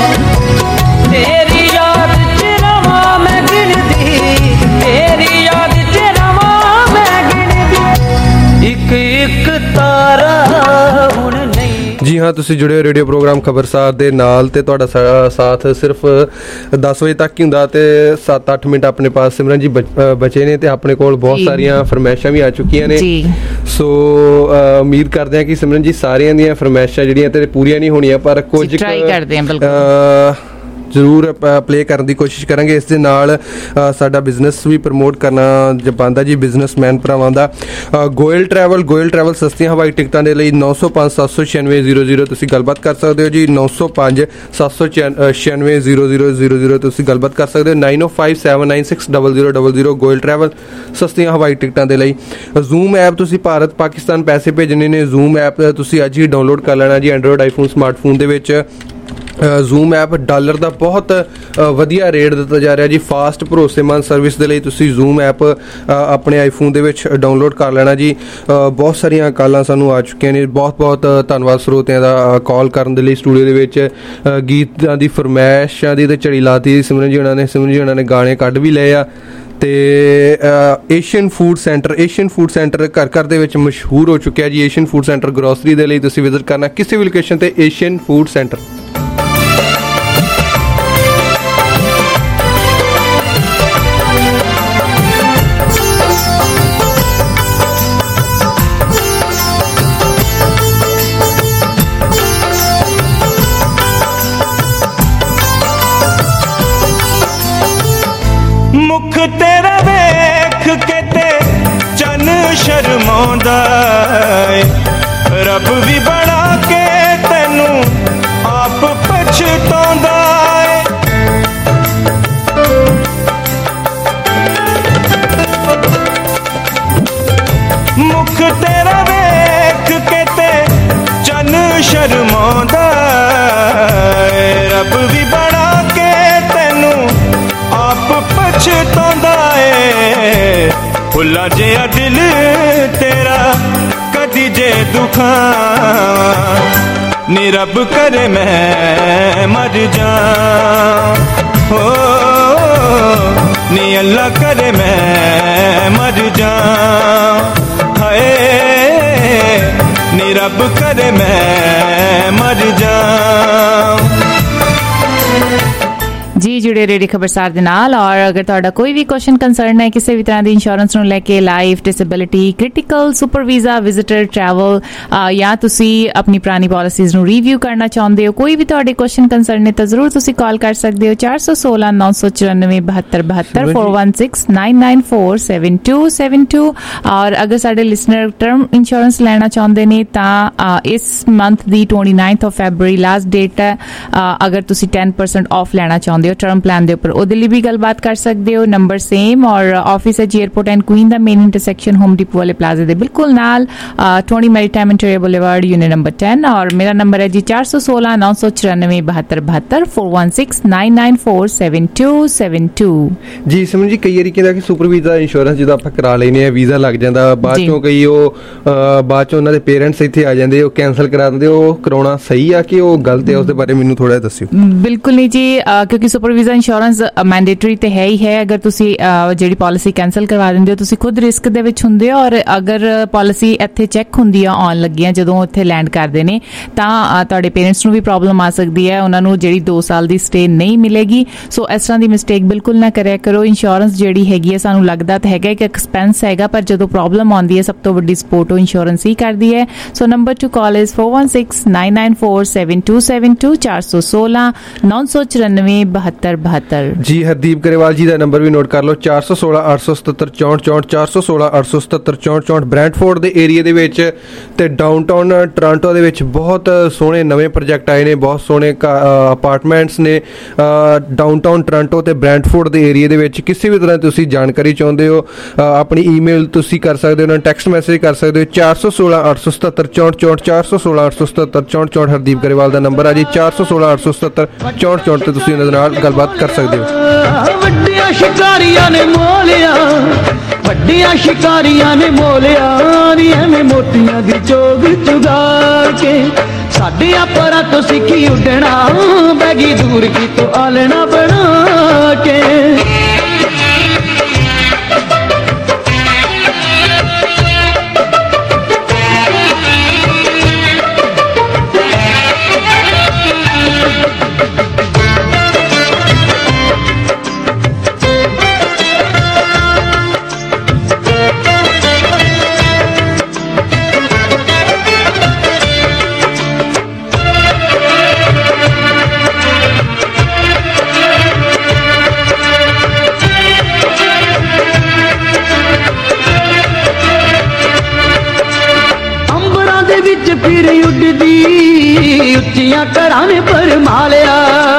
तेरी याद च रवा मैं गिनदी तेरी याद च रवा मैं गिनदी एक एक तारा हुण नहीं। जी हाँ, ਤੁਸੀਂ ਜੁੜੇ ਹੋ ਰੇਡੀਓ ਪ੍ਰੋਗਰਾਮ ਖਬਰਸਾਰ ਦੇ ਨਾਲ ਤੇ ਤੁਹਾਡਾ ਸਾਥ ਸਿਰਫ 10 ਵਜੇ ਤੱਕ ਹੀ ਹੁੰਦਾ ਤੇ 7-8 ਮਿੰਟ ਆਪਣੇ ਪਾਸ ਸਿਮਰਨ ਜੀ ਬਚੇ ਨੇ ਤੇ ਆਪਣੇ ਕੋਲ ਬਹੁਤ ਸਾਰੀਆਂ ਫਰਮਾਇਸ਼ਾਂ ਵੀ ਆ ਚੁੱਕੀਆਂ ਨੇ। ਸੋ ਉਮੀਦ ਕਰਦੇ ਹਾਂ ਕਿ ਸਿਮਰਨ ਜੀ ਸਾਰਿਆਂ ਦੀਆਂ ਫਰਮਾਇਸ਼ਾਂ ਜਿਹੜੀਆਂ ਤੇ ਪੂਰੀਆਂ ਨਹੀਂ ਹੋਣੀਆਂ ਪਰ ਕੁਝ ਟਰਾਈ ਕਰਦੇ ਹਾਂ ਬਿਲਕੁਲ ਜ਼ਰੂਰ ਪਲੇ ਕਰਨ ਦੀ ਕੋਸ਼ਿਸ਼ ਕਰਾਂਗੇ। ਇਸ ਦੇ ਨਾਲ ਸਾਡਾ ਬਿਜ਼ਨਸ ਵੀ ਪ੍ਰਮੋਟ ਕਰਨਾ ਬਣਦਾ ਜੀ ਬਿਜ਼ਨਸਮੈਨ ਭਰਾਵਾਂ ਦਾ। ਗੋਇਲ ਟਰੈਵਲ ਸਸਤੀਆਂ ਹਵਾਈ ਟਿਕਟਾਂ ਦੇ ਲਈ 905-796-0000 ਤੁਸੀਂ ਗੱਲਬਾਤ ਕਰ ਸਕਦੇ ਹੋ ਜੀ। 905-796-0000 ਤੁਸੀਂ ਗੱਲਬਾਤ ਕਰ ਸਕਦੇ ਹੋ। 9057960000 ਗੋਇਲ ਟਰੈਵਲ ਸਸਤੀਆਂ ਹਵਾਈ ਟਿਕਟਾਂ ਦੇ ਲਈ। ਜ਼ੂਮ ਐਪ ਤੁਸੀਂ ਭਾਰਤ ਪਾਕਿਸਤਾਨ ਪੈਸੇ ਭੇਜਣੇ ਨੇ, ਜ਼ੂਮ ਐਪ ਤੁਸੀਂ ਅੱਜ ਹੀ ਡਾਊਨਲੋਡ ਕਰ ਲੈਣਾ ਜੀ ਐਂਡਰੋਇਡ ਆਈਫੋਨ ਸਮਾਰਟਫੋਨ ਦੇ ਵਿੱਚ। ਜ਼ੂਮ ਐਪ ਡਾਲਰ ਦਾ ਬਹੁਤ ਵਧੀਆ ਰੇਟ ਦਿੱਤਾ ਜਾ ਰਿਹਾ ਜੀ। ਫਾਸਟ ਭਰੋਸੇਮੰਦ ਸਰਵਿਸ ਦੇ ਲਈ ਤੁਸੀਂ ਜ਼ੂਮ ਐਪ ਆਪਣੇ ਆਈਫੋਨ ਦੇ ਵਿੱਚ ਡਾਊਨਲੋਡ ਕਰ ਲੈਣਾ ਜੀ। ਬਹੁਤ ਸਾਰੀਆਂ ਕਾਲਾਂ ਸਾਨੂੰ ਆ ਚੁੱਕੀਆਂ ਨੇ, ਬਹੁਤ ਧੰਨਵਾਦ ਸਰੋਤਿਆਂ ਦਾ ਕਾਲ ਕਰਨ ਦੇ ਲਈ। ਸਟੂਡੀਓ ਦੇ ਵਿੱਚ ਗੀਤਾਂ ਦੀ ਫਰਮਾਇਸ਼ਾਂ ਦੀ ਤੇ ਝੜੀ ਲਾਤੀ ਸਿਮਰਨ ਜੀ ਉਹਨਾਂ ਨੇ ਗਾਣੇ ਕੱਢ ਵੀ ਲਏ ਆ। ਤੇ ਏਸ਼ੀਅਨ ਫੂਡ ਸੈਂਟਰ ਘਰ ਦੇ ਵਿੱਚ ਮਸ਼ਹੂਰ ਹੋ ਚੁੱਕਿਆ ਜੀ। ਏਸ਼ੀਅਨ ਫੂਡ ਸੈਂਟਰ ਗਰੋਸਰੀ ਦੇ ਲਈ ਤੁਸੀਂ ਵਿਜ਼ਿਟ ਕਰਨਾ ਕਿਸੇ ਵੀ ਲੋਕੇਸ਼ਨ ਤੇ ਏਸ਼ੀਅਨ ਫੂਡ ਸੈਂਟਰ। मुख तेरा वेख के ते चन शर्मांदा रब भी बना के तेनू आप पछतांदा मुख तेरा वेख के ते चन शर्मांदा रब भी बना के तेनू आप पछतांदा है। भुला जिहा दिल तेरा कदी जे दुखां नी रब करे मैं मर जा हो नी अल्लाह करे मैं मर जा हाय नी रब करे मैं मर जा। जी ਜੁੜੇ ਰੇਡੀਓ ਖਬਰਸਾਰ ਦੇ ਨਾਲ। ਔਰ ਅਗਰ ਤੁਹਾਡਾ ਕੋਈ ਵੀ ਕੁਐਸਚਨ ਕੰਸਰਨ ਹੈ ਕਿਸੇ ਵੀ ਤਰ੍ਹਾਂ ਦੀ ਇੰਸ਼ੋਰੈਂਸ ਨੂੰ ਲੈ ਕੇ, life, disability, critical, super visa, visitor, travel, ਜਾਂ ਤੁਸੀਂ ਆਪਣੀ ਪੁਰਾਣੀ ਪਾਲਿਸੀਜ਼ ਨੂੰ ਰਿਵਿਊ ਕਰਨਾ ਚਾਹੁੰਦੇ ਹੋ, ਕੋਈ ਵੀ ਤੁਹਾਡੇ ਕੁਐਸਚਨ ਕੰਸਰਨ ਨੇ ਤਾਂ ਜ਼ਰੂਰ ਤੁਸੀਂ ਕਾਲ ਕਰ ਸਕਦੇ ਹੋ 416 994 7272 416 994 7272। ਔਰ ਅਗਰ ਸਾਡੇ ਲਿਸਨਰ ਟਰਮ ਇੰਸ਼ੋਰੈਂਸ ਲੈਣਾ ਚਾਹੁੰਦੇ ਨੇ ਤਾਂ ਇਸ ਮੰਥ ਦੀ 29th of February last date ਹੈ। ਅਗਰ ਤੁਸੀਂ 10% ਆਫ ਲੈਣਾ ਚਾਹੁੰਦੇ ਹੋ ਟਰਮ ਪਲਾਨ ਦੇ ਉੱਪਰ, ਉਹਦੇ ਲਈ ਵੀ ਗੱਲਬਾਤ ਕਰ ਸਕਦੇ ਹੋ। ਨੰਬਰ ਸੇਮ, ਔਰ ਆਫਿਸ ਹੈ ਏਅਰਪੋਰਟ ਐਂਡ ਕੁਈਨ ਦਾ ਮੇਨ ਇੰਟਰਸੈਕਸ਼ਨ ਹੋਮ ਡਿਪੋ ਵਾਲੇ ਪਲਾਜ਼ਾ ਦੇ ਬਿਲਕੁਲ ਨਾਲ, 20 Maritime interior boulevard, unit number 10। ਔਰ ਮੇਰਾ ਨੰਬਰ ਹੈ ਜੀ 416 994 7272 416 994 7272। ਜੀ ਸਮਝ ਜੀ, ਕਈ ਵਾਰੀ ਕਹਿੰਦਾ ਕਿ ਸੁਪਰ ਵੀਜ਼ਾ ਇੰਸ਼ੋਰੈਂਸ ਜਦੋਂ ਆਪਾਂ ਕਰਾ ਲੈਨੇ ਆ, ਵੀਜ਼ਾ ਲੱਗ ਜਾਂਦਾ, ਬਾਅਦ ਚੋਂ ਕਈ ਬਾਅਦ ਚੋਂ ਉਹਨਾਂ ਦੇ ਪੇਰੈਂਟਸ ਇੱਥੇ ਆ ਜਾਂਦੇ, ਉਹ ਕੈਂਸਲ ਕਰਾ ਦਿੰਦੇ। ਉਹ ਕਰਾਉਣਾ ਸਹੀ ਆ ਕਿ ਉਹ ਗਲਤ ਹੈ? ਉਸ ਦੇ ਬਾਰੇ ਮੈਨੂੰ ਥੋੜਾ ਦੱਸਿਓ। ਬਿਲਕੁਲ ਨਹੀਂ ਜੀ, ਕਿਉਂਕਿ ਸੁਪਰ ਵੀਜ਼ਾ ਇੰਸ਼ੋਰੈਂਸ ਮੈਂਡੇਟਰੀ ਤੇ ਹੈ ਹੀ ਹੈ। ਅਗਰ ਤੁਸੀਂ ਜਿਹੜੀ ਪਾਲਿਸੀ ਕੈਂਸਲ ਕਰਵਾ ਦਿੰਦੇ ਹੋ, ਤੁਸੀਂ ਖੁਦ ਰਿਸਕ ਦੇ ਵਿੱਚ ਹੁੰਦੇ ਹੋ। ਔਰ ਅਗਰ ਪਾਲਿਸੀ ਇੱਥੇ ਚੈੱਕ ਹੁੰਦੀ ਆ ਆਉਣ ਲੱਗੀਆਂ, ਜਦੋਂ ਉੱਥੇ ਲੈਂਡ ਕਰਦੇ ਨੇ, ਤਾਂ ਤੁਹਾਡੇ ਪੇਰੈਂਟਸ ਨੂੰ ਵੀ ਪ੍ਰੋਬਲਮ ਆ ਸਕਦੀ ਹੈ, ਉਹਨਾਂ ਨੂੰ ਜਿਹੜੀ 2 ਸਾਲ ਦੀ ਸਟੇ ਨਹੀਂ ਮਿਲੇਗੀ। ਸੋ ਇਸ ਤਰ੍ਹਾਂ ਦੀ ਮਿਸਟੇਕ ਬਿਲਕੁਲ ਨਾ ਕਰਿਆ ਕਰੋ। ਇੰਸ਼ੋਰੈਂਸ ਜਿਹੜੀ ਹੈਗੀ ਹੈ, ਸਾਨੂੰ ਲੱਗਦਾ ਤਾਂ ਹੈਗਾ ਕਿ ਐਕਸਪੈਂਸ ਹੈਗਾ, ਪਰ ਜਦੋਂ ਪ੍ਰੋਬਲਮ ਆਉਂਦੀ ਹੈ, ਸਭ ਤੋਂ ਵੱਡੀ ਸਪੋਰਟ ਉਹ ਇੰਸ਼ੋਰੈਂਸ ਹੀ ਕਰਦੀ ਹੈ। So number to call is 416 994 7272 416 994 7272। ਜੀ ਹਰਦੀਪ ਗਰੇਵਾਲ ਜੀ ਦਾ ਨੰਬਰ ਵੀ ਨੋਟ ਕਰ ਲਓ, 416 877 64 416 877 64। ਬ੍ਰੈਂਟਫੋਰਡ ਦੇ ਏਰੀਆ ਦੇ ਵਿੱਚ ਤੇ ਡਾਊਨਟਾਊਨ ਟੋਰਾਂਟੋ ਦੇ ਵਿੱਚ ਬਹੁਤ ਸੋਹਣੇ ਨਵੇਂ ਪ੍ਰੋਜੈਕਟ ਆਏ ਨੇ, ਬਹੁਤ ਸੋਹਣੇ ਅਪਾਰਟਮੈਂਟਸ ਨੇ ਡਾਊਨਟਾਊਨ ਟੋਰਾਂਟੋ ਤੇ ਬ੍ਰੈਂਟਫੋਰਡ ਦੇ ਏਰੀਆ ਦੇ ਵਿੱਚ। ਕਿਸੇ ਵੀ ਤਰ੍ਹਾਂ ਤੁਸੀਂ ਜਾਣਕਾਰੀ ਚਾਹੁੰਦੇ ਹੋ, ਆਪਣੀ ਈਮੇਲ ਤੁਸੀਂ ਕਰ ਸਕਦੇ ਹੋ, ਟੈਕਸਟ ਮੈਸੇਜ ਕਰ ਸਕਦੇ ਹੋ 416 877 64 416 877 64। ਹਰਦੀਪ ਗਰੇਵਾਲ ਦਾ ਨੰਬਰ ਆ ਜੀ 416 877 64 ਤੇ ਤੁਸੀਂ ਇਹਨਾਂ ਦੇ ਨਾਲ ਗੱਲਬਾਤ ਕਰ ਸਕਦੇ ਹੋ। ਵੱਡੀਆਂ ਸ਼ਿਕਾਰੀਆਂ ਨੇ ਮੋਲਿਆ, ਵੱਡੀਆਂ ਸ਼ਿਕਾਰੀਆਂ ਨੇ ਮੋਲਿਆ ਨੀ ਐਵੇਂ ਮੋਤੀਆਂ ਦੀ ਚੋਗ ਚੁਗਾ ਕੇ। ਸਾਡੀਆਂ ਪਰਾਂ ਤੋਂ ਸਿੱਖੀ ਉੱਡਣਾ, ਬੈਗੀ ਦੂਰ ਕੀ ਤੋਂ ਆਲਣਾ ਬਣਾ ਕੇ। ਫਿਰ ਉੱਡਦੀ ਉੱਚੀਆਂ ਘਰਾਂ ਨੇ ਪਰਮਾਲਿਆ,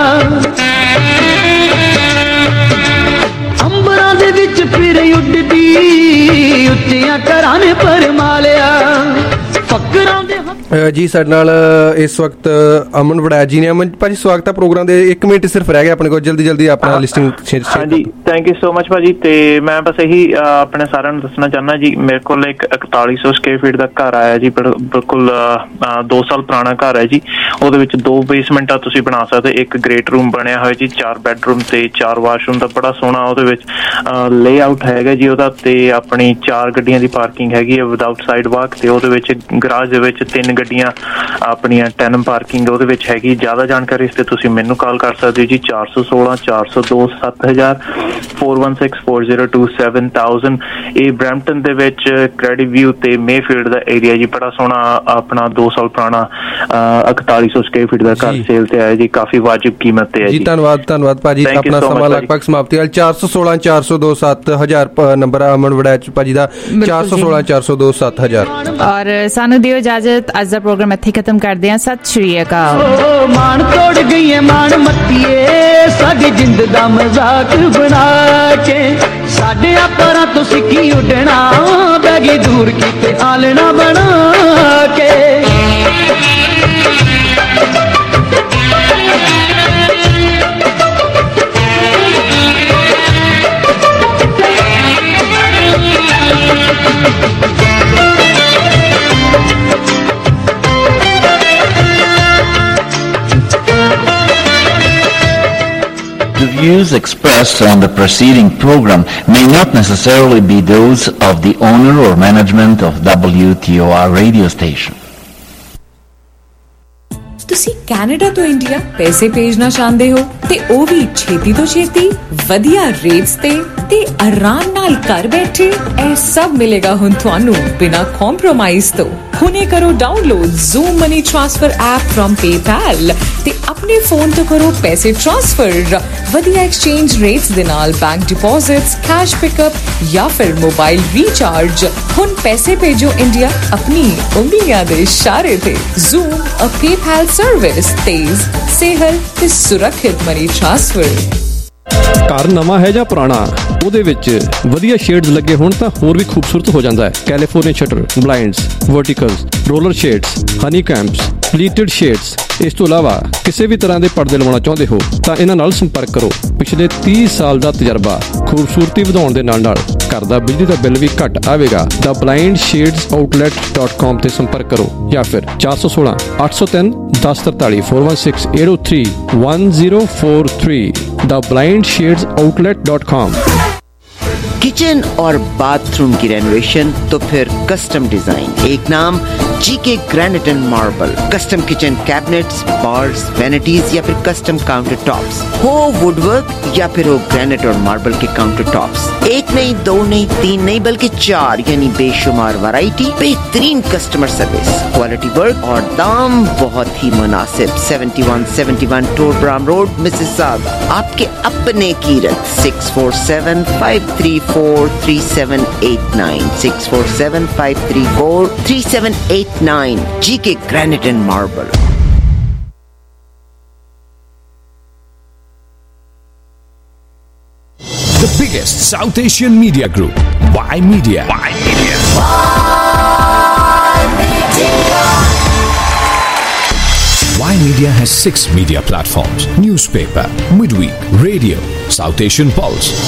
ਅੰਬਰਾਂ ਦੇ ਵਿੱਚ ਫਿਰ ਉੱਡਦੀ ਉੱਚੀਆਂ ਘਰਾਂ ਨੇ ਪਰਮਾਲਿਆ। ਫਕਰਾਂ ਦੇ ਜੀ ਸਾਡੇ ਨਾਲ ਇਸ ਵਕਤ ਅਮਨ ਵੜੈਚ ਜੀ ਨੇ। ਅਮਨ ਭਾਜੀ ਸਵਾਗਤ ਹੈ ਪ੍ਰੋਗਰਾਮ ਦੇ। 1 ਮਿੰਟ ਸਿਰਫ ਰਹਿ ਗਿਆ ਆਪਣੇ ਕੋਲ, ਜਲਦੀ ਆਪਣਾ ਲਿਸਟਿੰਗ। ਹਾਂਜੀ ਥੈਂਕ ਯੂ ਸੋ ਮਚ ਭਾਜੀ। ਤੇ ਮੈਂ ਬਸ ਇਹੀ ਆਪਣੇ ਸਾਰਿਆਂ ਨੂੰ ਦੱਸਣਾ ਚਾਹੁੰਦਾ ਜੀ, ਮੇਰੇ ਕੋਲ ਇੱਕ 4100 ਸਕੁਅਰ ਫੀਟ ਦਾ ਘਰ ਆਇਆ ਜੀ, ਬਿਲਕੁਲ 2 ਸਾਲ ਪੁਰਾਣਾ ਘਰ ਹੈ ਜੀ। ਉਹਦੇ ਵਿੱਚ 2 ਬੇਸਮੈਂਟਾਂ ਤੁਸੀਂ ਬਣਾ ਸਕਦੇ, ਇੱਕ ਗ੍ਰੇਟ ਰੂਮ ਬਣਿਆ ਹੋਇਆ ਜੀ, 4 ਬੈਡਰੂਮ ਤੇ 4 ਵਾਸ਼ਰੂਮ ਦਾ ਬੜਾ ਸੋਹਣਾ ਉਹਦੇ ਵਿੱਚ ਲੇਆਊਟ ਹੈਗਾ ਜੀ ਉਹਦਾ। ਤੇ ਆਪਣੀ 4 ਗੱਡੀਆਂ ਦੀ ਪਾਰਕਿੰਗ ਹੈਗੀ ਹੈ ਵਿਦਆਊਟ ਸਾਈਡ ਵਾਕ। ਤੇ ਉਹਦੇ ਵਿੱਚ ਗਰਾਜ ਦੇ ਵਿੱਚ 3 ਗੱਡੀਆਂ ਆਪਣੀਆਂ ਟੈਨਮ ਪਾਰਕਿੰਗ ਉਹਦੇ ਵਿੱਚ ਹੈਗੀ। ਜ਼ਿਆਦਾ ਜਾਣਕਾਰੀ ਇਸ ਤੇ ਤੁਸੀਂ ਮੈਨੂੰ ਕਾਲ ਕਰ ਸਕਦੇ ਹੋ ਜੀ 416 402 7000 416 402 7000। ਇਹ ਬਰੈਂਪਟਨ ਦੇ ਵਿੱਚ ਕ੍ਰੈਡਿਟ ਵਿਊ ਤੇ ਮੇਫੀਲਡ ਦਾ ਏਰੀਆ ਜੀ, ਬੜਾ ਸੋਹਣਾ ਆਪਣਾ 2 ਸਾਲ ਪੁਰਾਣਾ 4100 ਸਕੁਅਰ ਫੀਟ ਦਾ ਘਰ ਸੇਲ ਤੇ ਆਇਆ ਜੀ, ਕਾਫੀ ਵਾਜਿਬ ਕੀਮਤ ਤੇ ਹੈ ਜੀ। ਧੰਨਵਾਦ ਭਾਜੀ। ਆਪਣਾ ਸਮਾਂ ਲਗਭਗ ਸਮਾਪਤੀ ਵਾਲ 416 402 7000 ਨੰਬਰ ਅਮਨ ਵੜੈਚ ਭਾਜੀ ਦਾ 416 402 7000। ਔਰ ਸਾਨੂੰ ਦਿਓ ਇਜਾਜ਼ਤ, ਅੱਜ ਦਾ ਪ੍ਰੋਗਰਾਮ ਇੱਥੇ ਖਤਮ ਕਰਦੇ ਹਾਂ। ਸਤਿ ਸ਼੍ਰੀ ਅਕਾਲ। ਮਾਣ ਤੋੜ ਗਈ ਮਾਣ ਮੱਤੀਏ, ਸਾਡੀ ਜਿੰਦ ਦਾ ਮਜ਼ਾਕ ਬਣਾ ਕੇ। ਸਾਡੇ ਪਰਾਂ ਤੋਂ ਸਿੱਖੀ ਉੱਡਣਾ, ਬੈਗੀ ਦੂਰ ਕੀਤੇ ਆਲਣਾ ਬਣਾ ਕੇ। The views expressed on the preceding program may not necessarily be those of the owner or management of WTOR radio station. ਤੁਸੀਂ ਕੈਨੇਡਾ ਤੋਂ ਇੰਡੀਆ ਪੈਸੇ ਭੇਜਣਾ ਚਾਹੁੰਦੇ ਹੋ ਤੇ ਉਹ ਵੀ ਛੇਤੀ ਤੋਂ ਛੇਤੀ ਵਧੀਆ ਰੇਟਸ ਤੇ ਆਰਾਮ ਨਾਲ ਘਰ ਬੈਠੇ ਇਹ ਸਭ ਮਿਲੇਗਾ ਹੁਣ ਤੁਹਾਨੂੰ ਬਿਨਾਂ ਕੰਪਰੋਮਾਈਜ਼ ਤੋਂ ਹੁਣੇ ਕਰੋ download Zoom Money Transfer app from PayPal ਤੇ ਆਪਣੇ ਫੋਨ ਤੋਂ ਕਰੋ ਪੈਸੇ ਟ੍ਰਾਂਸਫਰ ਵਧੀਆ ਐਕਸਚੇਂਜ ਰੇਟਸ ਦੇ ਨਾਲ ਬੈਂਕ ਡਿਪੋਜ਼ਿਟਸ ਕੈਸ਼ ਪਿਕਅਪ ਜਾਂ ਫਿਰ ਮੋਬਾਈਲ ਰੀਚਾਰਜ ਹੁਣ ਪੈਸੇ ਭੇਜੋ ਇੰਡੀਆ ਆਪਣੀ ਉਂਗਲੀਆਂ ਦੇ ਇਸ਼ਾਰੇ ਤੇ Zoom a PayPal service ਤੇਜ਼ ਸਹਿਲ ਤੇ ਸੁਰੱਖਿਅਤ ਮਨੀ ਟ੍ਰਾਂਸਫਰ ਘਰ ਨਵਾਂ ਹੈ ਜਾਂ ਪੁਰਾਣਾ ਉਹਦੇ ਵਿੱਚ ਵਧੀਆ ਸ਼ੇਡਸ ਲੱਗੇ ਹੋਣ ਤਾਂ ਹੋਰ ਵੀ ਖੂਬਸੂਰਤ ਹੋ ਜਾਂਦਾ ਹੈ California shutter blinds verticals roller shades honeycombs pleated shades ਇਸ ਤੋਂ ਇਲਾਵਾ ਕਿਸੇ ਵੀ ਤਰ੍ਹਾਂ ਦੇ ਪਰਦੇ ਲਵਾਉਣਾ ਚਾਹੁੰਦੇ ਹੋ ਤਾਂ ਇਹਨਾਂ ਨਾਲ ਸੰਪਰਕ ਕਰੋ ਪਿਛਲੇ 30 ਸਾਲ ਦਾ ਤਜਰਬਾ ਖੂਬਸੂਰਤੀ ਵਧਾਉਣ ਦੇ ਨਾਲ ਘਰ ਦਾ ਬਿਜਲੀ ਦਾ ਬਿੱਲ ਵੀ ਘੱਟ ਆਵੇਗਾ ਦਾ blindshadesOutlet.com ਤੇ ਸੰਪਰਕ ਕਰੋ ਜਾਂ ਫਿਰ 416 803 1043 416 803 1043 the blindshadesOutlet.com किचन और बाथरूम की रेनोवेशन तो फिर कस्टम डिजाइन एक नाम GK granite and marble custom kitchen cabinets bars vanities या फिर कस्टम काउंटर टॉप्स हो वुडवर्क या फिर हो ग्रेनाइट और मार्बल के काउंटर टॉप्स एक नहीं दो नहीं तीन नहीं बल्कि 4 यानी बेशुमार वैरायटी बेहतरीन कस्टमर सर्विस क्वालिटी वर्क और दाम बहुत ही मुनासिब 7171 टोरब्राम रोड मिसिसागा आपके अपने Kirat 647-534-3789 647-534-3789 GK Granite and Marble. The biggest South Asian media group, Y Media. Y Media has 6 media platforms: newspaper, midweek, radio, South Asian Pulse,